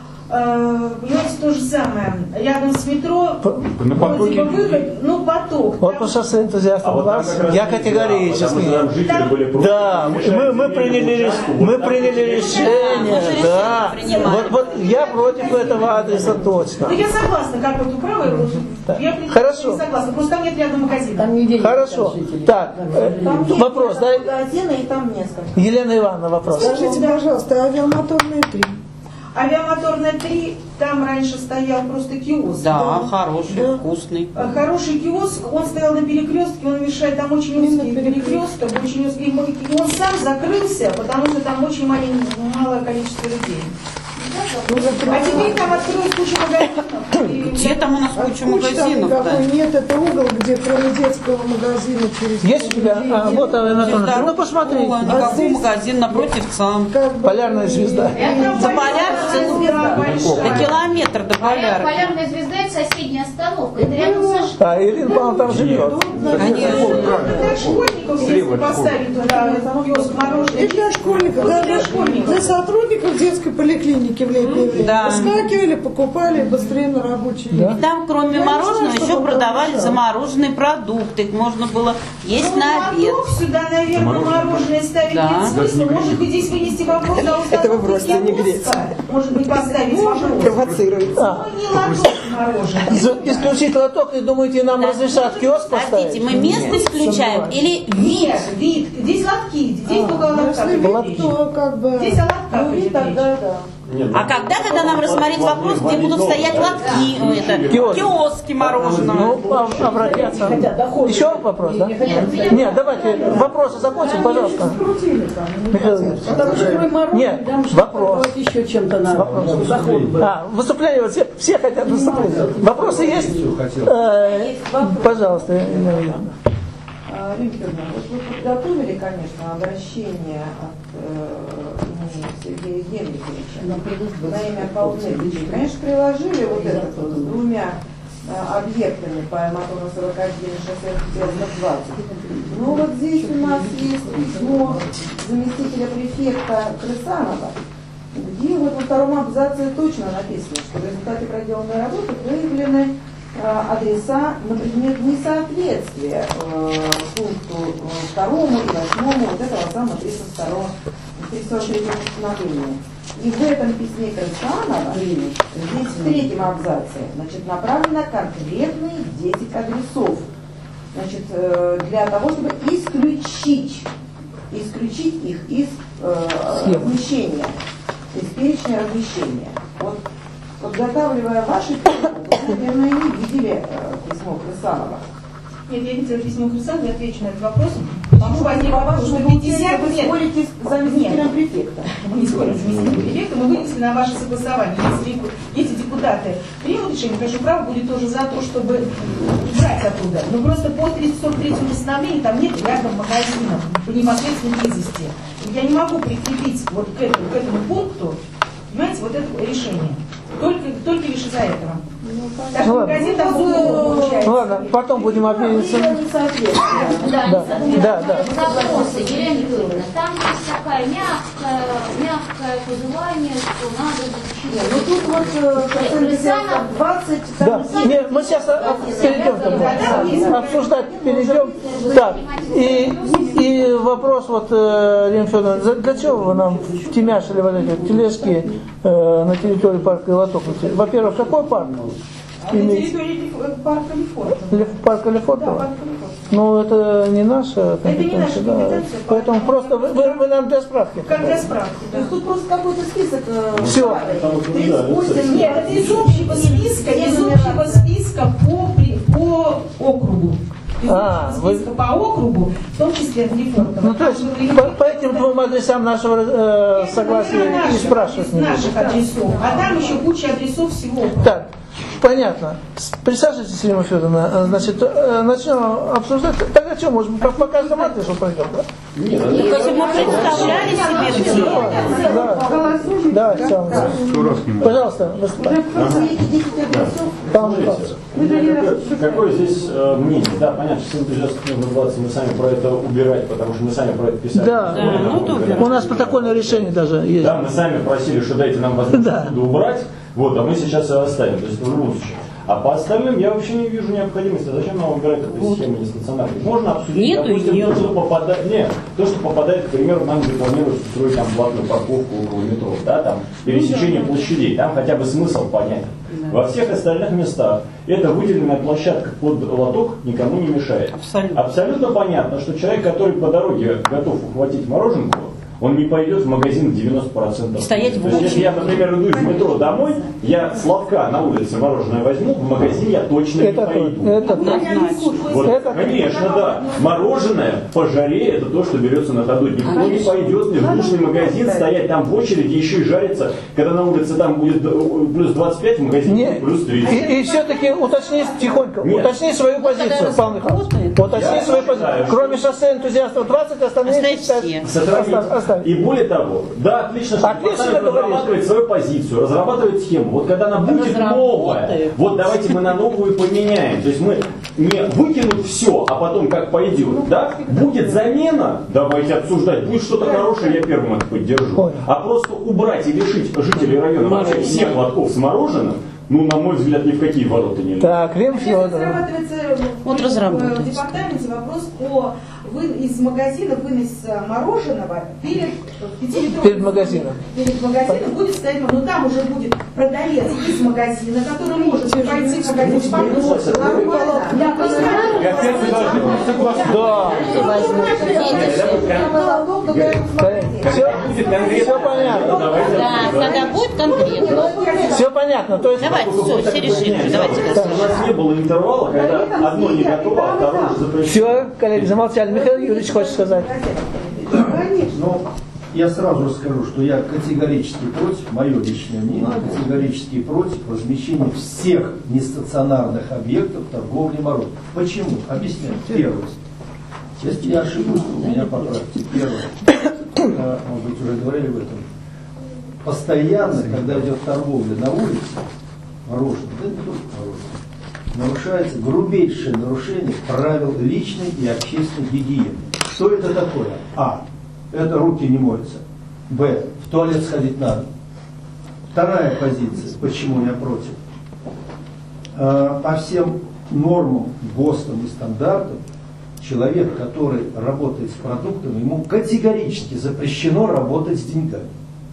э, понимаете, то же самое. Рядом с метро, на потоке. Выход, ну, поток. Вот по шоссе энтузиастов а двадцать, вот я категорически. Там, да, мы, мы, приняли, мы приняли решение, да. Вот, вот я против этого адреса точно. Ну, я согласна, как вот управа, да. Я Хорошо. не согласна, просто там нет рядом магазина. Там Хорошо. Так, там вопрос, да? Магазина и там несколько. Елена Ивановна, вопрос. Скажите, пожалуйста, авиамоторные три. Авиамоторная три, там раньше стоял просто киоск. Да, да. Хороший, да. Вкусный. Хороший киоск, он стоял на перекрестке, он мешает, там очень узкий перекресток, очень узкий, и он сам закрылся, потому что там очень маленькое, малое количество людей. А теперь там открылась куча магазинов. Где там у нас куча магазинов? Какой нет, это угол, где кроме детского магазина через... Есть у тебя? А, вот Анатолий. Ну посмотри. А здесь магазин напротив ЦАМ. Полярная звезда. За Полярной до километр до Полярной. Полярная звезда — это соседняя остановка. Это рядом со... А, Ирина Павловна там живет. Для школьников, если поставить туда киоск мороженое. И для школьников, да, для школьников. Для сотрудников детской поликлиники в летнее время. Да. Выскакивали, покупали быстрее на рабочий день. Да. Там, кроме Я мороженого, знаю, еще продавали замороженные продукты. Их можно было есть ну, на обед. Сюда, наверное, мороженое ставить да. нет смысла. Может быть, здесь вынести вопрос на установку. Это вы просто не греете. Может быть, поставить вопрос. Провоцируете. А. Ну, не лоток мороженое. Исключить лоток, и думаете, нам да. разрешат киоск поставить? Подождите, мы местный включаем или вид? Нет, вид. Здесь лотки, здесь а, только лотка. Если то как бы... Здесь лотка. Ну, вид тогда, да. Нет, а когда, когда нам рассмотреть вопрос, где будут стоять лотки, это, киоски. киоски мороженого? Ну, обратятся. Еще вопрос, да? Нет, нет, давайте вопросы закончим, пожалуйста. Нет, вопрос. Еще чем-то надо. А, выступление, вот все, все хотят выступления. Вопросы есть? Э, пожалуйста, Ирина. Римферна, вот вы подготовили, конечно, обращение от э, имени Сергея Генриховича на имя Паулетовича. Конечно, приложили вот это вот с двумя э, объектами по мотору сорок один и шоссе двадцать. Но вот здесь у нас есть письмо заместителя префекта Крысанова, где вот во втором абзаце точно написано, что в результате проделанной работы выявлены адреса на предмет несоответствия э, пункту второму и восьмому вот этого самого тридцать второго, тридцать третьего постановления. И в этом письме Крысанова, здесь в третьем абзаце, значит, направлено конкретные десять адресов, значит, э, для того, чтобы исключить, исключить их из э, размещения, из перечня размещения. Вот, подготавливая ваши письма, вы, наверное, не видели э, письмо Крысанова. Нет, я видела письмо Крысанова, я отвечу на этот вопрос. Могу возник вопрос, что пятьдесят вы спорите с заместителем префекта. Мы не спорим с заместителем префекта, мы вынесли на ваше согласование. Если, если депутаты примут решение, конечно, право будет тоже за то, чтобы убрать оттуда. Но просто по тридцать сорок третьему постановлению там нет рядом магазинов по непосредственной близости. Я не могу прикрепить вот к этому, к этому пункту, понимаете, вот это решение. Только, только лишь из-за этого. Ну, магазин там ну, ладно, потом будем обмениваться. Да, да, да, да. Запросы, Елена Юрьевна, там есть такая мягкая, мягкое пожелание, что надо защитить. Ну тут вот двадцать... Да, не, мы сейчас перейдем, обсуждать перейдем. Так, и, и вопрос вот, Ирина Федоровна, для чего вы нам втемяшили вот эти тележки э, на территории парка Лоток? Во-первых, какой парк? На территории парка Лефортово. Парка Лефортово? Да, парка Лефортово. Ну, это не наша компетенция. Это не наша компетенция. Да. Поэтому просто вы, вы, вы нам для справки. Как для справки. То есть тут просто какой-то список. Все. тридцать восемь. Нет, это из общего списка, из общего списка по, по округу. Из а, общего списка вы... по округу, в том числе от Лефортово. Ну, то есть по, по этим двум адресам нашего э, согласия наших, и спрашивать не наших адресов. А там еще куча адресов всего. Так. Понятно. Присаживайтесь, Ирина Федоровна. Значит, начнем обсуждать. Тогда что, может быть, по, по каждому адресу пойдем, да? Нет, ну, если мы представляли себе все. Да, да, да. Пожалуйста, выступайте. Какое здесь э, мнение? Да, понятно, что семь двадцать мы сами про это убирать, потому что мы сами про это писали. Да, да. Ну, у нас протокольное решение даже есть. Да, мы сами просили, что дайте нам возможность да. убрать. Вот, а мы сейчас ее оставим, то есть в любом случае. А по остальным я вообще не вижу необходимости. Зачем нам убирать эту вот. схему нестационарную? Можно обсудить, нету, допустим, нету. то, что попадает, нет, то, что попадает, к примеру, нам планируют строить там платную парковку около метро, да, там, пересечение ну, да. площадей, там хотя бы смысл понятен. Да. Во всех остальных местах эта выделенная площадка под лоток никому не мешает. Абсолютно. Абсолютно понятно, что человек, который по дороге готов ухватить мороженку, он не пойдет в магазин девяносто процентов. Стоять в То есть, если очереди. я, например, иду из метро домой, я с лотка на улице мороженое возьму, в магазин я точно Это не пойду. это Вот, это конечно, да. Мороженое по жаре это то, что берется на ходу. Никто не пойдет в душный магазин, стоять там в очереди, еще и жариться, когда на улице там будет плюс двадцать пять, в магазине Нет. плюс тридцать. И, и все-таки уточни тихонько, Нет. уточни свою позицию, Павел Михайлович. Уточни Я свою считаю, позицию. что- Кроме шоссе энтузиастов двадцать, остальные Оставить считают- все. Сохранить. оставь- оставь. И более того, да, отлично, что Отлично департамент говоришь. разрабатывает свою позицию, разрабатывает схему. Вот когда она будет новая, вот давайте мы на новую поменяем. То есть мы не выкинуть все, а потом как пойдет, да? Будет замена, давайте обсуждать, будет что-то хорошее, я первым это поддержу. А просто убрать и лишить жителей района вообще всех лотков с мороженым, ну, на мой взгляд, ни в какие ворота нельзя. Так, Рим Сейчас Федоров. разрабатывается Вот в разработается. департаменте вопрос о вы, из магазина вынос мороженого перед пятилитровым- Перед магазином. Перед магазином будет стоять, но там уже будет продавец из магазина, который может пойти в магазин Пусть покушать. приносят, ну, Нормально. Да, пусть И опять вы должны быть согласны. Да. Все, все понятно. Да, когда будет конкретно. Все понятно. То есть, Давайте, все, все решили. Давайте. У нас не было интервала, когда одно не готово, а второе уже запрещено. все, коллеги, замолчали. Михаил Юрьевич хочет сказать. Но я сразу скажу, что я категорически против, мое личное мнение, категорически против размещения всех нестационарных объектов торговли мороженым. Почему? Объясняю. Первое. Если я ошибусь, то меня поправьте. Первое. А, может быть, уже говорили об этом. Постоянно, когда идет торговля на улице, мороженое, да не только мороженое, нарушается грубейшее нарушение правил личной и общественной гигиены. Что это такое? А. Это руки не моются. Б. В туалет сходить надо. Вторая позиция, почему я против. Э, по всем нормам, ГОСТам и стандартам, человек, который работает с продуктами, ему категорически запрещено работать с деньгами.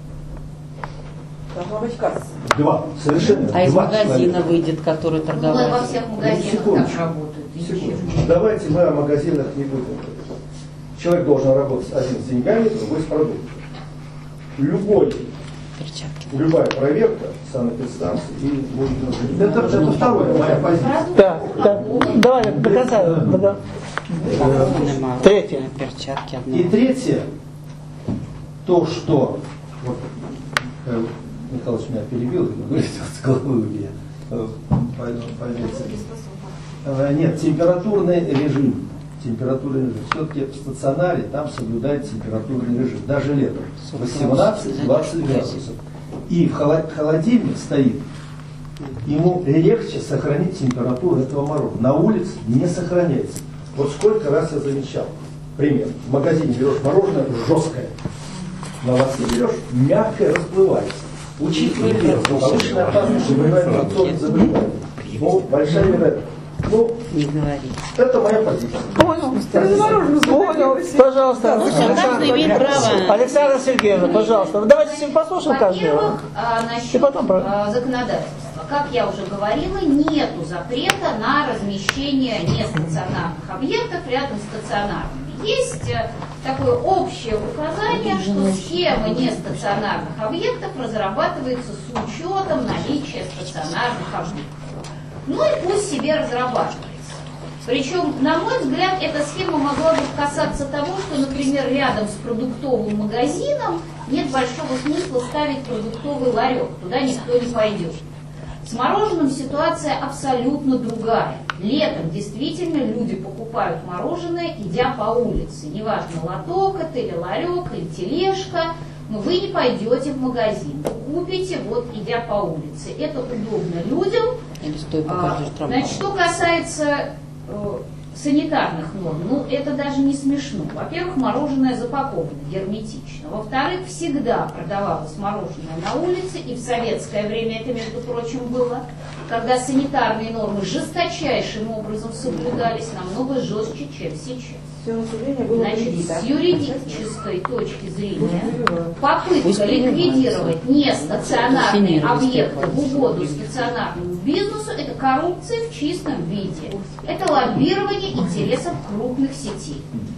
Должна быть касса. Два. Совершенно. А из два магазина человека. выйдет, который Ну, торговал. во всех магазинах Секундочку. так работают. и ничего. Секундочку. Давайте мы о магазинах не будем. Человек должен работать один с деньгами, другой с продуктами. Любой, любая проверка санэпидстанции и будет нужен. Это, это второе, моя позиция. Так, так, давай до конца. до- Третье. Перчатки И третье, то, что вот, Михаил Михайлович меня перебил, и говорит, с головы у меня. э, пойду, пойдете. Э, Нет, температурный режим. Температурный режим. Все-таки в стационаре там соблюдает температурный режим. Даже летом. восемнадцать-двадцать градусов. И в холод- холодильник стоит. Ему легче сохранить температуру этого мороженого. На улице не сохраняется. Вот сколько раз я замечал. Пример. В магазине берешь мороженое жесткое. На лотке берешь, мягкое расплывается. Учитывая это, повышенная опасность заболевания инфекционных заболеваний. Ну, большая вероятность. Ну, не говори. Это моя позиция. Понял. Понял. Пожалуйста. Ну, все, каждый имеет право. Александра Сергеевна, пожалуйста. Ну, давайте всем послушаем каждого. Во-первых, а, насчет И потом про- а, законодательства. Как я уже говорила, нету запрета на размещение нестационарных объектов рядом с стационарными. Есть э, такое общее указание, что схема нестационарных объектов разрабатывается с учетом наличия стационарных объектов. Ну и пусть себе разрабатывается. Причем, на мой взгляд, эта схема могла бы касаться того, что, например, рядом с продуктовым магазином нет большого смысла ставить продуктовый ларек. Туда никто не пойдет. С мороженым ситуация абсолютно другая. Летом действительно люди покупают мороженое, идя по улице. Неважно, лоток это или ларек, или тележка, но вы не пойдете в магазин. Вы купите, вот идя по улице. Это удобно людям. Или стоя по А, каждой штрафу. Значит, что касается э, санитарных норм, ну это даже не смешно. Во-первых, мороженое запаковано герметично. Во-вторых, всегда продавалось мороженое на улице, и в советское время это, между прочим, было, когда санитарные нормы жесточайшим образом соблюдались, намного жестче, чем сейчас. Все население было Значит, привито. с юридической точки зрения Пусть попытка принимается. ликвидировать нестационарные Дефинировать объекты как в угоду стационарному бизнесу – это коррупция в чистом виде. Это лоббирование интересов крупных сетей.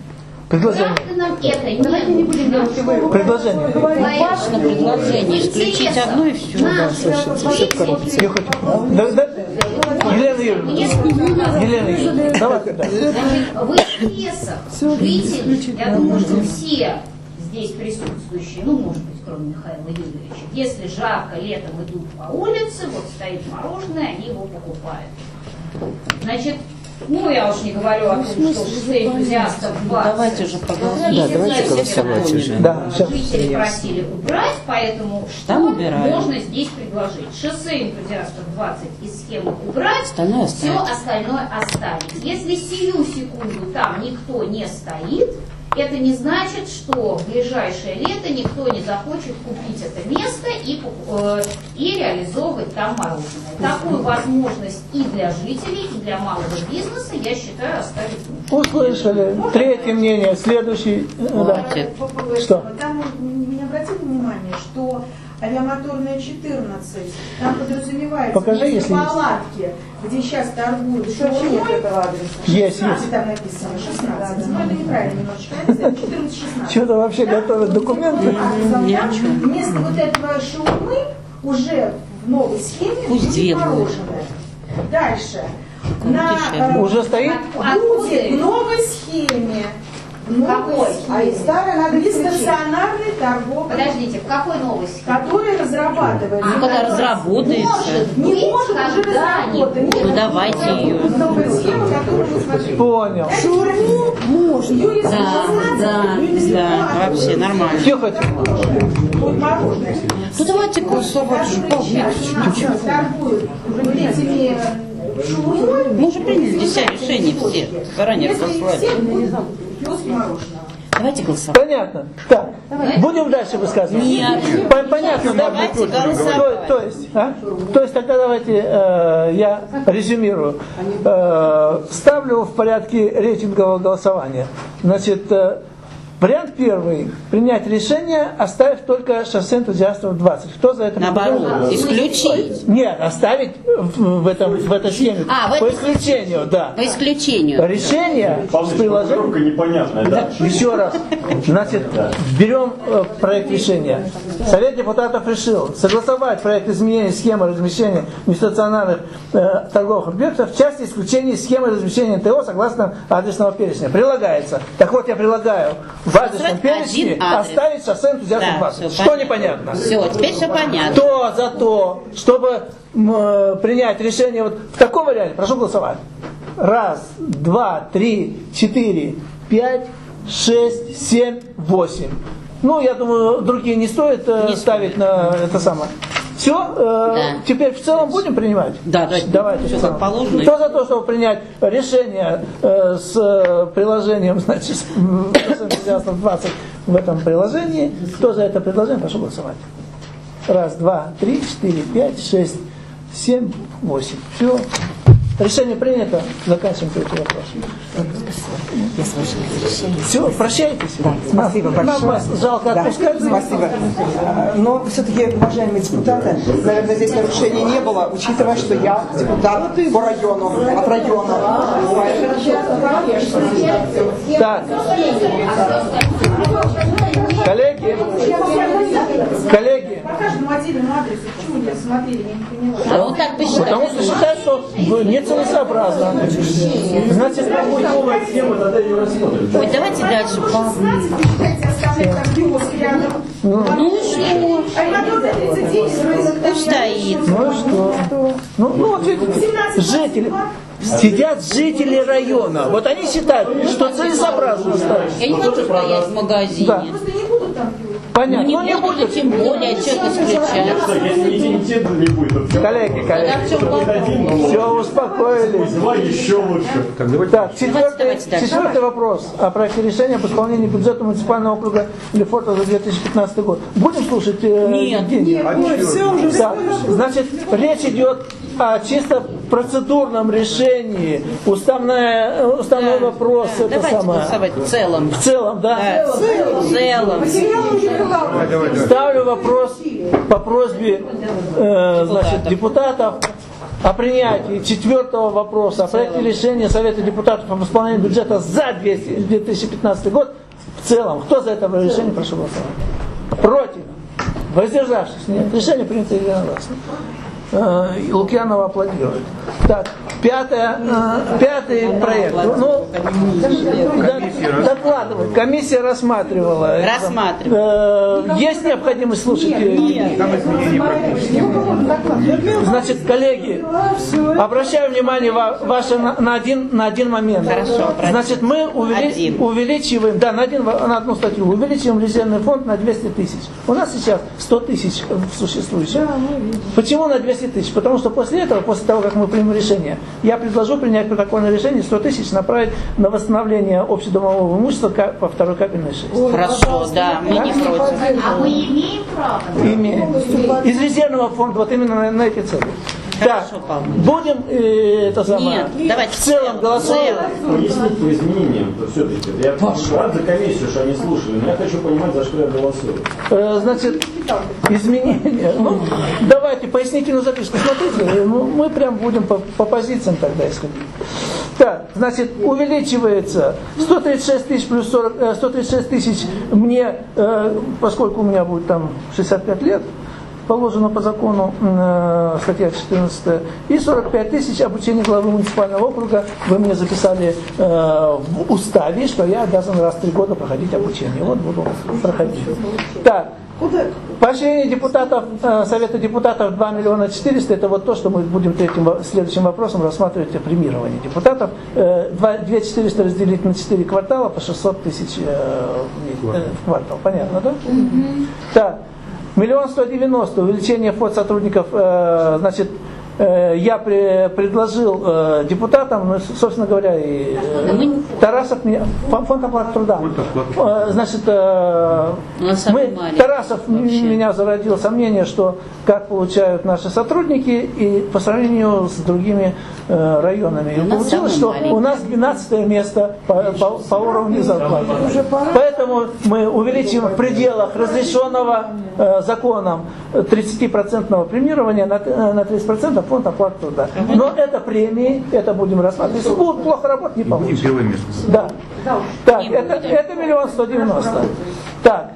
Предложение. Как нам это не будем делать? Предложение. Конечно, предложение. Исключить одно и все. Да, совершенно. Я хочу. Да, да. Елена Юрьевна. Елена Юрьевна. Давай. Да. В интересах жителей, я думаю, что все здесь присутствующие, ну, может быть, кроме Михаила Юрьевича, если жарко, летом идут по улице, вот стоит мороженое, они его покупают. Значит, ну, я уж не говорю о том, что шоссе энтузиастов двадцать. Давайте уже проголосуем. Да, давайте голосовать уже. Да, жители просили убрать, поэтому что можно здесь предложить? Шоссе энтузиастов двадцать из схемы убрать, остальное все остальное оставить. Если сию секунду там никто не стоит, это не значит, что в ближайшее лето никто не захочет купить это место и, э, и реализовывать там мороженое. Такую возможность и для жителей, и для малого бизнеса, я считаю, оставить нужно. Услышали. Третье мнение. Следующий. Да. Что? Там не обратили внимание, что авиамоторная четырнадцать, там подразумевается Покажи, если палатки, где сейчас торгуют шаурмой, этого адреса. Есть, шестнадцать есть. там написано, шестнадцать. Но это неправильно немножечко написано, четырнадцать шестнадцать. Что-то вообще готовят документы? Вместо вот этого шаурмы уже в новой схеме Пусть две будет мороженое. Дальше. На, уже стоит? Будет в новой схеме. Какой? А из старой надо нестационарный торговый. Подождите, в какой новости? Который разрабатывается. Ну, когда разработается. Может, не быть, может уже разработан. Ну, давайте ее. Новая схема, которую мы смотрели. Понял. Шаурму можно. Да, да, да, вообще нормально. Тихо. Вот мороженое. Ну, давайте голосовать. Торгуют уже этими шаурмой. Мы уже приняли здесь решение все. Заранее Если разослали. все будут киоски мороженого. Давайте голосовать. Понятно. Так, будем дальше высказывать. Нет. Понятно, давайте голосовать. То, то есть, а? То есть тогда давайте э, я резюмирую. Э, ставлю в порядке рейтингового голосования. Значит, э, вариант первый. Принять решение, оставив только шоссе энтузиастов двадцать. Кто за это? Наоборот, исключить. Нет, оставить в, в, этом, в этой схеме. А, в по этой исключению, да. По исключению. Решение с приложением. непонятная, да? Еще раз. Значит, берем э, проект решения. Совет депутатов решил согласовать проект изменения схемы размещения нестационарных э, торговых объектов в части исключения схемы размещения ТО согласно адресного перечня. Прилагается. Так вот, я предлагаю в адресном перечне оставить шоссе энтузиастов Да, двадцать. все Что понятно. непонятно? Все, теперь все понятно. Кто за то, чтобы м, принять решение вот в таком варианте? Прошу голосовать. Раз, два, три, четыре, пять, шесть, семь, восемь. Ну, я думаю, другие не стоит э, Не ставить стоит. на это самое. Все, э, Да. теперь в целом будем принимать? Да, да. Давайте. Все в целом. как положено. Кто за то, чтобы принять решение э, с э, приложением, значит, с энтузиастов двадцать в этом приложении? Кто за это предложение? Прошу голосовать. Раз, два, три, четыре, пять, шесть, семь, восемь. Все. Решение принято. Заканчиваем третий вопрос. Я с вашим разрешением. Все, прощайтесь. Да, спасибо Нам большое. вас жалко Да, отпускать. спасибо. Но все-таки, уважаемые депутаты, наверное, здесь нарушений не было, учитывая, что я депутат по району, от района. Так. Коллеги, коллеги, По каждому отдельному адресу, почему не рассмотрели, я не поняла. А вот так посчитать. потому что считаю, что нецелесообразно. Значит, Ой, давайте дальше. по- Ну и что? Пусть стоит. ну и что? Ну, ну вот ведь жители, сидят жители района. Вот они считают, что целесообразно ставить. Я не хочу стоять в магазине. Да. Понятно. Ну, не будут, тем более, что-то исключать. Если не те, то не будет. то всё. Коллеги, коллеги, все успокоились. Два еще лучше. Так, давайте. Так, четвертый, давайте дальше. четвертый вопрос о проекте решения об исполнении бюджета муниципального округа Лефорта за две тысячи пятнадцатый год. Будем слушать э, Нет. Евгения? Ой, все уже Так, значит, речь идет о чисто процедурном решении. Уставная, э, уставной Да, вопрос. да. Это Давайте самое. голосовать в целом. В целом, да? Да, в целом. Давай, давай, давай. Ставлю вопрос по просьбе э, значит, депутатов о принятии четвертого вопроса, о проекте решения Совета депутатов об исполнении бюджета за две тысячи пятнадцатый год в целом. Кто за это решение, прошу голосовать. Против? Воздержавшись? Нет. Решение принято единогласно. Лукьянова аплодирует. Так, пятое, э, пятый проект. Ну, да, докладывай. Комиссия рассматривала. Рассматривала. Э, есть необходимость слушать? Нет. Значит, коллеги, обращаю внимание ва- ваше на, на, один, на один момент. Хорошо, Значит, мы увели, увеличиваем, да, на, один, на одну статью, увеличиваем резервный фонд на двести тысяч. У нас сейчас сто тысяч в существующем. Почему на двести тысяч? Потому что после этого, после того, как мы примем решение, я предложу принять протокольное решение сто тысяч направить на восстановление общедомового имущества по второй капельной шесть. Хорошо, да, мы не против. А мы имеем право? Имеем. Из резервного фонда, вот именно на, на эти цели. Хорошо, так, будем э, это самое. Нет, давайте в целом голосуем. Пояснить по изменениям, то все-таки. Я рад за комиссию, что они слушали, но я хочу понимать, за что я голосую. Э, значит, изменения. Ну, давайте пояснительную записку. Смотрите, ну, мы прям будем по, по позициям тогда исходить. Так, значит, увеличивается сто тридцать шесть тысяч плюс сорок, э, сто тридцать шесть тысяч мне, э, поскольку у меня будет там шестьдесят пять лет, положено по закону, э, статья четырнадцатая, и сорок пять тысяч обучение главы муниципального округа. Вы мне записали э, в уставе, что я обязан раз в три года проходить обучение. Вот буду проходить. Так, поощрение депутатов, э, Совета депутатов два миллиона четыреста, это вот то, что мы будем третьим, следующим вопросом рассматривать, премирование депутатов. Э, две тысячи четыреста разделить на четыре квартала по шестьсот тысяч э, в квартал. Понятно, да? Mm-hmm. Так. Миллион сто девяносто, увеличение фонд сотрудников, э, значит, э, я при, предложил э, депутатам, ну, собственно говоря, и э, Тарасов, фонд оплаты труда. Э, значит, э, мы, Тарасов меня зародил сомнение, что как получают наши сотрудники и по сравнению с другими э, районами. И получилось, что у нас двенадцатое место по, по, по уровню зарплаты. Поэтому мы увеличим в пределах разрешенного э, законом тридцать процентов премирования на, на тридцать процентов фонд оплаты труда. Но это премии, это будем рассматривать. Если будут плохо работать, не получится. Да. Так, это, это миллион сто девяносто. Так.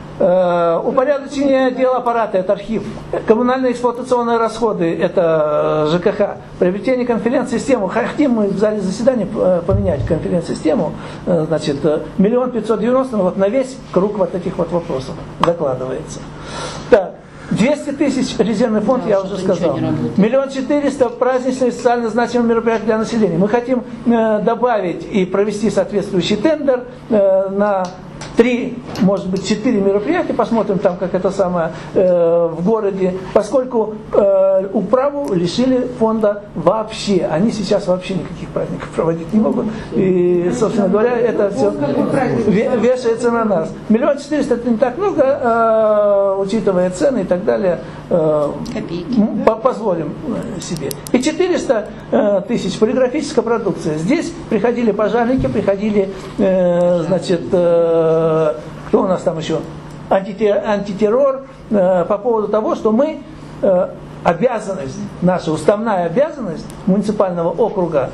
Э, упорядочение дел аппарата, это архив. Коммунальные эксплуатационные расходы, это ЖКХ. Приобретение конференц-системы. Хотим мы в зале заседаний поменять конференц-систему. Э, значит, миллион пятьсот девяносто, вот на весь круг вот таких вот вопросов закладывается. Так. двести тысяч резервный фонд, да, я уже сказал. Миллион четыреста праздничные социально значимые мероприятия для населения. Мы хотим э, добавить и провести соответствующий тендер э, на три, может быть, четыре мероприятия, посмотрим там, как это самое, э, в городе, поскольку э, управу лишили фонда вообще. Они сейчас вообще никаких праздников проводить не могут. И, собственно говоря, это все вешается на нас. Миллион четыреста это не так много, э, учитывая цены и так далее. Э, позволим себе. И четыреста тысяч полиграфическая продукция. Здесь приходили пожарники, приходили, э, значит, э, кто у нас там еще? Антитеррор, э, по поводу того, что мы э, обязанность, наша уставная обязанность муниципального округа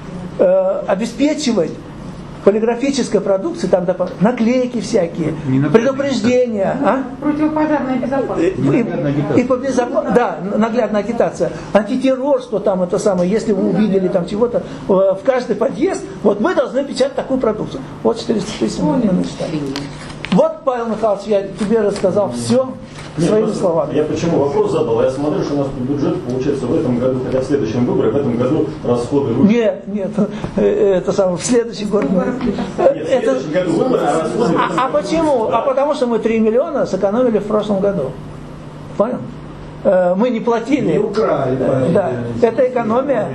э, обеспечивать полиграфической продукции, там наклейки всякие, предупреждения. А? Противопожарная безопасность. И, и по безопасности, да, наглядная агитация. Антитеррор, что там это самое, если вы увидели там чего-то, в каждый подъезд, вот мы должны печатать такую продукцию. Вот четыреста тысяч мы насчитали. Вот, Павел Михайлович, я тебе рассказал все своими Нет, словами. Я почему вопрос задал? Я смотрю, что у нас бюджет получается в этом году, хотя в следующем выборе, в этом году расходы выше. Нет, нет, это самое, в следующий год. Мы... Нет, в следующем году выборы, а расходы... А, а почему? А потому что мы три миллиона сэкономили в прошлом году. Понял? Мы не платили. Не украли. Да. Это экономия.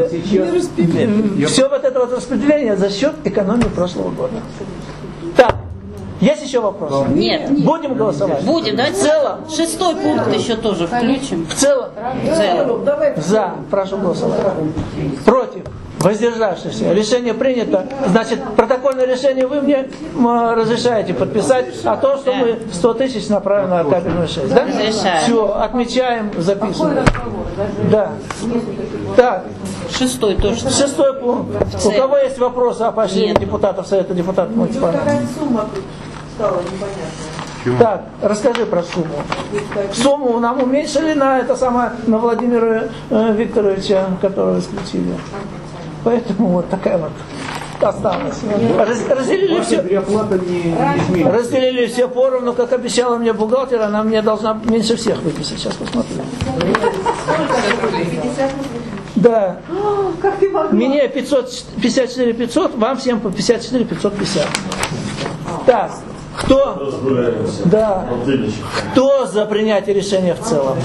Все вот это вот распределение за счет экономии прошлого года. Так. Есть еще вопросы? Нет. Будем голосовать? Будем. Давайте в целом. Шестой пункт еще тоже включим. В целом? В целом. За. Прошу голосовать. Против. Воздержавшийся. Решение принято. Значит, протокольное решение вы мне разрешаете подписать, а то, что мы сто тысяч направим на кабельную шесть. Да? Все, отмечаем, записываем. Да. Так. Шестой тоже. Шестой пункт. У кого есть вопросы о поощрении депутатов Совета депутатов муниципального? Какая сумма тут стала непонятная? Так, расскажи про сумму. Сумму нам уменьшили на это самое, на Владимира э, Викторовича, которого исключили. Поэтому вот такая вот осталась. Раз, разделили все, разделили все поровну, как обещала мне бухгалтер, она мне должна меньше всех выписать. Сейчас посмотрю. Да. Мне пятьсот пятьдесят четыре пятьсот, вам всем по пятьдесят четыре пятьсот пятьдесят. Так. Кто? Да. Кто за принятие решения в целом?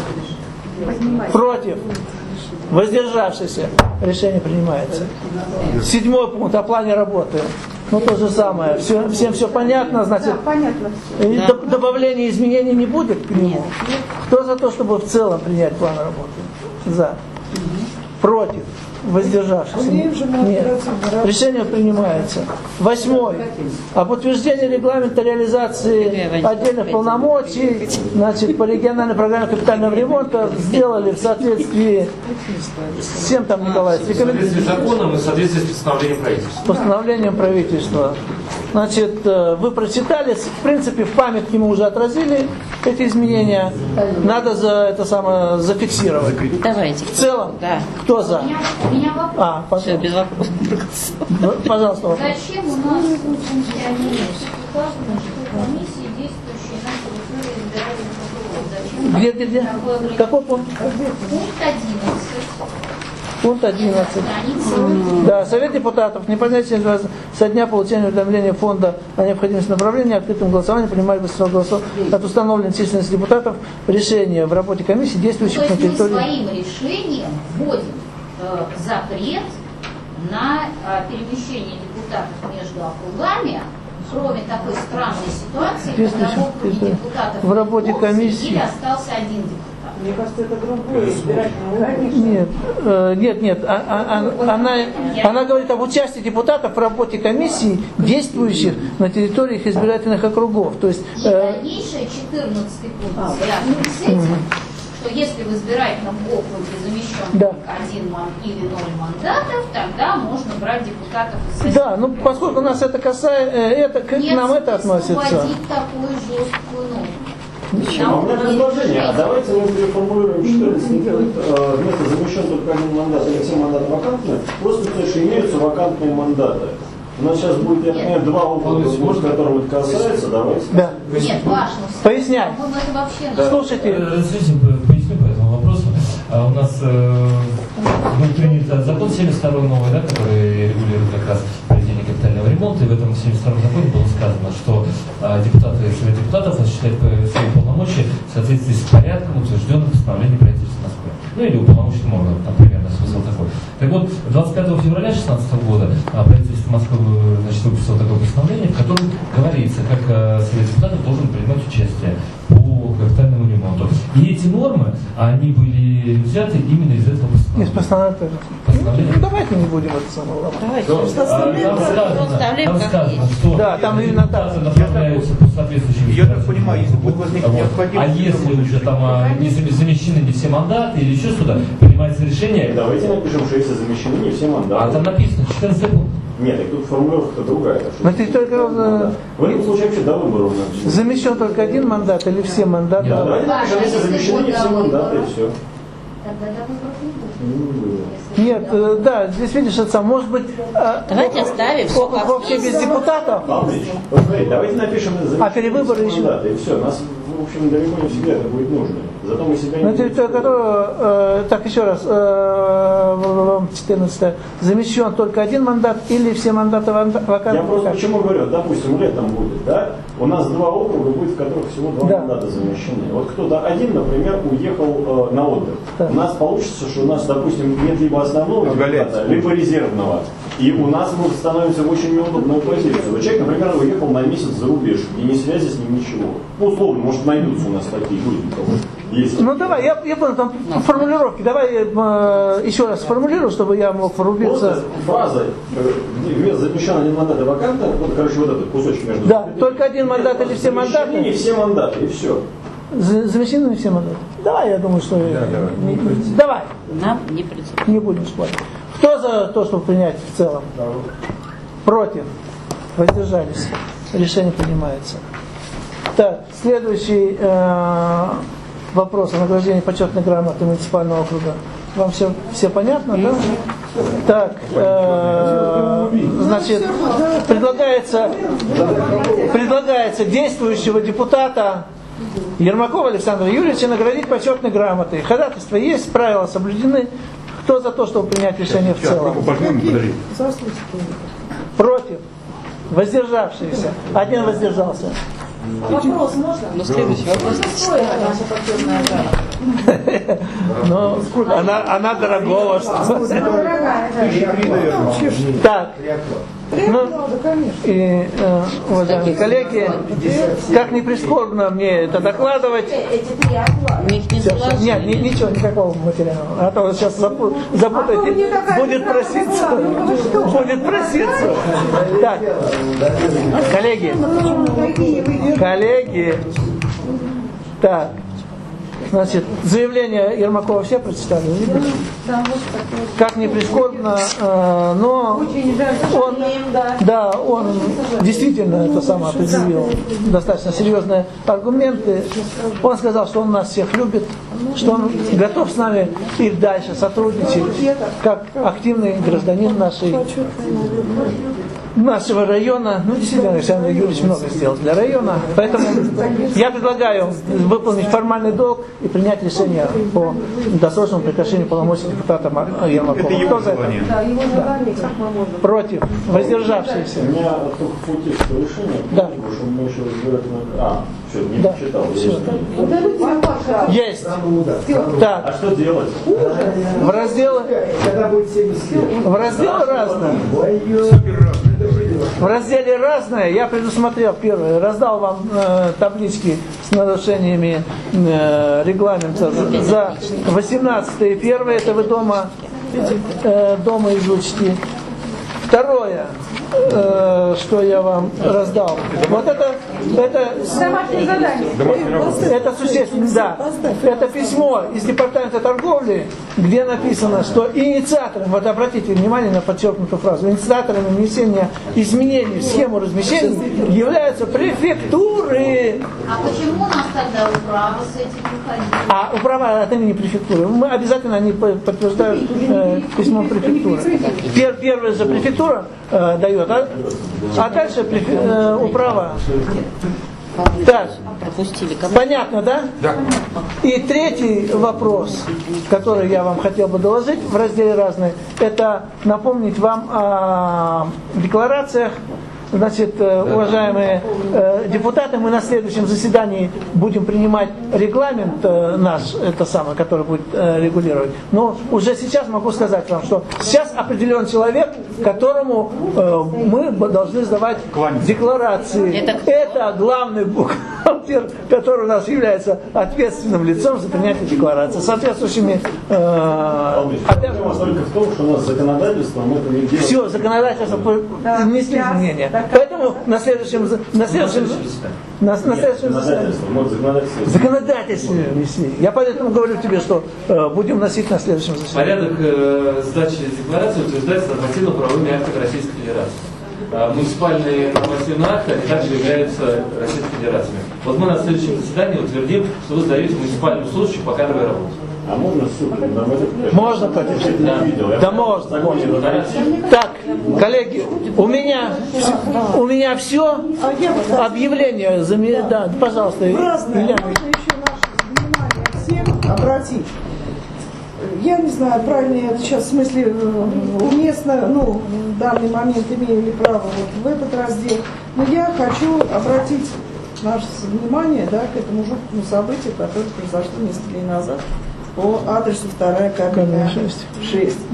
Против? Воздержавшийся? Решение принимается. Седьмой пункт о плане работы. Ну то же самое. Все, всем все понятно, значит. Да, понятно. Да. Добавления изменений не будет к нему? Кто за то, чтобы в целом принять план работы? За. Против? Воздержавшись? Нет. Решение принимается. Восьмой. Об утверждении регламента реализации отдельных полномочий, значит, по региональной программе капитального ремонта сделали в соответствии с чем там, Николай? В соответствии с законом и в соответствии с постановлением правительства. Постановлением правительства. Значит, вы прочитали, в принципе, в памятке мы уже отразили эти изменения. Надо за это самое зафиксировать. Давайте. В целом, да. Кто за? У меня вопрос. А, Все, без вопросов. Пожалуйста. Вопрос. Зачем у нас функционирует указано, что комиссии, действующие на территории избирательных округов? Зачем? Где, где, где? Какой пункт? Пункт одиннадцать. Пункт одиннадцать. Да, Совет депутатов непосредственно со дня получения уведомления фонда о необходимости направления открытым голосованием принимает большинство голосов от установленной численности депутатов решения в работе комиссии, действующих на территории. То есть мы своим решением вводим э, запрет на э, перемещение депутатов между округами, кроме такой странной ситуации, когда в округе депутатов в работе комиссии или остался один депутат. Мне кажется, это другое избирательное. Нет, э, нет, нет. А, а, она, она говорит об участии депутатов в работе комиссий, действующих на территориях избирательных округов. То есть, И э, дальнейшее четырнадцатый пункт связан с этим, что если в избирательном округе замещен да. один ман или ноль мандатов, тогда можно брать депутатов из соседей. Да, ну поскольку нас это касается, это, к Нет, нам это относится. вводить такую жесткую норму. А у меня предложение, а давайте мы переформулируем четырнадцатый пункт, э, вместо замещен только один мандат или все мандаты вакантные, просто потому что имеются вакантные мандаты. У нас сейчас будет, я понимаю, два округа, которым это касается, давайте. Да. Нет, важно. Поясняй. По-моему, это вообще... Да. Слушайте. Разрешите, поясню по этому вопросу. А у нас э, был принят закон семьдесят второй новый, да, который регулирует как раз проведение капитального ремонта, и в этом семьдесят втором законе было сказано, что э, депутаты и совет депутатов осуществляют свои полномочия в соответствии с порядком, утвержденным постановлением правительства Москвы. Ну или уполномоченным органом, там примерно смысл такой. Так вот, двадцать пятого февраля две тысячи шестнадцатого года правительство Москвы, значит, выпустило такое постановление, в котором говорится, как э, совет депутатов должен принимать участие по капитальному ремонту. И эти нормы, они были взяты именно из этого постановления. Из постановления. Постановление. Ну, давайте не будем это самое ломать. Давайте. Там сказано, там сказано, что да, там именно так направляются по соответствующим. Я так понимаю, если будет возникнуть необходимость. А если уже там а, не замещены не все мандаты или еще что-то, принимается решение. Давайте напишем, что если замещены не все мандаты. А там написано четырнадцатый пункт. Нет, так тут формулировка другая. На территории да. В этом случае вообще до выборов надо. Замещен только один мандат или все мандаты? Нет, давайте напишем, если замещены не все мандаты, и все. Тогда до выборов не будет. Нет, да, здесь видишь, это сам, может быть, давайте оставим все как вообще без депутатов. Давайте напишем а перевыборы еще. И все, нас, в общем, далеко не всегда это будет нужно. Зато мы себя не... На территории которого, э, так еще раз, э, четырнадцатое, замещен только один мандат или все мандаты вакантны? Я просто почему говорю, допустим, летом будет, да? У нас два округа будет, в которых всего два да. мандата замещены. Вот кто-то один, например, уехал э, на отдых. Да. У нас получится, что у нас, допустим, нет либо основного депутата, либо резервного. И у нас мы становимся в очень неудобную позицию. Вот человек, например, уехал на месяц за рубеж, и не связи с ним ничего. Ну, условно, может, найдутся у нас такие люди, у кого есть. Ну, давай, я, я понял, там формулировки. Давай э, еще раз сформулирую, чтобы я мог врубиться. Просто фраза, где запрещен один мандат и вакантный, вот, короче, вот этот кусочек между... Да, только один мандат или все мандаты? Не все мандаты, и все. Замещены все мандаты? Давай, я думаю, что... Да, давай. Не, давай. Нам не придется. Не будем спорить. Кто за то, чтобы принять в целом? Против? Воздержались? Решение принимается. Так, следующий э, вопрос о награждении почетной грамоты муниципального округа. Вам все, все понятно, да? Так, э, значит, предлагается, предлагается действующего депутата Ермакова Александра Юрьевича наградить почетной грамотой. Ходатайства есть, правила соблюдены. Кто за то, чтобы принять решение в целом? Против? Воздержавшиеся? Один воздержался. Вопрос можно? Ну, следующий вопрос. Ну, она, она дорогого, что. Так. Ну, и, э, уважаемые коллеги, как ни прискорбно мне это докладывать, все, нет, ни, ничего, никакого материала. А то сейчас запу, запутаете, будет проситься. Будет проситься. Так, коллеги, коллеги, так. Значит, заявление Ермакова все прочитали? Как ни прискорбно, э, но он, да, он действительно это самое предъявил достаточно серьезные аргументы. Он сказал, что он нас всех любит, что он готов с нами и дальше сотрудничать, как активный гражданин нашей, нашего района. Ну, действительно, Александр Юрьевич много сделал для района. Поэтому я предлагаю выполнить формальный долг и принять решение по досрочному прекращению полномочий депутата Ермакова. Кто за это? Да, его желание, как мы можем. Против? Воздержавшиеся? У меня только футическое решение. Да. Потому что мы еще разбирательно... А, все, не да. прочитал. Есть. Так. А что делать? В разделы... В разделы разные. В разделе «Разное» я предусмотрел первое, раздал вам э, таблички с нарушениями э, регламента за восемнадцатое. Первое, это вы дома, э, дома изучите. Второе, э, что я вам раздал, вот это, это, это существенно, да, это письмо из департамента торговли, где написано, что инициатором, вот обратите внимание на подчеркнутую фразу, инициатором внесения изменений в схему размещения являются префектуры. А почему у нас тогда управа с этим выходила? А управа от имени префектуры. Мы обязательно они подтверждают э, письмом префектуры. Пер, первая же префектура э, дает, а, а дальше префе, э, управа. Так, понятно, да? Да. И третий вопрос, который я вам хотел бы доложить в разделе «Разные», это напомнить вам о декларациях. Значит, уважаемые э, депутаты, мы на следующем заседании будем принимать регламент э, наш, это самое, который будет э, регулировать. Но уже сейчас могу сказать вам, что сейчас определен человек, которому э, мы должны сдавать декларации. Это, это главный бухгалтер, который у нас является ответственным лицом за принятие декларации. Соответствующими... Э, Проблема только в том, что у нас законодательство, мы это не делаем. Все, законодательство внесли изменения. Поэтому на следующем, на следующем, на, на следующем законодательство, законодательство внесли. Я поэтому говорю тебе, что э, будем носить на следующем заседании. Порядок э, сдачи декларации утверждается нормативно-правовыми актами Российской Федерации. А муниципальные нормативные акты, они также являются Российской Федерацией. Вот мы на следующем заседании утвердим, что вы сдаете муниципальному служащему по кадровой работе. А можно супер? Можно, конечно. Да, да можно. Так, коллеги, у меня, у меня все. Объявление, да, пожалуйста, Илья. Обратить. Я не знаю, правильно я сейчас в смысле уместно, ну, в данный момент имею ли право вот в этот раздел, но я хочу обратить наше внимание, да, к этому жуткому событию, которое произошло несколько дней назад по адресу вторая Каменная шесть.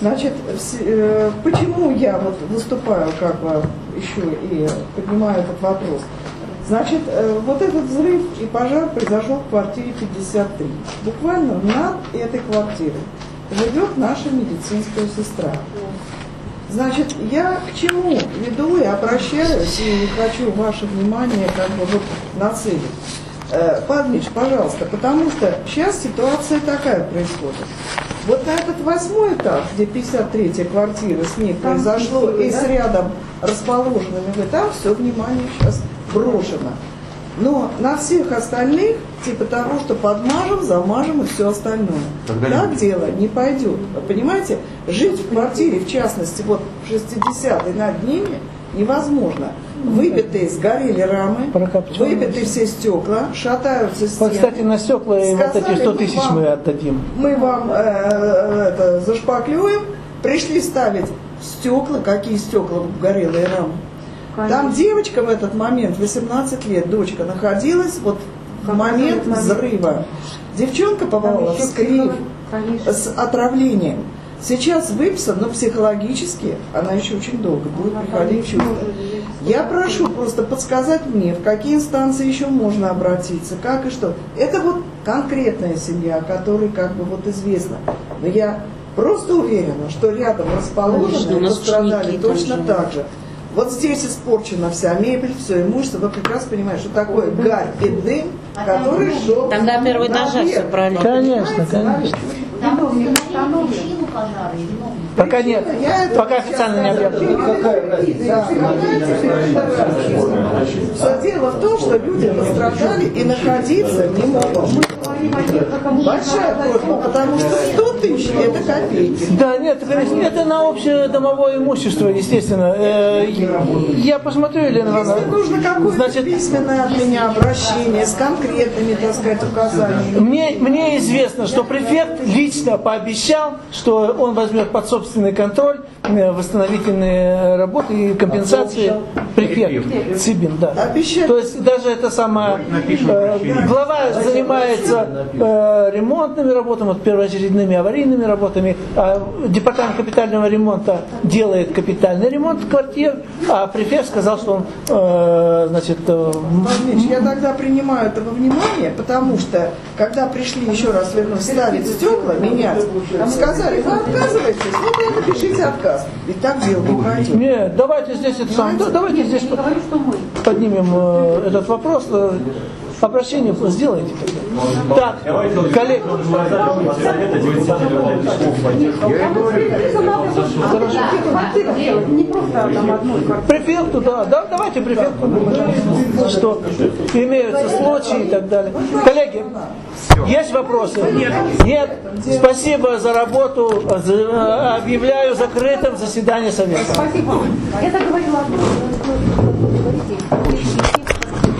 Значит, почему я вот выступаю, как бы, еще и поднимаю этот вопрос? Значит, вот этот взрыв и пожар произошел в квартире пятьдесят три. Буквально над этой квартирой живет наша медицинская сестра. Значит, я к чему веду и обращаюсь, и хочу ваше внимание как бы вот нацелить. Пан Мич, пожалуйста, потому что сейчас ситуация такая происходит. Вот на этот восьмой этаж, где пятьдесят третья квартира, с ней произошло, и с рядом расположенными, там все внимание сейчас брошено. Но на всех остальных, типа того, что подмажем, замажем и все остальное. Тогда так не... дело не пойдет. Вы понимаете, жить в квартире, в частности, вот в шестидесятые над ними, невозможно. Выбитые, сгорели рамы, выбиты все стекла, шатаются стены. Кстати, на стекла и вот эти сто тысяч мы, мы отдадим. Мы вам э, это, зашпаклюем, пришли ставить стекла, какие стекла, горелые рамы. Конечно. Там девочка в этот момент, восемнадцать лет, дочка, находилась вот в момент взрыва. Девчонка попала в скрив с отравлением. Сейчас выписан, но психологически она еще очень долго будет приходить в чувство. Я прошу просто подсказать мне, в какие инстанции еще можно обратиться, как и что. Это вот конкретная семья, которой как бы вот известно. Но я просто уверена, что рядом расположенные пострадали точно так же. Вот здесь испорчена вся мебель, все имущество. Вы прекрасно понимаете, что такое гарь и дым, который шел. Там до первого этажа все пролито. Конечно, конечно. Пока нет, пока официально не объявлено. Все дело в том, что люди пострадали и находиться не могут. Большая просьба, потому что сто тысяч это копейки. Да, нет, это на общее домовое имущество, естественно. Я посмотрю, Елена Ивановна. Если нужно какое-то письменное от меня обращение с конкретными, так сказать, указаниями. Мне, мне известно, что префект лично пообещал, что он возьмет под собственный контроль восстановительные работы и компенсации. Префект Цибин, да. Обещаю. То есть даже это самое э, глава занимается э, ремонтными работами, вот, первоочередными аварийными работами, а департамент капитального ремонта делает капитальный ремонт квартир, а префект сказал, что он э, значит... Э, Павлович, я тогда принимаю это во внимание, потому что когда пришли, еще раз вернусь, ставить стекла, менять, сказали, вы отказываетесь, ну вы напишите отказ. Ведь так дело не пойдет. Нет, давайте здесь это сам, давайте здесь поднимем э, этот вопрос. Э, обращение сделайте. Так, коллеги. Префекту, да, да, давайте префекту, что имеются случаи и так далее. Коллеги, есть вопросы? Нет. Нет. Спасибо за работу. Объявляю закрытым заседание совета. Спасибо. Я так говорила.